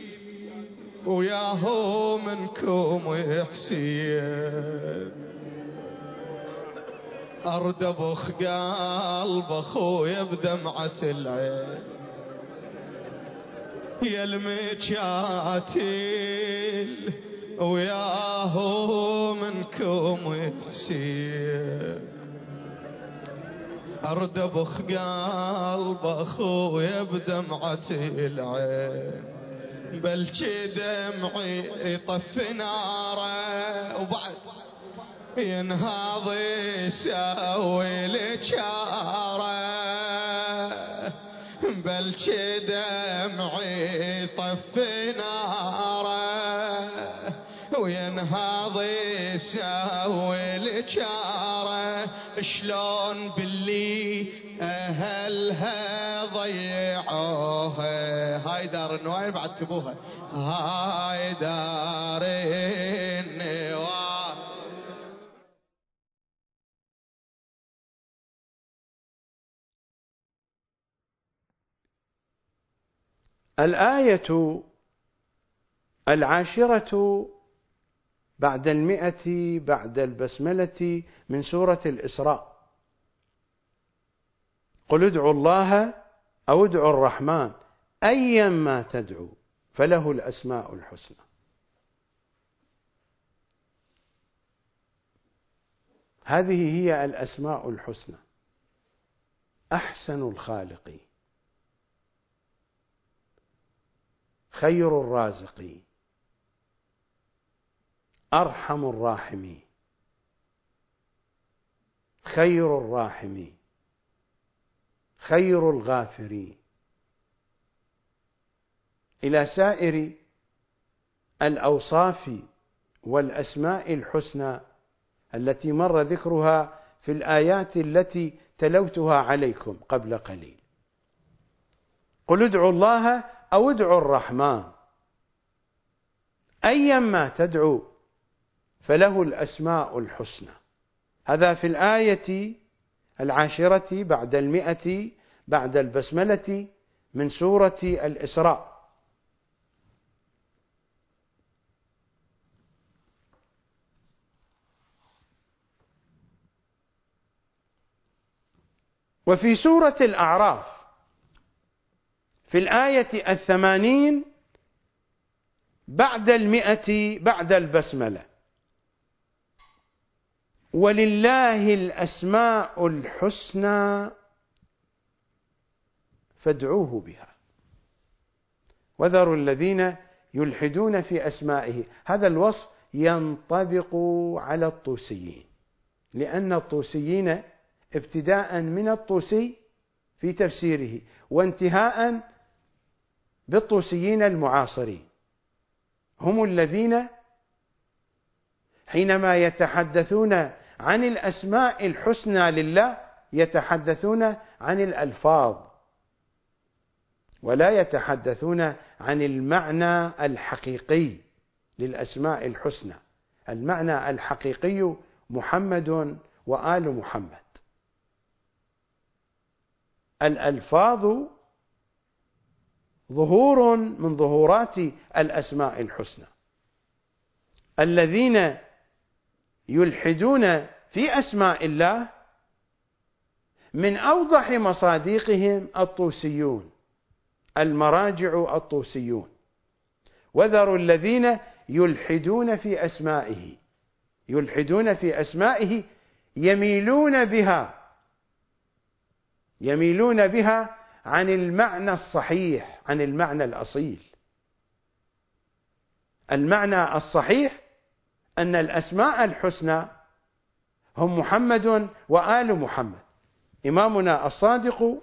وياهو منكم حسين، أردبخ قلب أخويا بدمعة العين، يا المكاتيل وياهو منكم حسين. اردبخ قلب اخويا بدمعة العين، بلجي دمعي يطفي ناره وبعد ينهض يسوي لجاره، بلجي دمعي يطفي ناره وينهض يسوي لجاره، شلون باللي اهلها ضيعوها. هاي دار النوايا بعد تبوها، هاي دار النوايا. الآية العاشرة بعد المئة بعد البسملة من سورة الإسراء: قل ادعوا الله أو ادعوا الرحمن أيما تدعوا فله الأسماء الحسنى. هذه هي الأسماء الحسنى، أحسن الخالقين، خير الرازقين، أرحم الراحمين، خير الراحمين، خير الغافرين، إلى سائر الأوصاف والأسماء الحسنى التي مر ذكرها في الآيات التي تلوتها عليكم قبل قليل. قل ادعوا الله أو ادعوا الرحمن أيما تدعوا فله الأسماء الحسنى. هذا في الآية العاشرة بعد المئة بعد البسملة من سورة الإسراء. وفي سورة الأعراف في الآية الثمانين بعد المئة بعد البسملة: ولله الأسماء الحسنى فادعوه بها وذروا الذين يلحدون في أسمائه. هذا الوصف ينطبق على الطوسيين، لأن الطوسيين ابتداء من الطوسي في تفسيره وانتهاء بالطوسيين المعاصرين هم الذين حينما يتحدثون عن الأسماء الحسنى لله يتحدثون عن الألفاظ ولا يتحدثون عن المعنى الحقيقي للأسماء الحسنى. المعنى الحقيقي محمد وآل محمد. الألفاظ ظهور من ظهورات الأسماء الحسنى. الذين يلحدون في أسماء الله من أوضح مصادقهم الطوسيون، المراجع الطوسيون. وذروا الذين يلحدون في أسمائه، يلحدون في أسمائه يميلون بها يميلون بها عن المعنى الصحيح، عن المعنى الأصيل. المعنى الصحيح أن الأسماء الحسنى هم محمد وآل محمد. إمامنا الصادق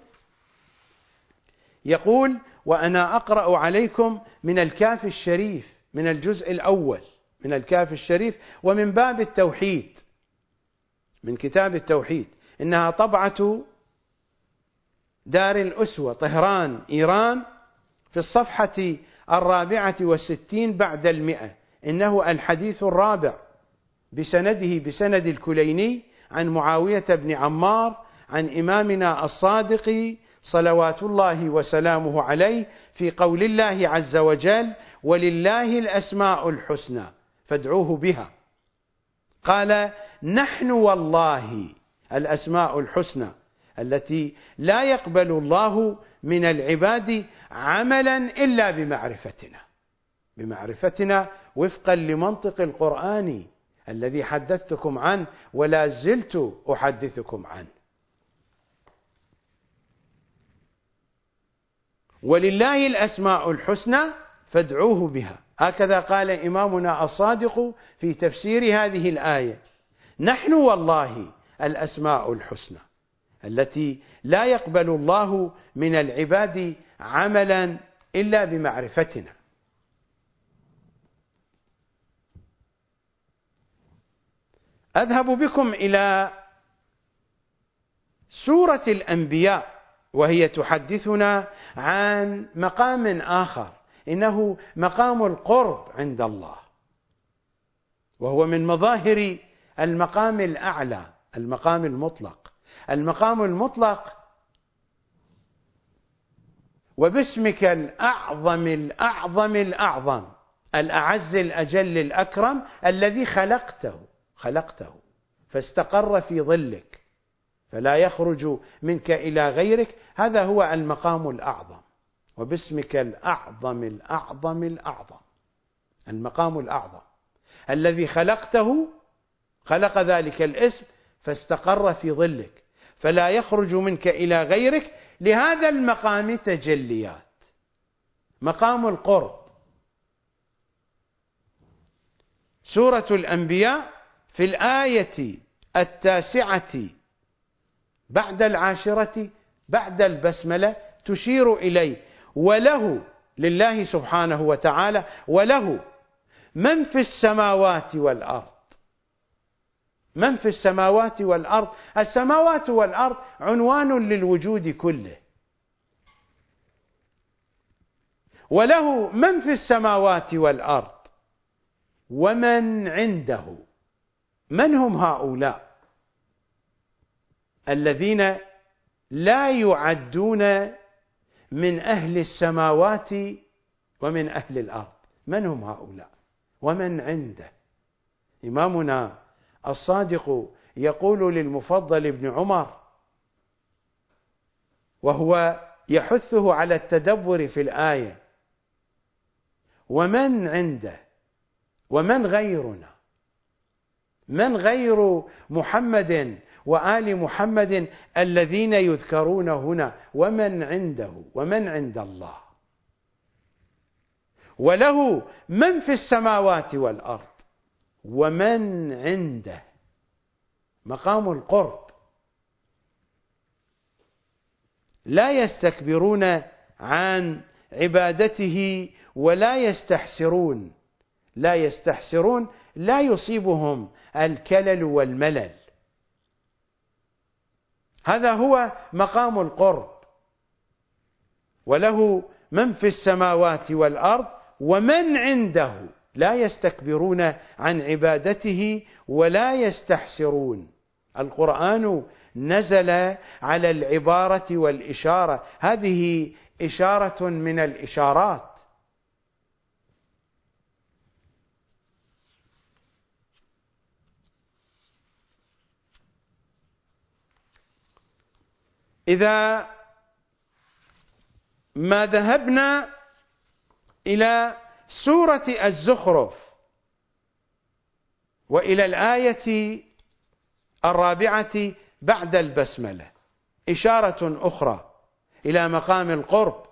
يقول: وأنا أقرأ عليكم من الكاف الشريف، من الجزء الأول من الكاف الشريف، ومن باب التوحيد، من كتاب التوحيد. إنها طبعة دار الأسوة طهران إيران في الصفحة الرابعة والستين بعد المئة. إنه الحديث الرابع بسنده بسند الكليني عن معاوية بن عمار عن إمامنا الصادق صلوات الله وسلامه عليه في قول الله عز وجل: ولله الأسماء الحسنى فادعوه بها. قال: نحن والله الأسماء الحسنى التي لا يقبل الله من العباد عملا إلا بمعرفتنا، بمعرفتنا وفقا لمنطق القرآن الذي حدثتكم عنه ولا زلت أحدثكم عنه. ولله الأسماء الحسنى فادعوه بها. هكذا قال إمامنا الصادق في تفسير هذه الآية: نحن والله الأسماء الحسنى التي لا يقبل الله من العباد عملا إلا بمعرفتنا. أذهب بكم إلى سورة الأنبياء، وهي تحدثنا عن مقام آخر، إنه مقام القرب عند الله، وهو من مظاهر المقام الأعلى، المقام المطلق. المقام المطلق: وباسمك الأعظم الأعظم الأعظم الأعز الأجل الأكرم الذي خلقته خلقته فاستقر في ظلك فلا يخرج منك إلى غيرك. هذا هو المقام الأعظم. وباسمك الأعظم الأعظم الأعظم، المقام الأعظم الذي خلقته، خلق ذلك الاسم فاستقر في ظلك فلا يخرج منك إلى غيرك. لهذا المقام تجليات، مقام القرب. سورة الأنبياء في الآية التاسعة بعد العاشرة بعد البسملة تشير إليه: وله، لله سبحانه وتعالى، وله من في السماوات والأرض. من في السماوات والأرض، السماوات والأرض عنوان للوجود كله. وله من في السماوات والأرض ومن عنده. من هم هؤلاء الذين لا يعدون من أهل السماوات ومن أهل الأرض؟ من هم هؤلاء ومن عنده؟ إمامنا الصادق يقول للمفضل بن عمر وهو يحثه على التدبر في الآية: ومن عنده، ومن غيرنا، من غير محمد وآل محمد الذين يذكرون هنا، ومن عنده، ومن عند الله. وله من في السماوات والأرض ومن عنده، مقام القرب. لا يستكبرون عن عبادته ولا يستحسرون. لا يستحسرون، لا يصيبهم الكلل والملل. هذا هو مقام القرب. وله من في السماوات والأرض ومن عنده، لا يستكبرون عن عبادته ولا يستحسرون. القرآن نزل على العبارة والإشارة، هذه إشارة من الإشارات. إذا ما ذهبنا إلى سورة الزخرف وإلى الآية الرابعة بعد البسملة، إشارة أخرى إلى مقام القرب.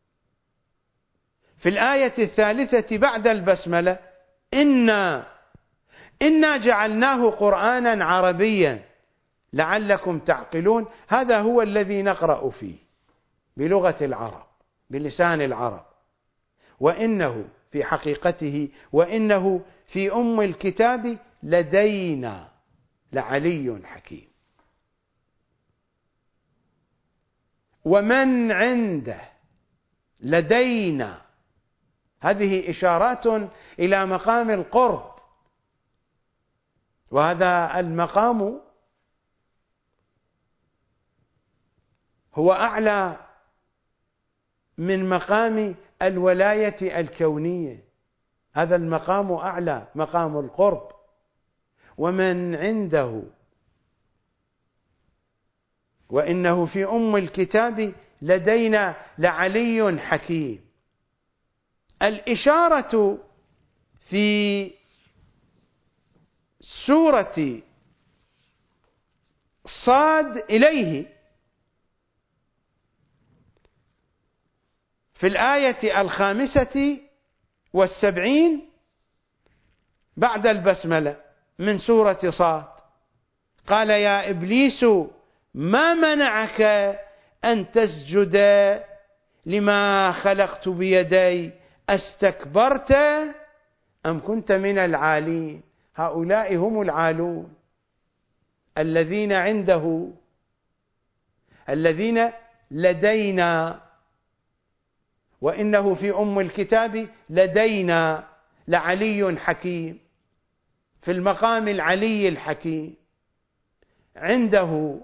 في الآية الثالثة بعد البسملة: إنا إنا جعلناه قرآنا عربيا لعلكم تعقلون. هذا هو الذي نقرأ فيه بلغة العرب، بلسان العرب. وإنه في حقيقته، وإنه في أم الكتاب لدينا لعلي حكيم. ومن عنده، لدينا، هذه إشارات إلى مقام القرب. وهذا المقام هو أعلى من مقام الولاية الكونية. هذا المقام أعلى، مقام القرب. ومن عنده، وإنه في أم الكتاب لدينا لعلي حكيم. الإشارة في سورة صاد إليه في الآية الخامسة والسبعين بعد البسملة من سورة صاد قال يا إبليس ما منعك أن تسجد لما خلقت بيدي أستكبرت أم كنت من العالين. هؤلاء هم العالون الذين عنده، الذين لدينا، وإنه في أم الكتاب لدينا لعلي حكيم، في المقام العلي الحكيم عنده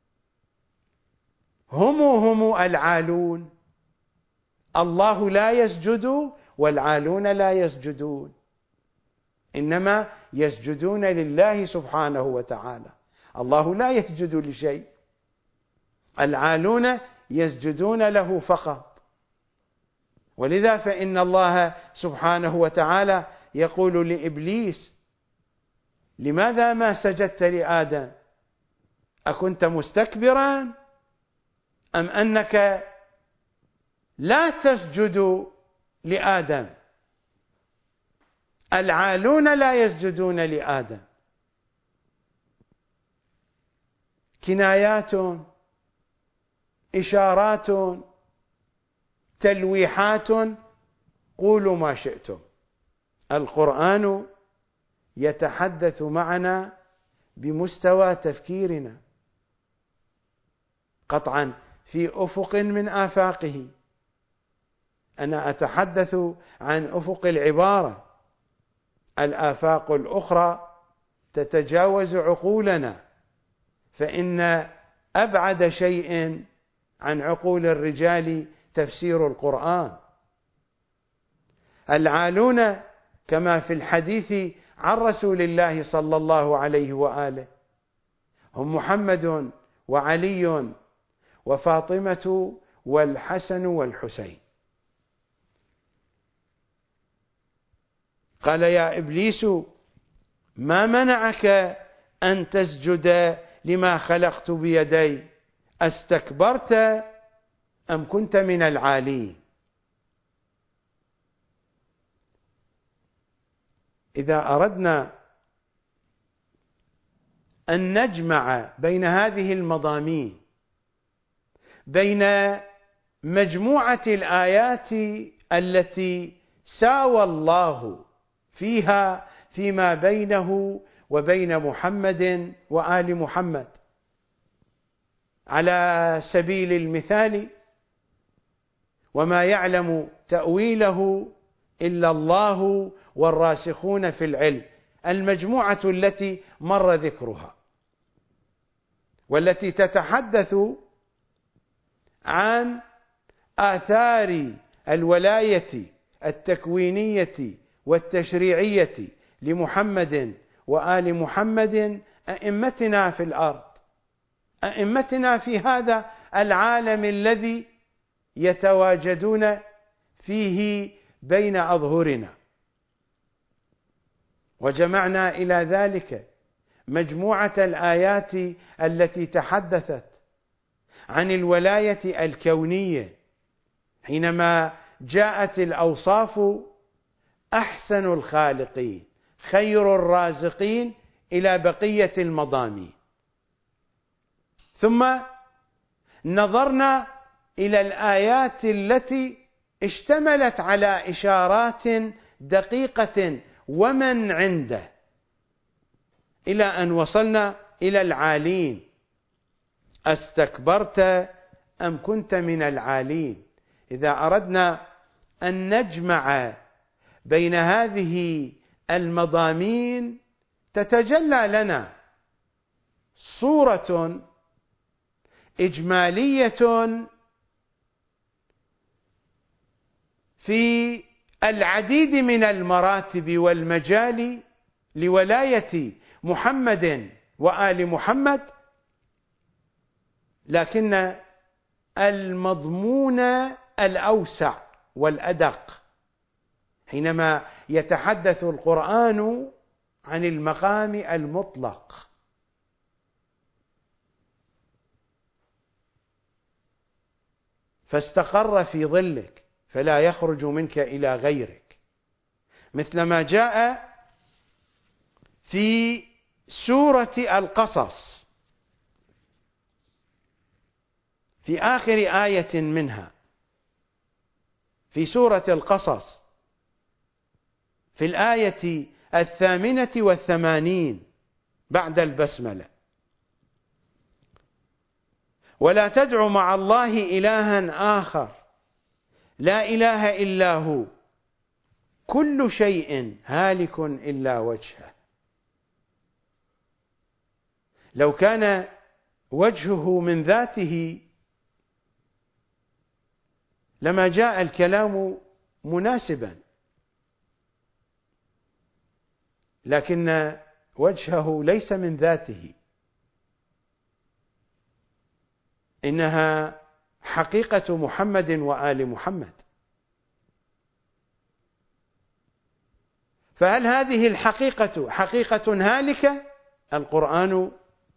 هم هم العالون. الله لا يسجد والعالون لا يسجدون، إنما يسجدون لله سبحانه وتعالى. الله لا يسجد لشيء، العالون يسجدون له فقط. ولذا فإن الله سبحانه وتعالى يقول لإبليس لماذا ما سجدت لآدم؟ أكنت مستكبرا أم أنك لا تسجد لآدم؟ العالون لا يسجدون لآدم. كنايات، إشارات، تلويحات، قولوا ما شئتم. القرآن يتحدث معنا بمستوى تفكيرنا قطعا في أفق من آفاقه. أنا أتحدث عن أفق العبارة، الآفاق الأخرى تتجاوز عقولنا، فإن أبعد شيء عن عقول الرجال تفسير القرآن. العالون كما في الحديث عن رسول الله صلى الله عليه وآله هم محمد وعلي وفاطمة والحسن والحسين. قال يا إبليس ما منعك أن تسجد لما خلقت بيدي أستكبرت أم كنت من العالين. إذا أردنا أن نجمع بين هذه المضامين، بين مجموعة الآيات التي ساوى الله فيها فيما بينه وبين محمد وآل محمد، على سبيل المثال وما يعلم تأويله إلا الله والراسخون في العلم، المجموعة التي مر ذكرها والتي تتحدث عن آثار الولاية التكوينية والتشريعية لمحمد وآل محمد، أئمتنا في الأرض، أئمتنا في هذا العالم الذي يتواجدون فيه بين أظهرنا. وجمعنا إلى ذلك مجموعة الآيات التي تحدثت عن الولاية الكونية، حينما جاءت الأوصاف أحسن الخالقين خير الرازقين إلى بقية المضامين. ثم نظرنا إلى الآيات التي اشتملت على إشارات دقيقة ومن عنده، إلى أن وصلنا إلى العالين. أستكبرت أم كنت من العالين. إذا أردنا أن نجمع بين هذه المضامين تتجلى لنا صورة إجمالية في العديد من المراتب والمجال لولاية محمد وآل محمد، لكن المضمون الأوسع والأدق حينما يتحدث القرآن عن المقام المطلق. فاستقر في ظلك فلا يخرج منك إلى غيرك، مثل ما جاء في سورة القصص في آخر آية منها، في سورة القصص في الآية الثامنة والثمانين بعد البسملة: ولا تدع مع الله إلها آخر لا إله إلا هو كل شيء هالك إلا وجهه. لو كان وجهه من ذاته لما جاء الكلام مناسبا، لكن وجهه ليس من ذاته، إنها حقيقة محمد وآل محمد. فهل هذه الحقيقة حقيقة هالكة؟ القرآن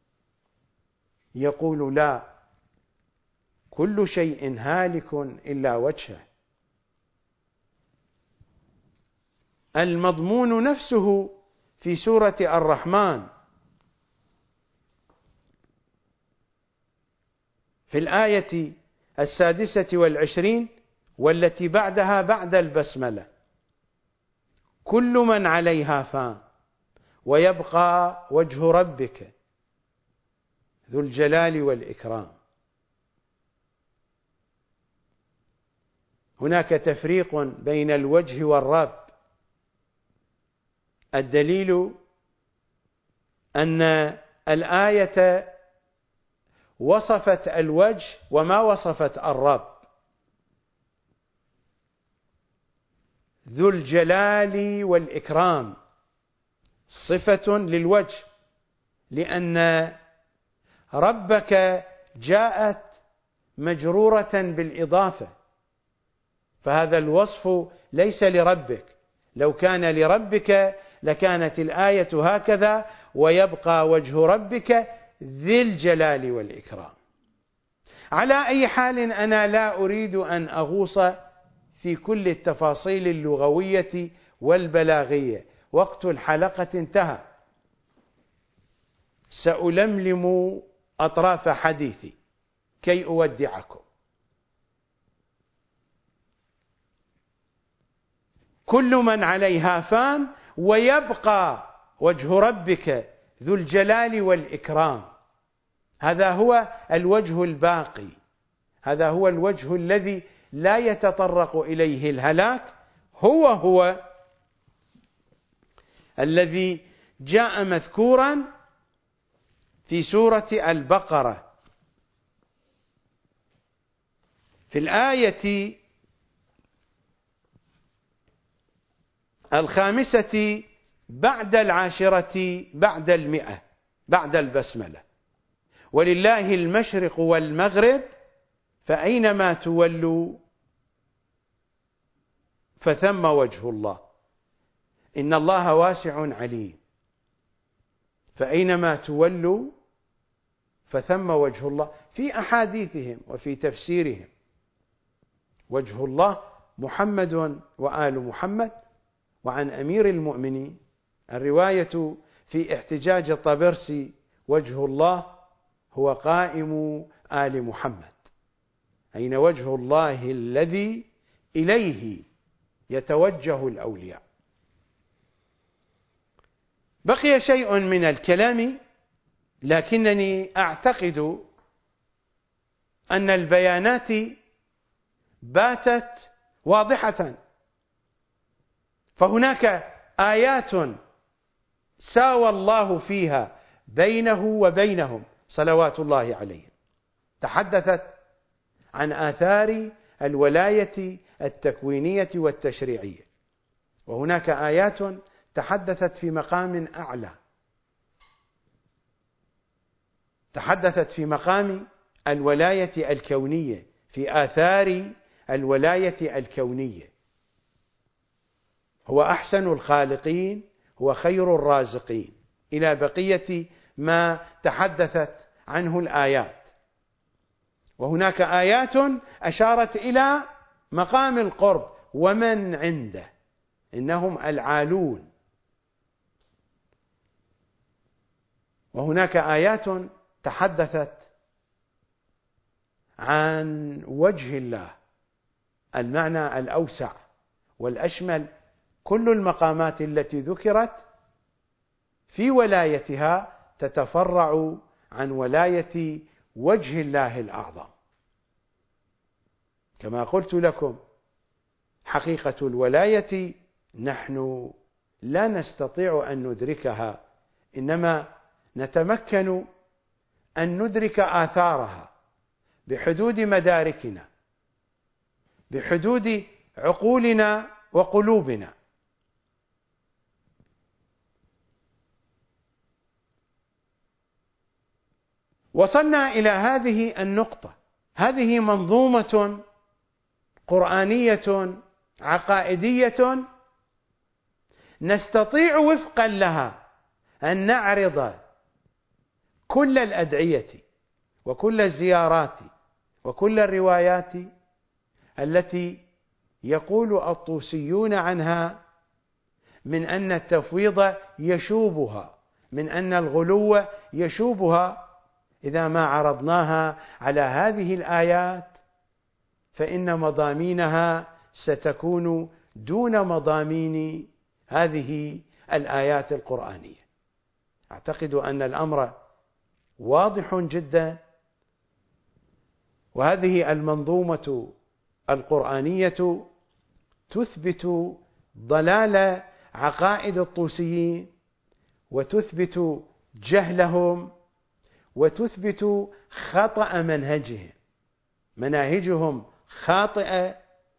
يقول لا، كل شيء هالك إلا وجهه. المضمون نفسه في سورة الرحمن في الآية السادسة والعشرين والتي بعدها بعد البسملة: كل من عليها فان ويبقى وجه ربك ذو الجلال والإكرام. هناك تفريق بين الوجه والرب. الدليل أن الآية وصفت الوجه وما وصفت الرب. ذو الجلال والإكرام صفة للوجه، لأن ربك جاءت مجرورة بالإضافة، فهذا الوصف ليس لربك. لو كان لربك لكانت الآية هكذا: ويبقى وجه ربك ذي الجلال والإكرام. على أي حال، أنا لا أريد أن أغوص في كل التفاصيل اللغوية والبلاغية، وقت الحلقة انتهى. سألملم أطراف حديثي كي أودعكم. كل من عليها فان ويبقى وجه ربك ذو الجلال والإكرام. هذا هو الوجه الباقي، هذا هو الوجه الذي لا يتطرق إليه الهلاك، هو هو الذي جاء مذكورا في سورة البقرة في الآية الخامسة بعد العاشرة بعد المئة بعد البسملة: ولله المشرق والمغرب فأينما تولوا فثم وجه الله إن الله واسع عليم. فأينما تولوا فثم وجه الله. في أحاديثهم وفي تفسيرهم وجه الله محمد وآل محمد. وعن أمير المؤمنين الرواية في احتجاج الطبرسي: وجه الله هو قائم آل محمد. أين وجه الله الذي إليه يتوجه الأولياء؟ بقي شيء من الكلام، لكنني أعتقد أن البيانات باتت واضحة. فهناك آيات ساوى الله فيها بينه وبينهم صلوات الله عليه، تحدثت عن آثار الولاية التكوينية والتشريعية، وهناك آيات تحدثت في مقام أعلى، تحدثت في مقام الولاية الكونية، في آثار الولاية الكونية. هو أحسن الخالقين، هو خير الرازقين، إلى بقية ما تحدثت عنه الآيات. وهناك آيات أشارت إلى مقام القرب ومن عنده، إنهم العالون. وهناك آيات تحدثت عن وجه الله، المعنى الأوسع والأشمل. كل المقامات التي ذكرت في ولايتها تتفرع عن ولاية وجه الله الأعظم. كما قلت لكم، حقيقة الولاية نحن لا نستطيع أن ندركها، إنما نتمكن أن ندرك آثارها بحدود مداركنا، بحدود عقولنا وقلوبنا. وصلنا إلى هذه النقطة. هذه منظومة قرآنية عقائدية نستطيع وفقا لها أن نعرض كل الأدعية وكل الزيارات وكل الروايات التي يقول الطوسيون عنها من أن التفويض يشوبها، من أن الغلو يشوبها. إذا ما عرضناها على هذه الآيات فإن مضامينها ستكون دون مضامين هذه الآيات القرآنية. أعتقد أن الأمر واضح جدا، وهذه المنظومة القرآنية تثبت ضلال عقائد الطوسيين، وتثبت جهلهم، وتثبت خطأ منهجهم. مناهجهم خاطئة،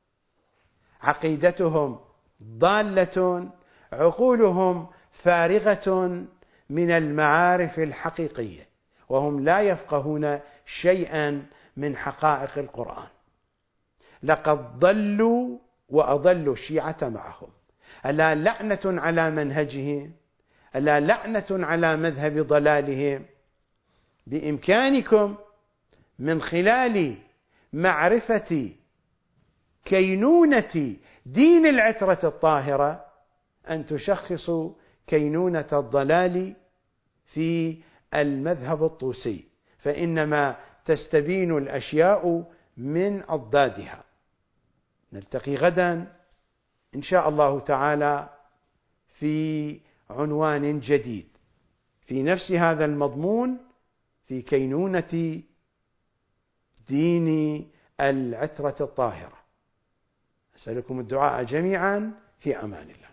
عقيدتهم ضالة، عقولهم فارغة من المعارف الحقيقية، وهم لا يفقهون شيئا من حقائق القرآن. لقد ضلوا وأضلوا الشيعة معهم. ألا لعنة على منهجهم، ألا لعنة على مذهب ضلالهم. بإمكانكم من خلال معرفة كينونة دين العترة الطاهرة أن تشخصوا كينونة الضلال في المذهب الطوسي، فإنما تستبين الأشياء من أضدادها. نلتقي غدا إن شاء الله تعالى في عنوان جديد في نفس هذا المضمون، في كينونة دين العترة الطاهرة. أسألكم الدعاء جميعا، في أمان الله.